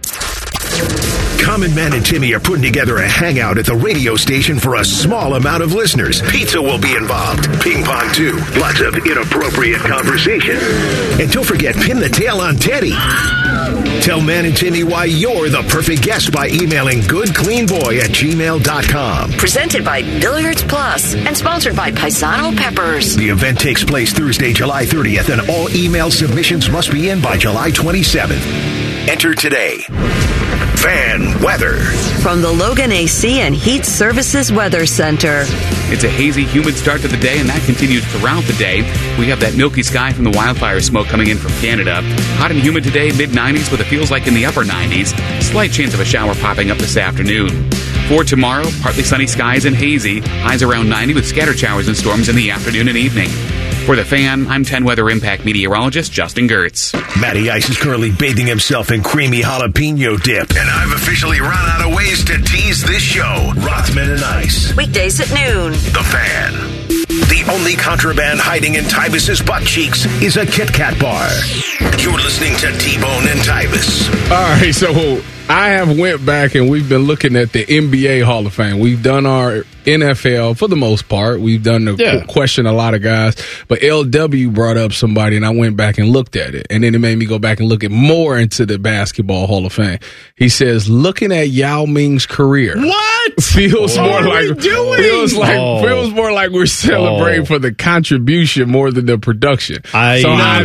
Common Man and Timmy are putting together a hangout at the radio station for a small amount of listeners. Pizza will be involved. Ping pong, too. Lots of inappropriate conversation. And don't forget, pin the tail on Teddy. Tell Man and Timmy why you're the perfect guest by emailing goodcleanboy@gmail.com. Presented by Billiards Plus and sponsored by Paisano Peppers. The event takes place Thursday, July 30th, and all email submissions must be in by July 27th. Enter today. Fan weather from the Logan AC and Heat Services Weather Center. It's a hazy, humid start to the day, and that continues throughout the day. We have that milky sky from the wildfire smoke coming in from Canada. Hot and humid today, mid-90s with a feels like in the upper 90s. Slight chance of a shower popping up this afternoon. For tomorrow, partly sunny skies and hazy. Highs around 90 with scattered showers and storms in the afternoon and evening. For the Fan, I'm 10 Weather Impact meteorologist Justin Gertz. Matty Ice is currently bathing himself in creamy jalapeno dip. And I've officially run out of ways to tease this show. Rothman and Ice. Weekdays at noon. The Fan. The only contraband hiding in Tyvis's butt cheeks is a Kit Kat bar. You're listening to T-Bone and Tyvis. All right, so I have went back and we've been looking at the NBA Hall of Fame. We've done our NFL for the most part. We've done the question a lot of guys, but LW brought up somebody and I went back and looked at it, and then it made me go back and look at more into the Basketball Hall of Fame. He says, looking at Yao Ming's career, what feels more like feels more like we're celebrating for the contribution more than the production. I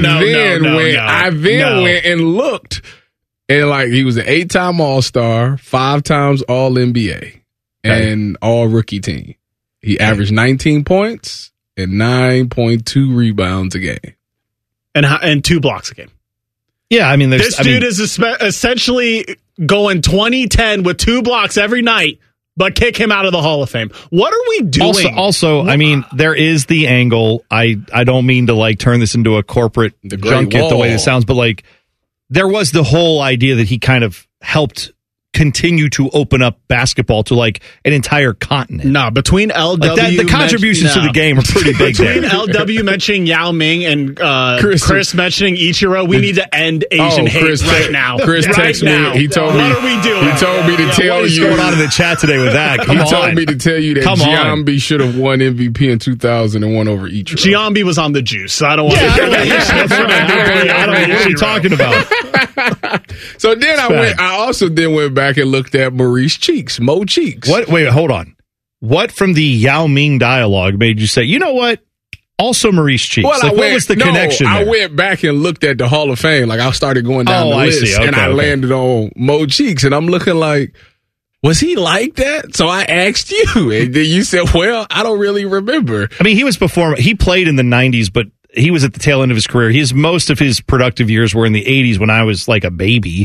then went and looked. And like he was an 8-time All-Star, 5 times All-NBA, and All-Rookie team. He averaged 19 points and 9.2 rebounds a game, and 2 blocks a game. Yeah, I mean, this dude is essentially going 20-10 with 2 blocks every night, but kick him out of the Hall of Fame. What are we doing? Also, I mean, there is the angle. I don't mean to like turn this into a corporate junket the way it sounds, but like. There was the whole idea that he kind of helped continue to open up basketball to like an entire continent. No, between LW, the contributions to the game are pretty big. Between LW mentioning Yao Ming and Chris mentioning Ichiro, we need to end Asian hate right now. Chris texted me. He told me. What are we doing? He told me to tell what's you. What's going on in the chat today with that? He told me to tell you that Giambi should have won MVP in 2001 over Ichiro. Giambi was on the juice. So I don't want to. I don't know what you're talking about. So then I also went back and looked at Maurice Cheeks, Mo Cheeks. What? Wait, hold on. What from the Yao Ming dialogue made you say, you know what? Also Maurice Cheeks. Well, what was the connection there? I went back and looked at the Hall of Fame. Like I started going down the list, and I landed on Mo Cheeks, and I'm looking like, was he like that? So I asked you, and then you said, well, I don't really remember. I mean, he played in the 90s, but he was at the tail end of his career. Most of his productive years were in the 80s when I was like a baby.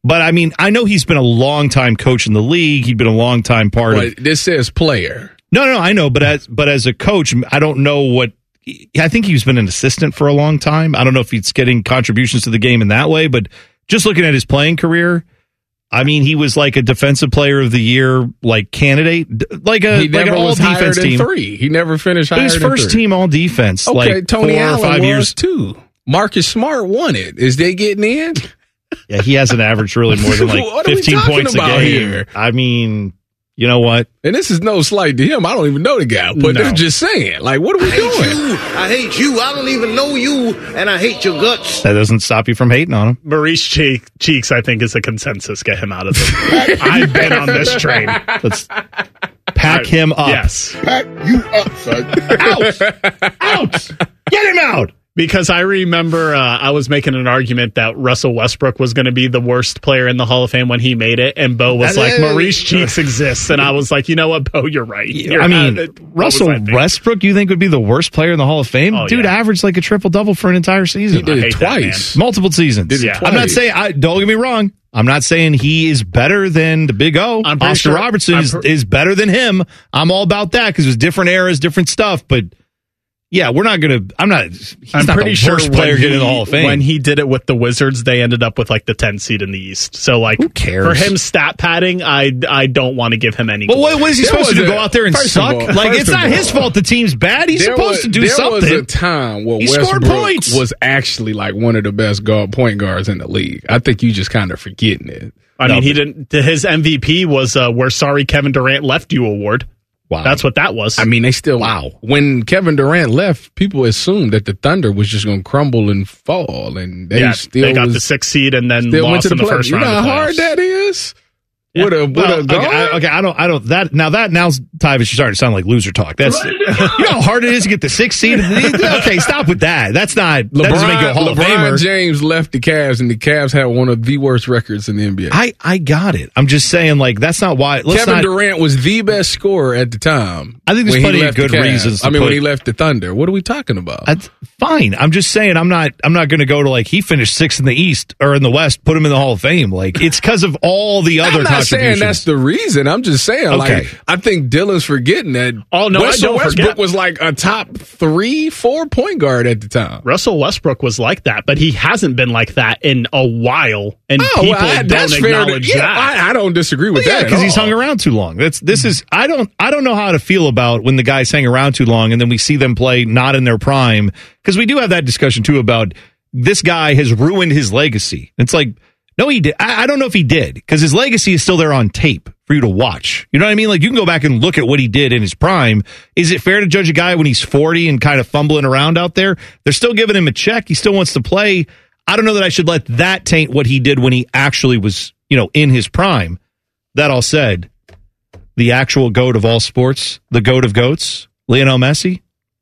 But I mean, I know he's been a long time coach in the league. He'd been a long time part of. This says player. No, I know, but as a coach, I don't know what. I think he's been an assistant for a long time. I don't know if he's getting contributions to the game in that way, but just looking at his playing career, I mean, he was like a defensive player of the year, like candidate, like an all defense team. 3. He never finished higher his than first 3. team all defense. Okay, like Tony 4 Allen or 5 years too. Marcus Smart won it. Is they getting in? Yeah, he hasn't averaged really more than like 15 points a game. Here? I mean, you know what? And this is no slight to him. I don't even know the guy, but they're just saying, like, what are we doing? I hate you. I don't even know you, and I hate your guts. That doesn't stop you from hating on him. Maurice Cheeks, I think, is a consensus. Get him out of the. I've been on this train. Let's pack him up. Yes. Pack you up, son. Out! Get him out! Because I remember I was making an argument that Russell Westbrook was going to be the worst player in the Hall of Fame when he made it, and Bo was like, Maurice Cheeks exists. And I was like, you know what, Bo, you're right. Russell Westbrook, you think would be the worst player in the Hall of Fame? Dude averaged like a triple-double for an entire season. He did it twice. Multiple seasons. I'm not saying, don't get me wrong, I'm not saying he is better than the Big O. Oscar Robertson is better than him. I'm all about that because it was different eras, different stuff, but... Yeah, we're not going to. I'm pretty sure worst player getting in the Hall of Fame. When he did it with the Wizards, they ended up with like the 10th seed in the East. So like, who cares? For him, stat padding, I don't want to give him any. Well, what is he supposed to do? Go out there and suck? Like, it's not his fault. The team's bad. He's supposed to do something. There was a time where Westbrook was actually like one of the best point guards in the league. I think you just kind of forgetting it. I mean, he didn't. His MVP was "We're Sorry Kevin Durant Left You" award. Wow. That's what that was. I mean, they still... Wow. When Kevin Durant left, people assumed that the Thunder was just going to crumble and fall, and they got the 6th seed and then lost in the first round. You know how hard that is? Yeah. Now Tyvus, you're starting to sound like loser talk. That's you know how hard it is to get the 6th seed. Okay, stop with that. That doesn't make you a Hall of Famer. LeBron James left the Cavs, and the Cavs had one of the worst records in the NBA. I got it. I'm just saying, like, that's not why. Kevin Durant was the best scorer at the time. I think there's plenty of good reasons. When he left the Thunder, what are we talking about? That's fine. I'm just saying, I'm not going to go to like he finished 6th in the East or in the West, put him in the Hall of Fame. Like, it's because of all the other contributions. I'm not saying that's the reason. I'm just saying, like, I think Dylan's forgetting that. Oh no, Russell Westbrook was like a top 3-4 point guard at the time. Russell Westbrook was like that, but he hasn't been like that in a while, and people don't acknowledge that. I don't disagree with that because he's hung around too long. I don't know how to feel about when the guys hang around too long and then we see them play not in their prime, because we do have that discussion too about this guy has ruined his legacy. It's like, no, he did. I don't know if he did, because his legacy is still there on tape for you to watch. You know what I mean? Like, you can go back and look at what he did in his prime. Is it fair to judge a guy when he's 40 and kind of fumbling around out there? They're still giving him a check. He still wants to play. I don't know that I should let that taint what he did when he actually was, in his prime. That all said, the actual GOAT of all sports, the GOAT of GOATs, Lionel Messi,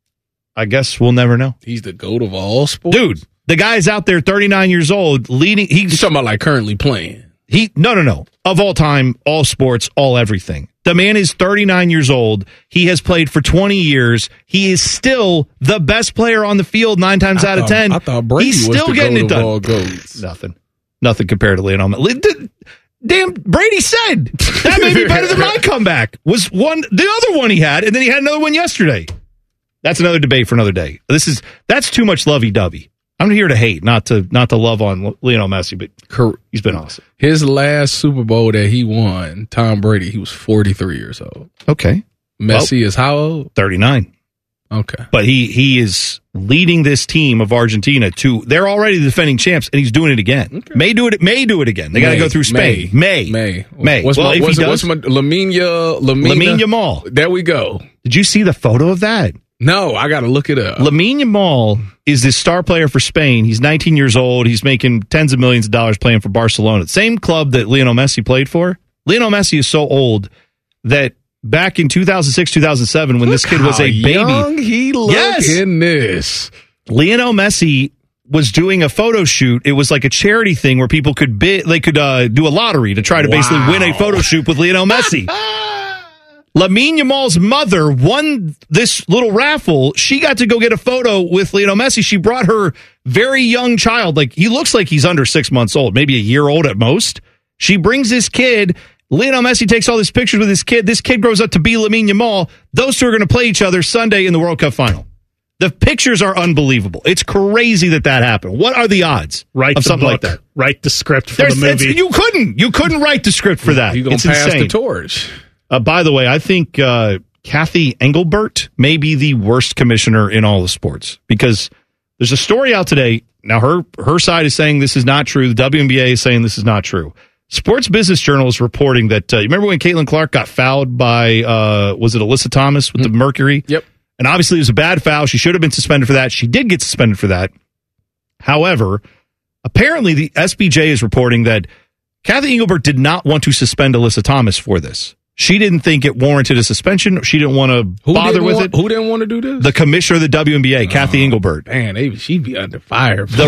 I guess we'll never know. He's the GOAT of all sports? Dude. The guy's out there, 39 years old, leading. He's talking about like currently playing. No. Of all time, all sports, all everything. The man is 39 years old. He has played for 20 years. He is still the best player on the field 9 times out of 10. I thought Brady He's was still the getting it GOAT of done. all goats. Nothing compared to Lionel Messi. Damn, Brady said that may be better than my comeback. Was the other one he had, and then he had another one yesterday. That's another debate for another day. That's too much lovey-dovey. I'm here to hate, not to love on Lionel Messi, but he's been awesome. His last Super Bowl that he won, Tom Brady, he was 43 years old. Okay. Messi is how old? 39. Okay. But he is leading this team of Argentina they're already the defending champs, and he's doing it again. Okay. May do it again. They got to go through Spain. May. What's my Lamine Yamal. There we go. Did you see the photo of that? No, I got to look it up. Lamine Yamal is this star player for Spain. He's 19 years old. He's making tens of millions of dollars playing for Barcelona. Same club that Lionel Messi played for. Lionel Messi is so old that back in 2006, 2007, when this kid was a baby. Young he looked in this. Lionel Messi was doing a photo shoot. It was like a charity thing where people could do a lottery to try to basically win a photo shoot with Lionel Messi. Lamine Yamal's mother won this little raffle. She got to go get a photo with Lionel Messi. She brought her very young child. Like, he looks like he's under 6 months old, maybe a year old at most. She brings this kid. Lionel Messi takes all these pictures with this kid. This kid grows up to be Lamine Yamal. Those two are going to play each other Sunday in the World Cup final. The pictures are unbelievable. It's crazy that happened. What are the odds of something like that? Write the script for the movie. You couldn't write the script for that. You're going to pass the torch. By the way, I think Kathy Engelbert may be the worst commissioner in all of sports because there's a story out today. Now, her side is saying this is not true. The WNBA is saying this is not true. Sports Business Journal is reporting that, you remember when Caitlin Clark got fouled by, was it Alyssa Thomas with the Mercury? Yep. And obviously it was a bad foul. She should have been suspended for that. She did get suspended for that. However, apparently the SBJ is reporting that Kathy Engelbert did not want to suspend Alyssa Thomas for this. She didn't think it warranted a suspension. She didn't want to bother with it. Who didn't want to do this? The commissioner of the WNBA, Kathy Engelbert. Man, she'd be under fire. The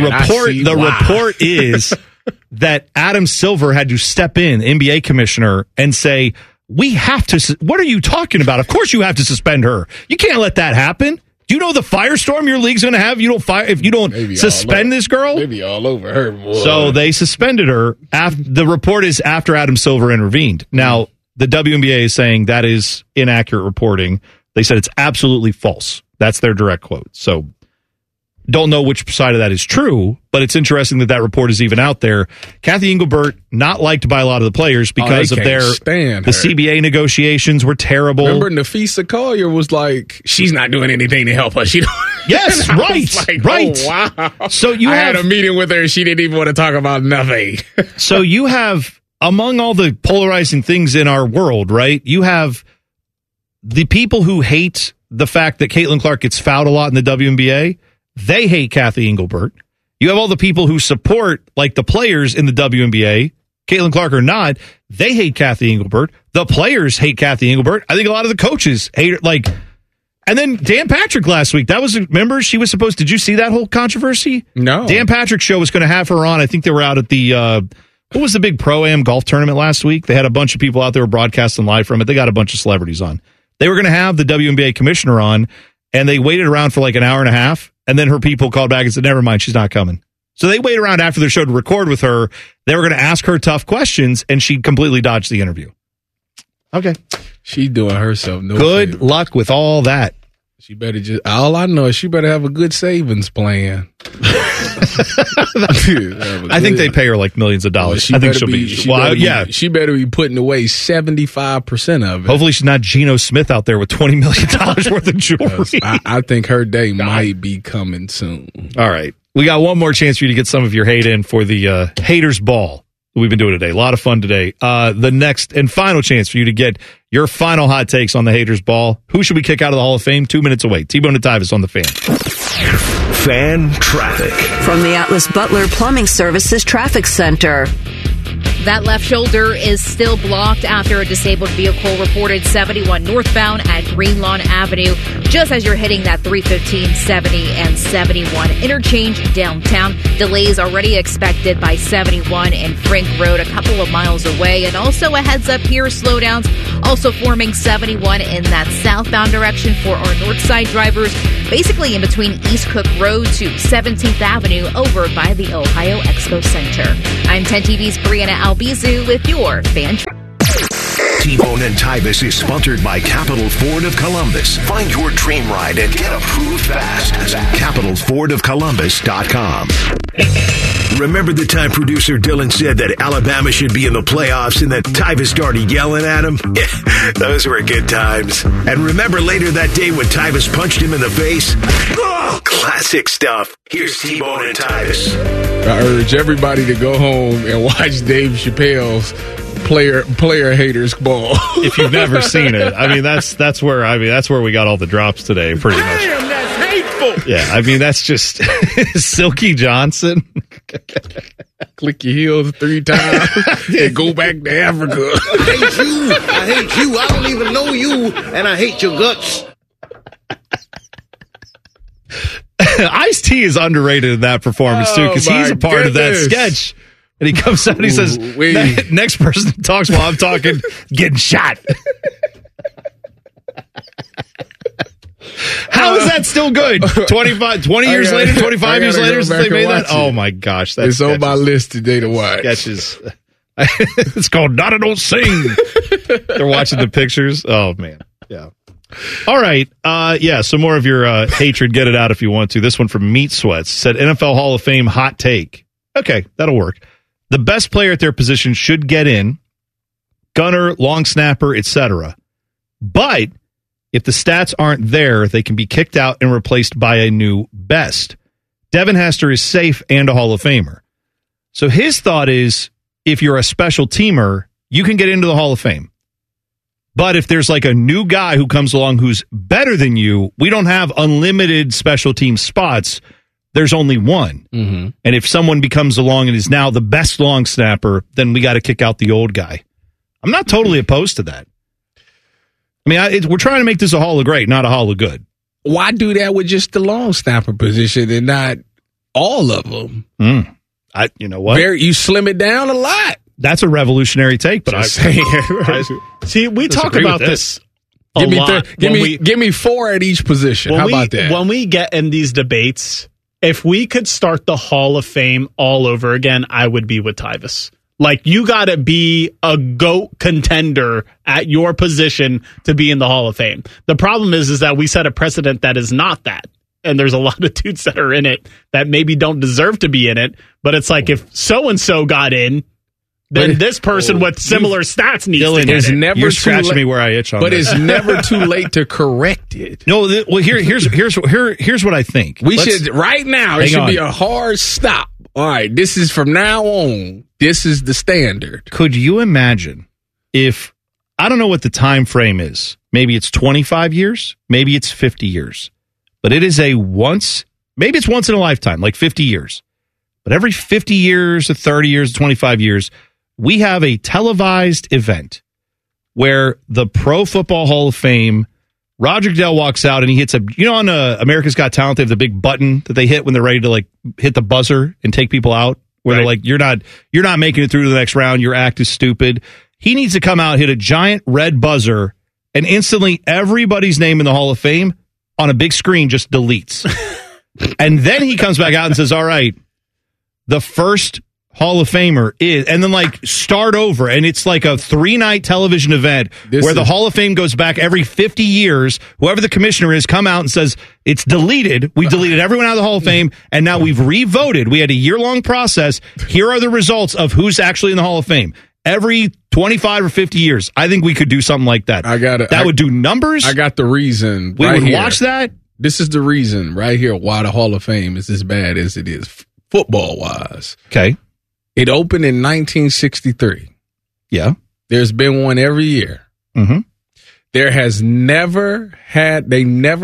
report is that Adam Silver had to step in, NBA commissioner, and say, we have to, what are you talking about? Of course you have to suspend her. You can't let that happen. Do you know the firestorm your league's going to have if you don't suspend this girl? Maybe all over her, boy. So they suspended her. The report is after Adam Silver intervened. Now, the WNBA is saying that is inaccurate reporting. They said it's absolutely false. That's their direct quote. So don't know which side of that is true, but it's interesting that report is even out there. Kathy Engelbert, not liked by a lot of the players because of the CBA negotiations were terrible. Remember, Nafisa Collier was like, she's not doing anything to help us. Yes, right, right. Oh, wow. So I had a meeting with her. She didn't even want to talk about nothing. So you have, among all the polarizing things in our world, right, you have the people who hate the fact that Caitlin Clark gets fouled a lot in the WNBA. They hate Kathy Engelbert. You have all the people who support, like the players in the WNBA, Caitlin Clark or not, they hate Kathy Engelbert. The players hate Kathy Engelbert. I think a lot of the coaches hate her. And then Dan Patrick last week, remember, she was supposed, did you see that whole controversy? No. Dan Patrick's show was going to have her on. I think they were out at the, what was the big Pro-Am golf tournament last week? They had a bunch of people out there broadcasting live from it. They got a bunch of celebrities on. They were going to have the WNBA commissioner on, and they waited around for like an hour and a half. And then her people called back and said, never mind, she's not coming. So they waited around after their show to record with her. They were going to ask her tough questions, and she completely dodged the interview. Okay. She's doing herself no good favor. luck with all that. She better all I know is she better have a good savings plan. I think they pay her like millions of dollars. I think she'll be. She better be putting away 75% of it. Hopefully she's not Geno Smith out there with $20 million worth of jewelry. I think her day might be coming soon. All right. We got one more chance for you to get some of your hate in for the Haters Ball we've been doing today. A lot of fun today. The next and final chance for you to get your final hot takes on the Haters Ball. Who should we kick out of the Hall of Fame? 2 minutes away. T-Bone and Tyvis on the Fan. Fan traffic. From the Atlas Butler Plumbing Services Traffic Center. That left shoulder is still blocked after a disabled vehicle reported 71 northbound at Greenlawn Avenue, just as you're hitting that 315, 70, and 71 interchange downtown. Delays already expected by 71 and Frank Road, a couple of miles away. And also a heads up here, slowdowns also forming 71 in that southbound direction for our north side drivers, basically in between East Cook Road to 17th Avenue over by the Ohio Expo Center. I'm 10 TV's Brianna Albizu with your Fan T-Bone and Tyvis is sponsored by Capital Ford of Columbus. Find your dream ride and get approved fast. CapitalFordOfColumbus.com. Remember the time producer Dylan said that Alabama should be in the playoffs and that Tyvis started yelling at him? Yeah, those were good times. And remember later that day when Tyvis punched him in the face? Oh, classic stuff. Here's T-Bone and Tyvis. I urge everybody to go home and watch Dave Chappelle's player haters ball. If you've never seen it, I mean that's where we got all the drops today, pretty much. Damn, that's hateful. Yeah, I mean that's just Silky Johnson. Click your heels 3 times and go back to Africa. I hate you. I don't even know you, and I hate your guts. Ice-T is underrated in that performance too, because he's a part of that sketch. And he comes out and he says, next person that talks while I'm talking, getting shot. How is that still good? 20 years later, 25 years later since they made that? Oh, my gosh. It's on my list today to watch. Sketches. It's called Not a Don't Sing. They're watching the pictures. Oh, man. Yeah. All right. Some more of your hatred. Get it out if you want to. This one from Meat Sweats said NFL Hall of Fame hot take. Okay, that'll work. The best player at their position should get in. Gunner, long snapper, etc. But if the stats aren't there, they can be kicked out and replaced by a new best. Devin Hester is safe and a Hall of Famer. So his thought is, if you're a special teamer, you can get into the Hall of Fame. But if there's like a new guy who comes along who's better than you, we don't have unlimited special team spots. There's only one. Mm-hmm. And if someone becomes along and is now the best long snapper, then we got to kick out the old guy. I'm not totally opposed to that. I mean, we're trying to make this a Hall of Great, not a Hall of Good. Why do that with just the long snapper position and not all of them? You know what? You slim it down a lot. That's a revolutionary take, but see, we talk about this a lot. Give me 4 at each position. How about that? When we get in these debates, if we could start the Hall of Fame all over again, I would be with Tyvis. Like, you got to be a GOAT contender at your position to be in the Hall of Fame. The problem is that we set a precedent that is not that. And there's a lot of dudes that are in it that maybe don't deserve to be in it. But it's like, if so-and-so got in, then this person with similar stats needs to get it. You're scratching me where I itch on but this. It's never too late to correct it. No, here's what I think. We should right now. It should be a hard stop. All right, this is from now on. This is the standard. Could you imagine if, I don't know what the time frame is. Maybe it's 25 years. Maybe it's 50 years. But it is maybe it's once in a lifetime, like 50 years. But every 50 years, to 30 years, 25 years, we have a televised event where the Pro Football Hall of Fame, Roger Goodell walks out and he hits on America's Got Talent, they have the big button that they hit when they're ready to like hit the buzzer and take people out, where they're like, you're not making it through to the next round, your act is stupid. He needs to come out, hit a giant red buzzer, and instantly everybody's name in the Hall of Fame on a big screen just deletes. And then he comes back out and says, all right, the first Hall of Famer is, and then like start over, and it's like a 3-night television event where the Hall of Fame goes back every 50 years. Whoever the commissioner is come out and says it's deleted. We deleted everyone out of the Hall of Fame, and now we've re-voted. We had a year-long process. Here are the results of who's actually in the Hall of Fame. Every 25 or 50 years, I think we could do something like that. That would do numbers. I got the reason. We would watch that. This is the reason right here why the Hall of Fame is as bad as it is, football-wise. Okay. It opened in 1963. Yeah. There's been one every year. Mm-hmm. They never had an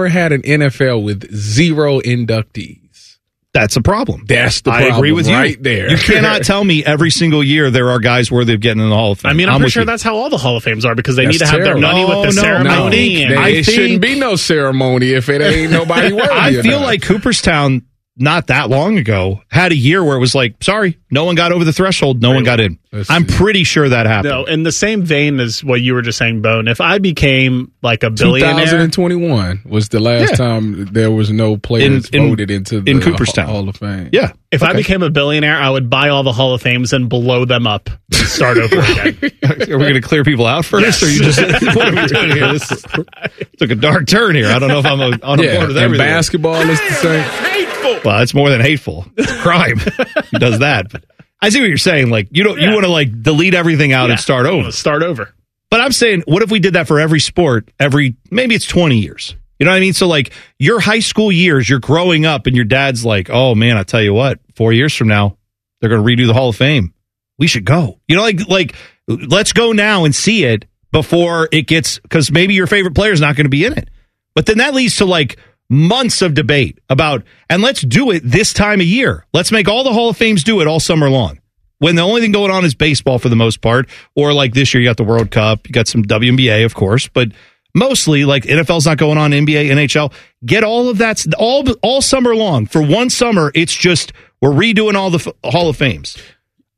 NFL with 0 inductees. That's a problem. That's the problem. I agree with you. Right there. You cannot tell me every single year there are guys worthy of getting in the Hall of Fame. I mean, I'm pretty sure that's how all the Hall of Fames are, because they need to have their money with the ceremony. It shouldn't be no ceremony if it ain't nobody worthy. I feel like Cooperstown, not that long ago, had a year where it was like, sorry, no one got over the threshold, no one got in. I'm pretty sure that happened. No, in the same vein as what you were just saying, Bone, if I became like a billionaire... 2021 was the last time there was no players voted into the Cooperstown Hall of Fame. Yeah. If I became a billionaire, I would buy all the Hall of Fames and blow them up and start over again. Are we going to clear people out first? Yes. Or you just, what are we doing here? This took a dark turn here. I don't know if I'm on board with everything. And basketball is the same. Well, it's more than hateful. It's a crime. He does that. But I see what you're saying. Like, you want to like delete everything out and start over. Start over. But I'm saying, what if we did that for every sport? Maybe it's 20 years. You know what I mean? So like your high school years, you're growing up and your dad's like, oh man, I tell you what, 4 years from now, they're going to redo the Hall of Fame. We should go. You know, like let's go now and see it before it gets, because maybe your favorite player is not going to be in it. But then that leads to like months of debate about, and let's do it this time of year. Let's make all the Hall of Fames do it all summer long, when the only thing going on is baseball for the most part. Or like this year, you got the World Cup, you got some WNBA, of course, but mostly like NFL's not going on, NBA, NHL. Get all of that all summer long. For one summer, it's just we're redoing all the Hall of Fames.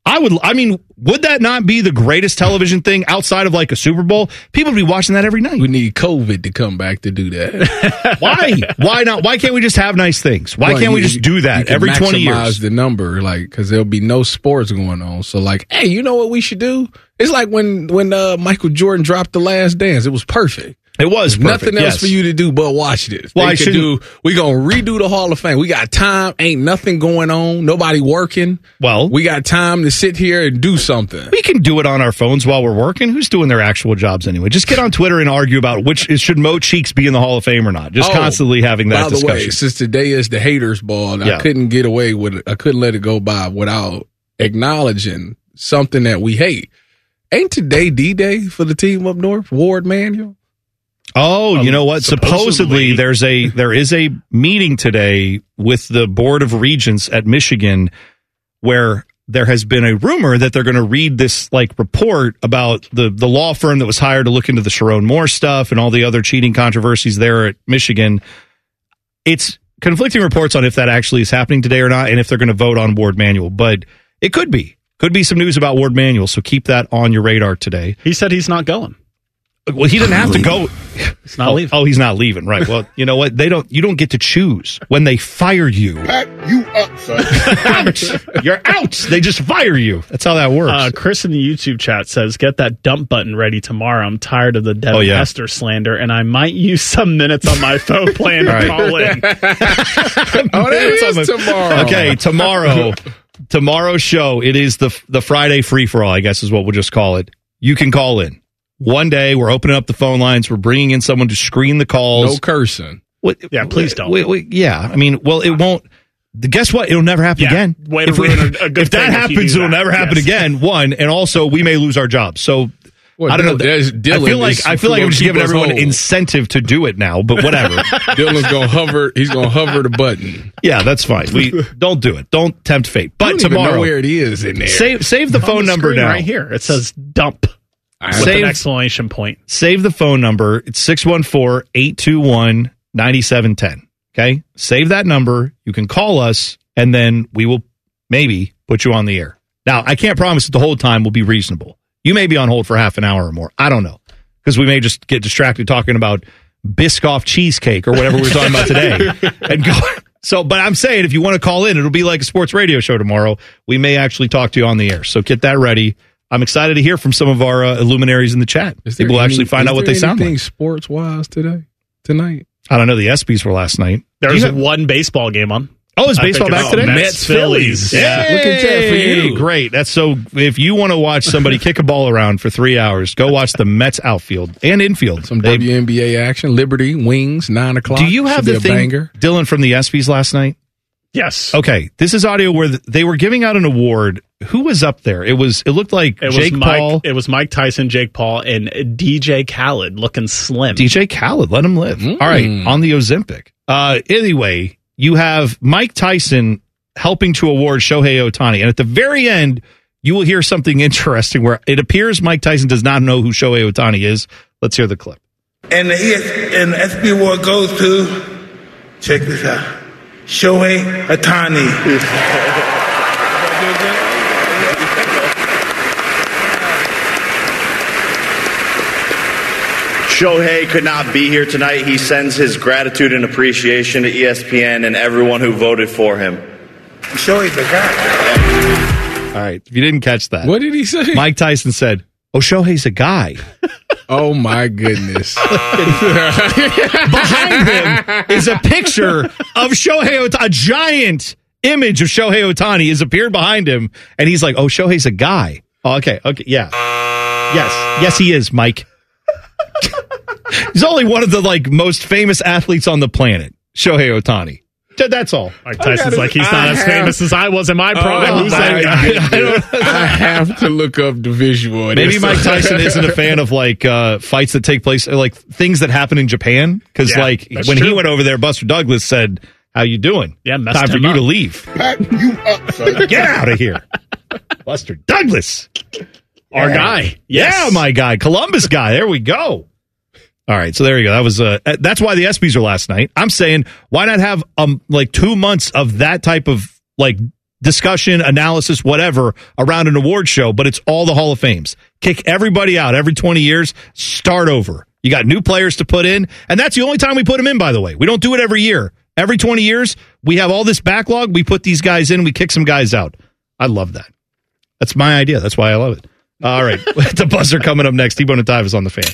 Would that not be the greatest television thing outside of like a Super Bowl? People would be watching that every night. We need COVID to come back to do that. Why? Why not? Why can't we just have nice things? Why can't we just do that every 20 years? Maximize the number, like, because there'll be no sports going on. So, like, hey, you know what we should do? It's like when Michael Jordan dropped The Last Dance. It was perfect. It was perfect. Nothing else for you to do but watch this. Well, we gonna redo the Hall of Fame. We got time. Ain't nothing going on. Nobody working. Well, we got time to sit here and do something. We can do it on our phones while we're working. Who's doing their actual jobs anyway? Just get on Twitter and argue about should Mo Cheeks be in the Hall of Fame or not. Just constantly having that discussion. By the way, since today is the haters ball, I couldn't get away with it. I couldn't let it go by without acknowledging something that we hate. Ain't today D-Day for the team up north, Ward Manuel? Oh, you know what? Supposedly there is a meeting today with the Board of Regents at Michigan where there has been a rumor that they're going to read this like report about the law firm that was hired to look into the Sharon Moore stuff and all the other cheating controversies there at Michigan. It's conflicting reports on if that actually is happening today or not and if they're going to vote on Ward Manuel, but it could be. Could be some news about Ward Manuel, so keep that on your radar today. He said he's not going. Well, he didn't have to go. He's not leaving. Oh, he's not leaving. Right. Well, you know what? You don't get to choose when they fire you. Pack you up, son. Out. You're out. They just fire you. That's how that works. Chris in the YouTube chat says, get that dump button ready tomorrow. I'm tired of the Devin Hester slander, and I might use some minutes on my phone plan to call in. That is tomorrow. Okay, tomorrow's show, it is the Friday free-for-all, I guess is what we'll just call it. You can call in. One day, we're opening up the phone lines. We're bringing in someone to screen the calls. No cursing. Yeah, please don't. It won't. Guess what? It'll never happen again. Way to ruin a good if that happens, it'll never happen again. One, and also we may lose our jobs. So I don't know. I feel like I'm just giving everyone incentive to do it now. But whatever. Dylan's gonna hover. He's gonna hover the button. Yeah, that's fine. We don't do it. Don't tempt fate. But tomorrow, even know where it is in there. Save the phone number now. Right here. It says dump. With an exclamation point. Save the phone number. It's 614-821-9710. Okay? Save that number. You can call us, and then we will maybe put you on the air. Now, I can't promise that the whole time will be reasonable. You may be on hold for half an hour or more. I don't know. Because we may just get distracted talking about Biscoff cheesecake or whatever we were talking about today. And go. So, but I'm saying if you want to call in, it'll be like a sports radio show tomorrow. We may actually talk to you on the air. So get that ready. I'm excited to hear from some of our luminaries in the chat. People will actually find out what they sound like. Sports-wise tonight? I don't know. The ESPYs were last night. There's one baseball game on. Oh, is baseball back today? Mets, Phillies. Yeah. Look at that for you. Great. That's so. If you want to watch somebody kick a ball around for 3 hours, go watch the Mets outfield and infield. Some WNBA action. Liberty, Wings, 9 o'clock. Do you have the thing, Dylan, from the ESPYs last night? Yes. Okay. This is audio where they were giving out an award. Who was up there? It looked like Jake Paul. It was Mike Tyson, Jake Paul, and DJ Khaled looking slim. DJ Khaled, let him live. All right, on the Ozempic. Anyway, you have Mike Tyson helping to award Shohei Ohtani. And at the very end, you will hear something interesting where it appears Mike Tyson does not know who Shohei Ohtani is. Let's hear the clip. And the ESPY award goes to, check this out, Shohei Ohtani. Shohei could not be here tonight. He sends his gratitude and appreciation to ESPN and everyone who voted for him. Shohei's a guy. All right. If you didn't catch that. What did he say? Mike Tyson said, oh, Shohei's a guy. Oh, my goodness. Behind him is a picture of Shohei Ohtani. A giant image of Shohei Ohtani has appeared behind him. And he's like, oh, Shohei's a guy. Oh, okay. Yeah. Yes, he is, Mike. He's only one of the most famous athletes on the planet, Shohei Ohtani. That's all. Mike Tyson's he's not as famous as I was in my prime. I have to look up the visual. Maybe Mike Tyson isn't a fan of fights that take place, things that happen in Japan. Because when he went over there, Buster Douglas said, "How you doing? Yeah, time for you to leave. Pack you up, son. Get out of here, Buster Douglas." Our guy. Yes. Yeah, my guy. Columbus guy. There we go. All right, so there you go. That was that's why the ESPYs are last night. I'm saying, why not have 2 months of that type of discussion, analysis, whatever, around an award show, but it's all the Hall of Fames. Kick everybody out every 20 years, start over. You got new players to put in, and that's the only time we put them in, by the way. We don't do it every year. Every 20 years, we have all this backlog, we put these guys in, we kick some guys out. I love that. That's my idea. That's why I love it. All right, the buzzer coming up next. T-Bone and Tyvis on the Fan.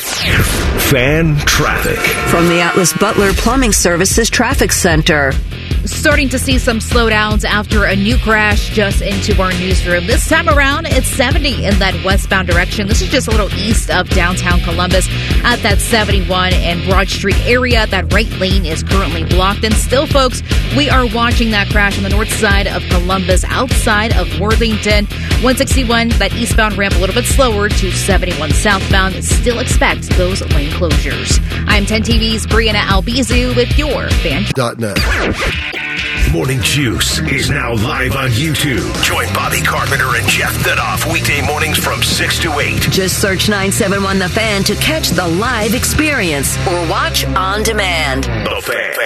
Fan traffic. From the Atlas Butler Plumbing Services Traffic Center. Starting to see some slowdowns after a new crash just into our newsroom. This time around, it's 70 in that westbound direction. This is just a little east of downtown Columbus at that 71 and Broad Street area. That right lane is currently blocked. And still, folks, we are watching that crash on the north side of Columbus outside of Worthington. 161, that eastbound ramp a little bit slower to 71 southbound. Still expect those lane closures. I'm 10 TV's Brianna Albizu with your Fan.net. Morning Juice is now live on YouTube. Join Bobby Carpenter and Jeff Thunoff weekday mornings from 6 to 8. Just search 971 The Fan to catch the live experience or watch on demand. The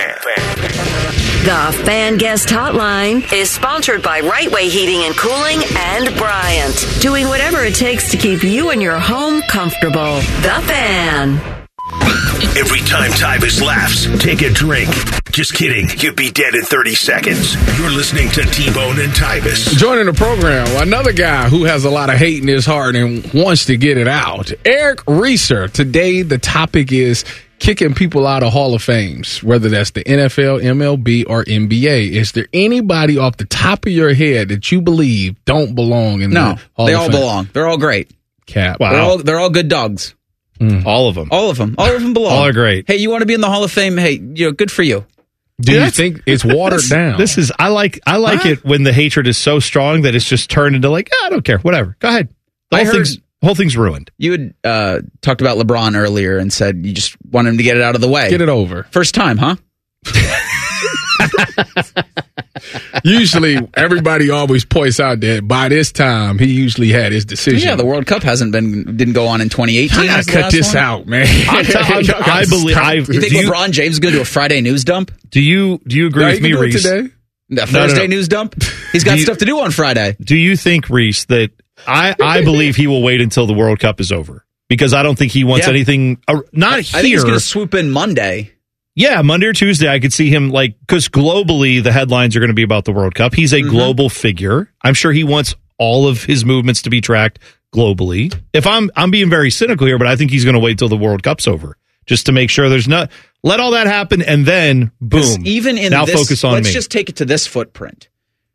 Fan. The Fan Guest Hotline is sponsored by Right Way Heating and Cooling and Bryant, doing whatever it takes to keep you and your home comfortable. The Fan. Every time Tyvis laughs, take a drink. Just kidding. You'd be dead in 30 seconds. You're listening to T-Bone and Tyvis. Joining the program, another guy who has a lot of hate in his heart and wants to get it out. Eric Reeser. Today, the topic is kicking people out of Hall of Fames, whether that's the NFL, MLB, or NBA. Is there anybody off the top of your head that you believe don't belong in the Hall of Fame? No, they all belong. They're all great. Cap. Wow. They're all good dogs. All of them. All of them belong. All are great. Hey, you want to be in the Hall of Fame? Hey, good for you. Do you think it's watered down? This is I like it when the hatred is so strong that it's just turned into like, I don't care, whatever. Go ahead. The whole thing's ruined. You had talked about LeBron earlier and said you just want him to get it out of the way. Get it over. First time, huh? Usually, everybody always points out that by this time, he usually had his decision. Yeah, the World Cup didn't go on in 2018. I gotta cut this out, man. I believe. You think LeBron James is going to do a Friday news dump? Do you agree with me, Reese? Today? The Thursday news dump? He's got stuff to do on Friday. Do you think, Reese, that I believe he will wait until the World Cup is over? Because I don't think he wants anything. Not here. I think he's going to swoop in Monday. Yeah, Monday or Tuesday, I could see him because globally the headlines are going to be about the World Cup. He's a global figure. I'm sure he wants all of his movements to be tracked globally. If I'm being very cynical here, but I think he's going to wait till the World Cup's over just to make sure there's not. Let all that happen and then boom. Even in now this, focus on let's me. just take it to this footprint.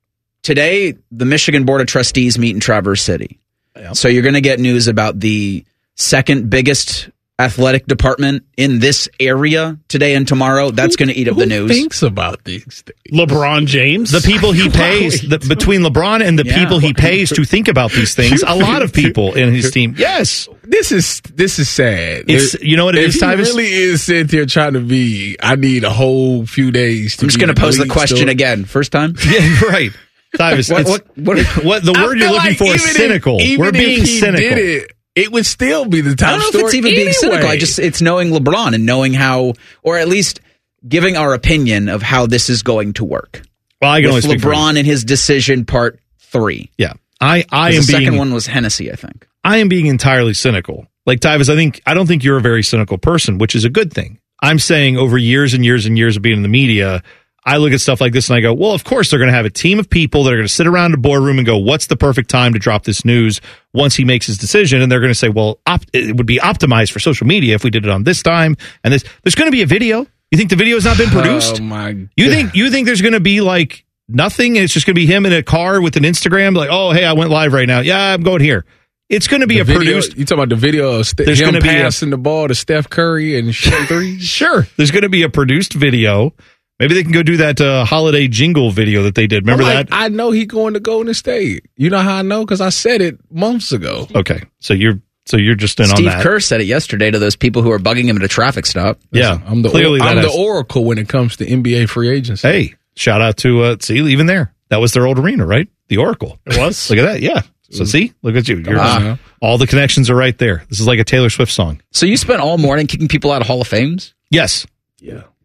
Today, the Michigan Board of Trustees meet in Traverse City. Yep. So you're going to get news about the second biggest athletic department in this area today and tomorrow. That's going to eat up the news. Who thinks about these things? LeBron James? The people he pays, between LeBron and the people he pays to think about these things, a lot of people in his team. Yes. This is sad. You know what it is, Tyvis? He really is sitting there trying to be, I need a whole few days to I'm just going to pose the question again. First time? Yeah, right. Tyvis, what the word you're looking for is cynical. We're being cynical. It would still be the top story. I don't know if it's even being cynical. It's knowing LeBron and knowing how, or at least giving our opinion of how this is going to work. Well, I can only speak for LeBron and his decision part 3. Yeah. I am the second one was Hennessy, I think. I am being entirely cynical. Like Tyvis, I don't think you're a very cynical person, which is a good thing. I'm saying over years and years and years of being in the media, I look at stuff like this and I go, well, of course they're going to have a team of people that are going to sit around a boardroom and go, what's the perfect time to drop this news once he makes his decision? And they're going to say, well, it would be optimized for social media if we did it on this time. And there's going to be a video. You think the video has not been produced? Oh my God. You think there's going to be like nothing and it's just going to be him in a car with an Instagram like, oh, hey, I went live right now. Yeah, I'm going here. It's going to be produced. You talking about the video of him passing the ball to Steph Curry and shooting threes? Sure. There's going to be a produced video. Maybe they can go do that holiday jingle video that they did. Remember that? I know he's going to Golden State. You know how I know? Because I said it months ago. Okay. So you're just in Steve on that. Steve Kerr said it yesterday to those people who are bugging him at a traffic stop. Yeah. I'm the oracle when it comes to NBA free agency. Hey, shout out to, see, even there. That was their old arena, right? The Oracle. It was? Look at that. Yeah. So see, look at you. All the connections are right there. This is like a Taylor Swift song. So you spent all morning kicking people out of Hall of Fames? Yes. Yeah.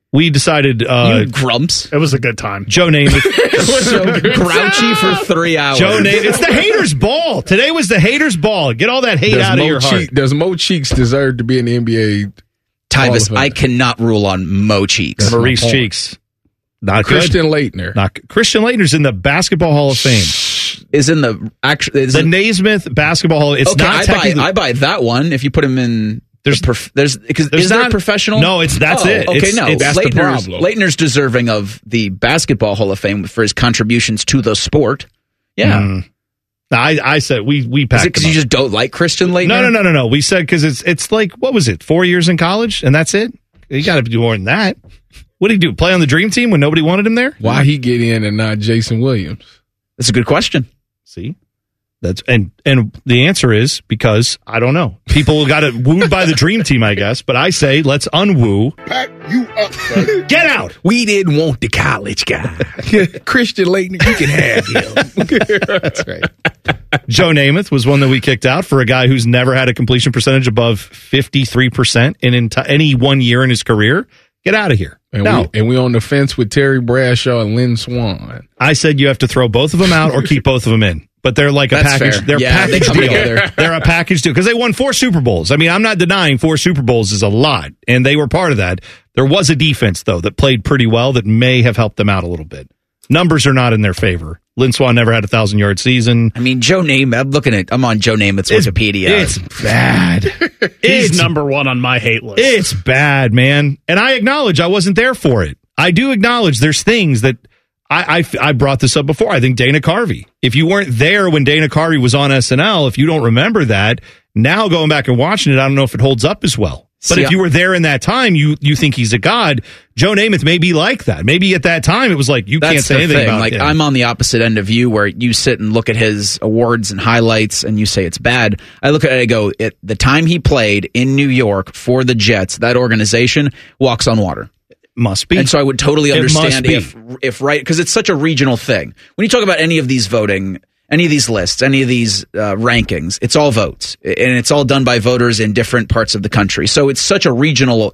we decided grumps. It was a good time. Joe Namath so grouchy for 3 hours. Joe Namath. It's the haters' ball. Today was the haters' ball. Get all that hate out of your heart. Does Mo Cheeks deserve to be in the NBA? Tyvus, I cannot rule on Mo Cheeks. Maurice Cheeks. Not Christian good. Laettner. Christian Laettner's in the Basketball Hall of Fame. Is in the actually Naismith Basketball Hall. It's okay, not technically. I buy that one if you put him in. Is there professional? No, that's it. Okay, That's the problem. Laettner's deserving of the Basketball Hall of Fame for his contributions to the sport. Yeah. I said we packed. Is it because you just don't like Christian Laettner? No. We said because it's like, what was it, 4 years in college and that's it? You got to do more than that. What did he do? Play on the dream team when nobody wanted him there? Why he get in and not Jason Williams? That's a good question. See, that's and the answer is because I don't know. People got wooed by the dream team, I guess. But I say let's unwoo. Pack you up, son. Get out. We didn't want the college guy. Christian Laettner, you can have him. That's right. Joe Namath was one that we kicked out for a guy who's never had a completion percentage above 53% in any 1 year in his career. Get out of here. And we on the fence with Terry Bradshaw and Lynn Swann. I said you have to throw both of them out or keep both of them in. But they're like a package. Fair. They're package deal. They're a package deal because they won 4 Super Bowls. I mean, I'm not denying 4 Super Bowls is a lot, and they were part of that. There was a defense though that played pretty well that may have helped them out a little bit. Numbers are not in their favor. Lynn Swann never had a 1,000-yard season. I mean, Joe Namath. I'm on Joe Namath's Wikipedia. It's bad. He's number one on my hate list. It's bad, man. And I acknowledge I wasn't there for it. I do acknowledge there's things that I brought this up before. I think Dana Carvey. If you weren't there when Dana Carvey was on SNL, if you don't remember that, now going back and watching it, I don't know if it holds up as well. But if you were there in that time, you think he's a god. Joe Namath may be like that. Maybe at that time it was like you can't say anything about him. I'm on the opposite end of you, where you sit and look at his awards and highlights, and you say it's bad. I look at it and go, at the time he played in New York for the Jets, that organization walks on water. Must be. And so I would totally understand if right, because it's such a regional thing. When you talk about any of these voting, any of these lists, any of these rankings, it's all votes, and it's all done by voters in different parts of the country. So it's such a regional.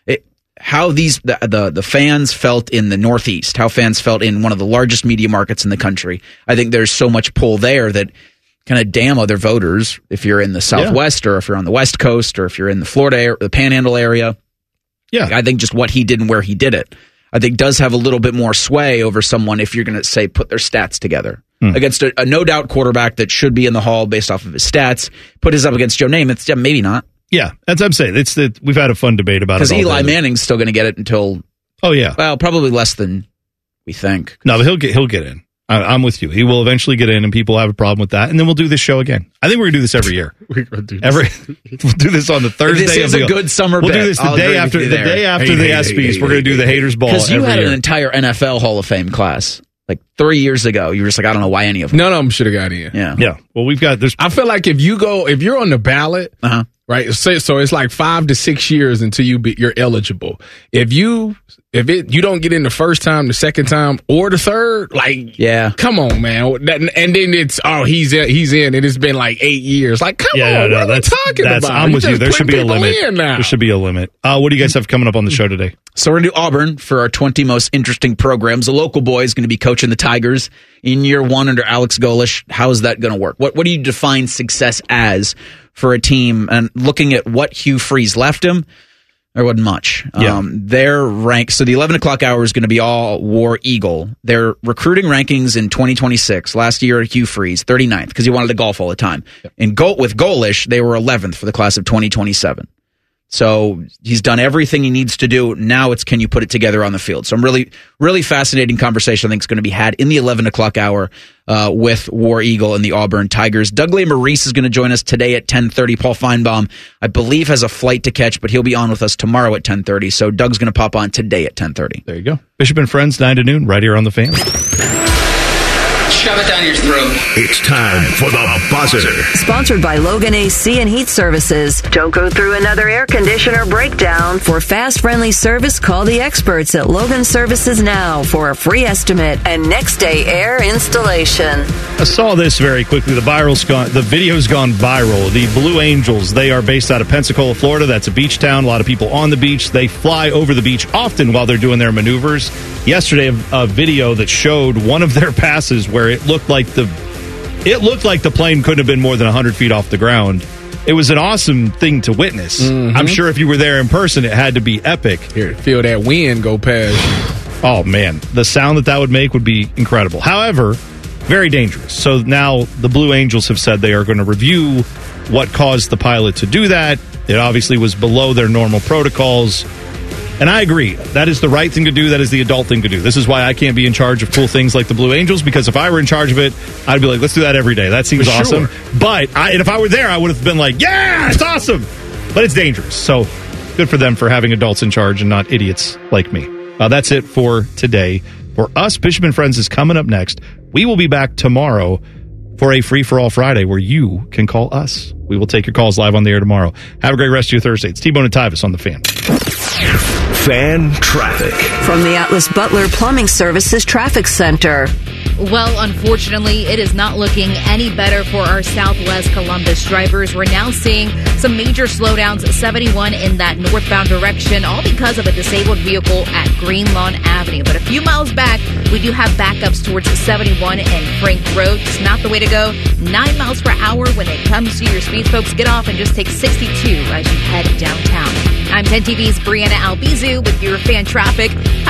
How the fans felt in the Northeast, how fans felt in one of the largest media markets in the country. I think there's so much pull there that kind of damn other voters if you're in the Southwest or if you're on the West Coast or if you're in the Florida, the Panhandle area. Yeah, I think just what he did and where he did it, I think does have a little bit more sway over someone if you're going to say put their stats together against a no doubt quarterback that should be in the Hall based off of his stats. Put his up against Joe Namath, maybe not. Yeah, that's what I'm saying. We've had a fun debate about it. Because Eli Manning's still going to get it until. Oh yeah, well, probably less than we think. No, but he'll get in. I'm with you. He will eventually get in, and people have a problem with that. And then we'll do this show again. I think we're going to do this every year. We'll do this. We'll do this on the Thursday. This is a good summer bet. We'll do this the day after the ESPYs. We're going to do the Haters Ball. Because you had an entire NFL Hall of Fame class like 3 years ago. You were just like, I don't know why any of them. None of them should have got in. Yeah. Well, I feel like if you're on the ballot, right? So it's like 5 to 6 years until you're eligible. If you don't get in the first time, the second time, or the third, come on, man. And then it's he's in, and it's been like 8 years. Like, come on, what are we talking about? I'm with you. There should be a limit. There should be a limit. What do you guys have coming up on the show today? So we're going to do Auburn for our 20 most interesting programs. The local boy is going to be coaching the Tigers in year 1 under Alex Golesh. How is that going to work? What do you define success as for a team? And looking at what Hugh Freeze left him, there wasn't much. Their rank, so the 11 o'clock hour is going to be all War Eagle. Their recruiting rankings in 2026, last year at Hugh Freeze, 39th, because he wanted to golf all the time. And with Golesh, they were 11th for the class of 2027. So he's done everything he needs to do. Now it's can you put it together on the field? So I'm really, really fascinating conversation I think is going to be had in the 11 o'clock hour with War Eagle and the Auburn Tigers. Doug Maurice is going to join us today at 10:30. Paul Feinbaum, I believe, has a flight to catch, but he'll be on with us tomorrow at 10:30. So Doug's going to pop on today at 10:30. There you go. Bishop and Friends, 9 to noon, right here on The Fan. shove it down your throat. It's time for the buzzer. Sponsored by Logan AC and Heat Services. Don't go through another air conditioner breakdown. For fast, friendly service, call the experts at Logan Services now for a free estimate and next day air installation. I saw this very quickly. The video's gone viral. The Blue Angels, they are based out of Pensacola, Florida. That's a beach town. A lot of people on the beach. They fly over the beach often while they're doing their maneuvers. Yesterday, a video that showed one of their passes where it looked like the plane couldn't have been more than 100 feet off the ground. It was an awesome thing to witness. Mm-hmm. I'm sure if you were there in person, it had to be epic. Here, feel that wind go past. Oh, man. The sound that would make would be incredible. However, very dangerous. So now the Blue Angels have said they are going to review what caused the pilot to do that. It obviously was below their normal protocols. And I agree. That is the right thing to do. That is the adult thing to do. This is why I can't be in charge of cool things like the Blue Angels, because if I were in charge of it, I'd be like, let's do that every day. That seems awesome. But if I were there, I would have been like, yeah, it's awesome. But it's dangerous. So good for them for having adults in charge and not idiots like me. That's it for today. For us, Bishop and Friends is coming up next. We will be back tomorrow for a free-for-all Friday where you can call us. We will take your calls live on the air tomorrow. Have a great rest of your Thursday. It's T-Bone and Tyvis on The Fan. Fan traffic. From the Atlas Butler Plumbing Services Traffic Center. Well, unfortunately, it is not looking any better for our Southwest Columbus drivers. We're now seeing some major slowdowns at 71 in that northbound direction, all because of a disabled vehicle at Green Lawn Avenue. But a few miles back, we do have backups towards 71 and Frank Road. It's not the way to go. 9 miles per hour when it comes to your speed, folks. Get off and just take 62 as you head downtown. I'm 10 TV's Brianna Albizu with your fan traffic.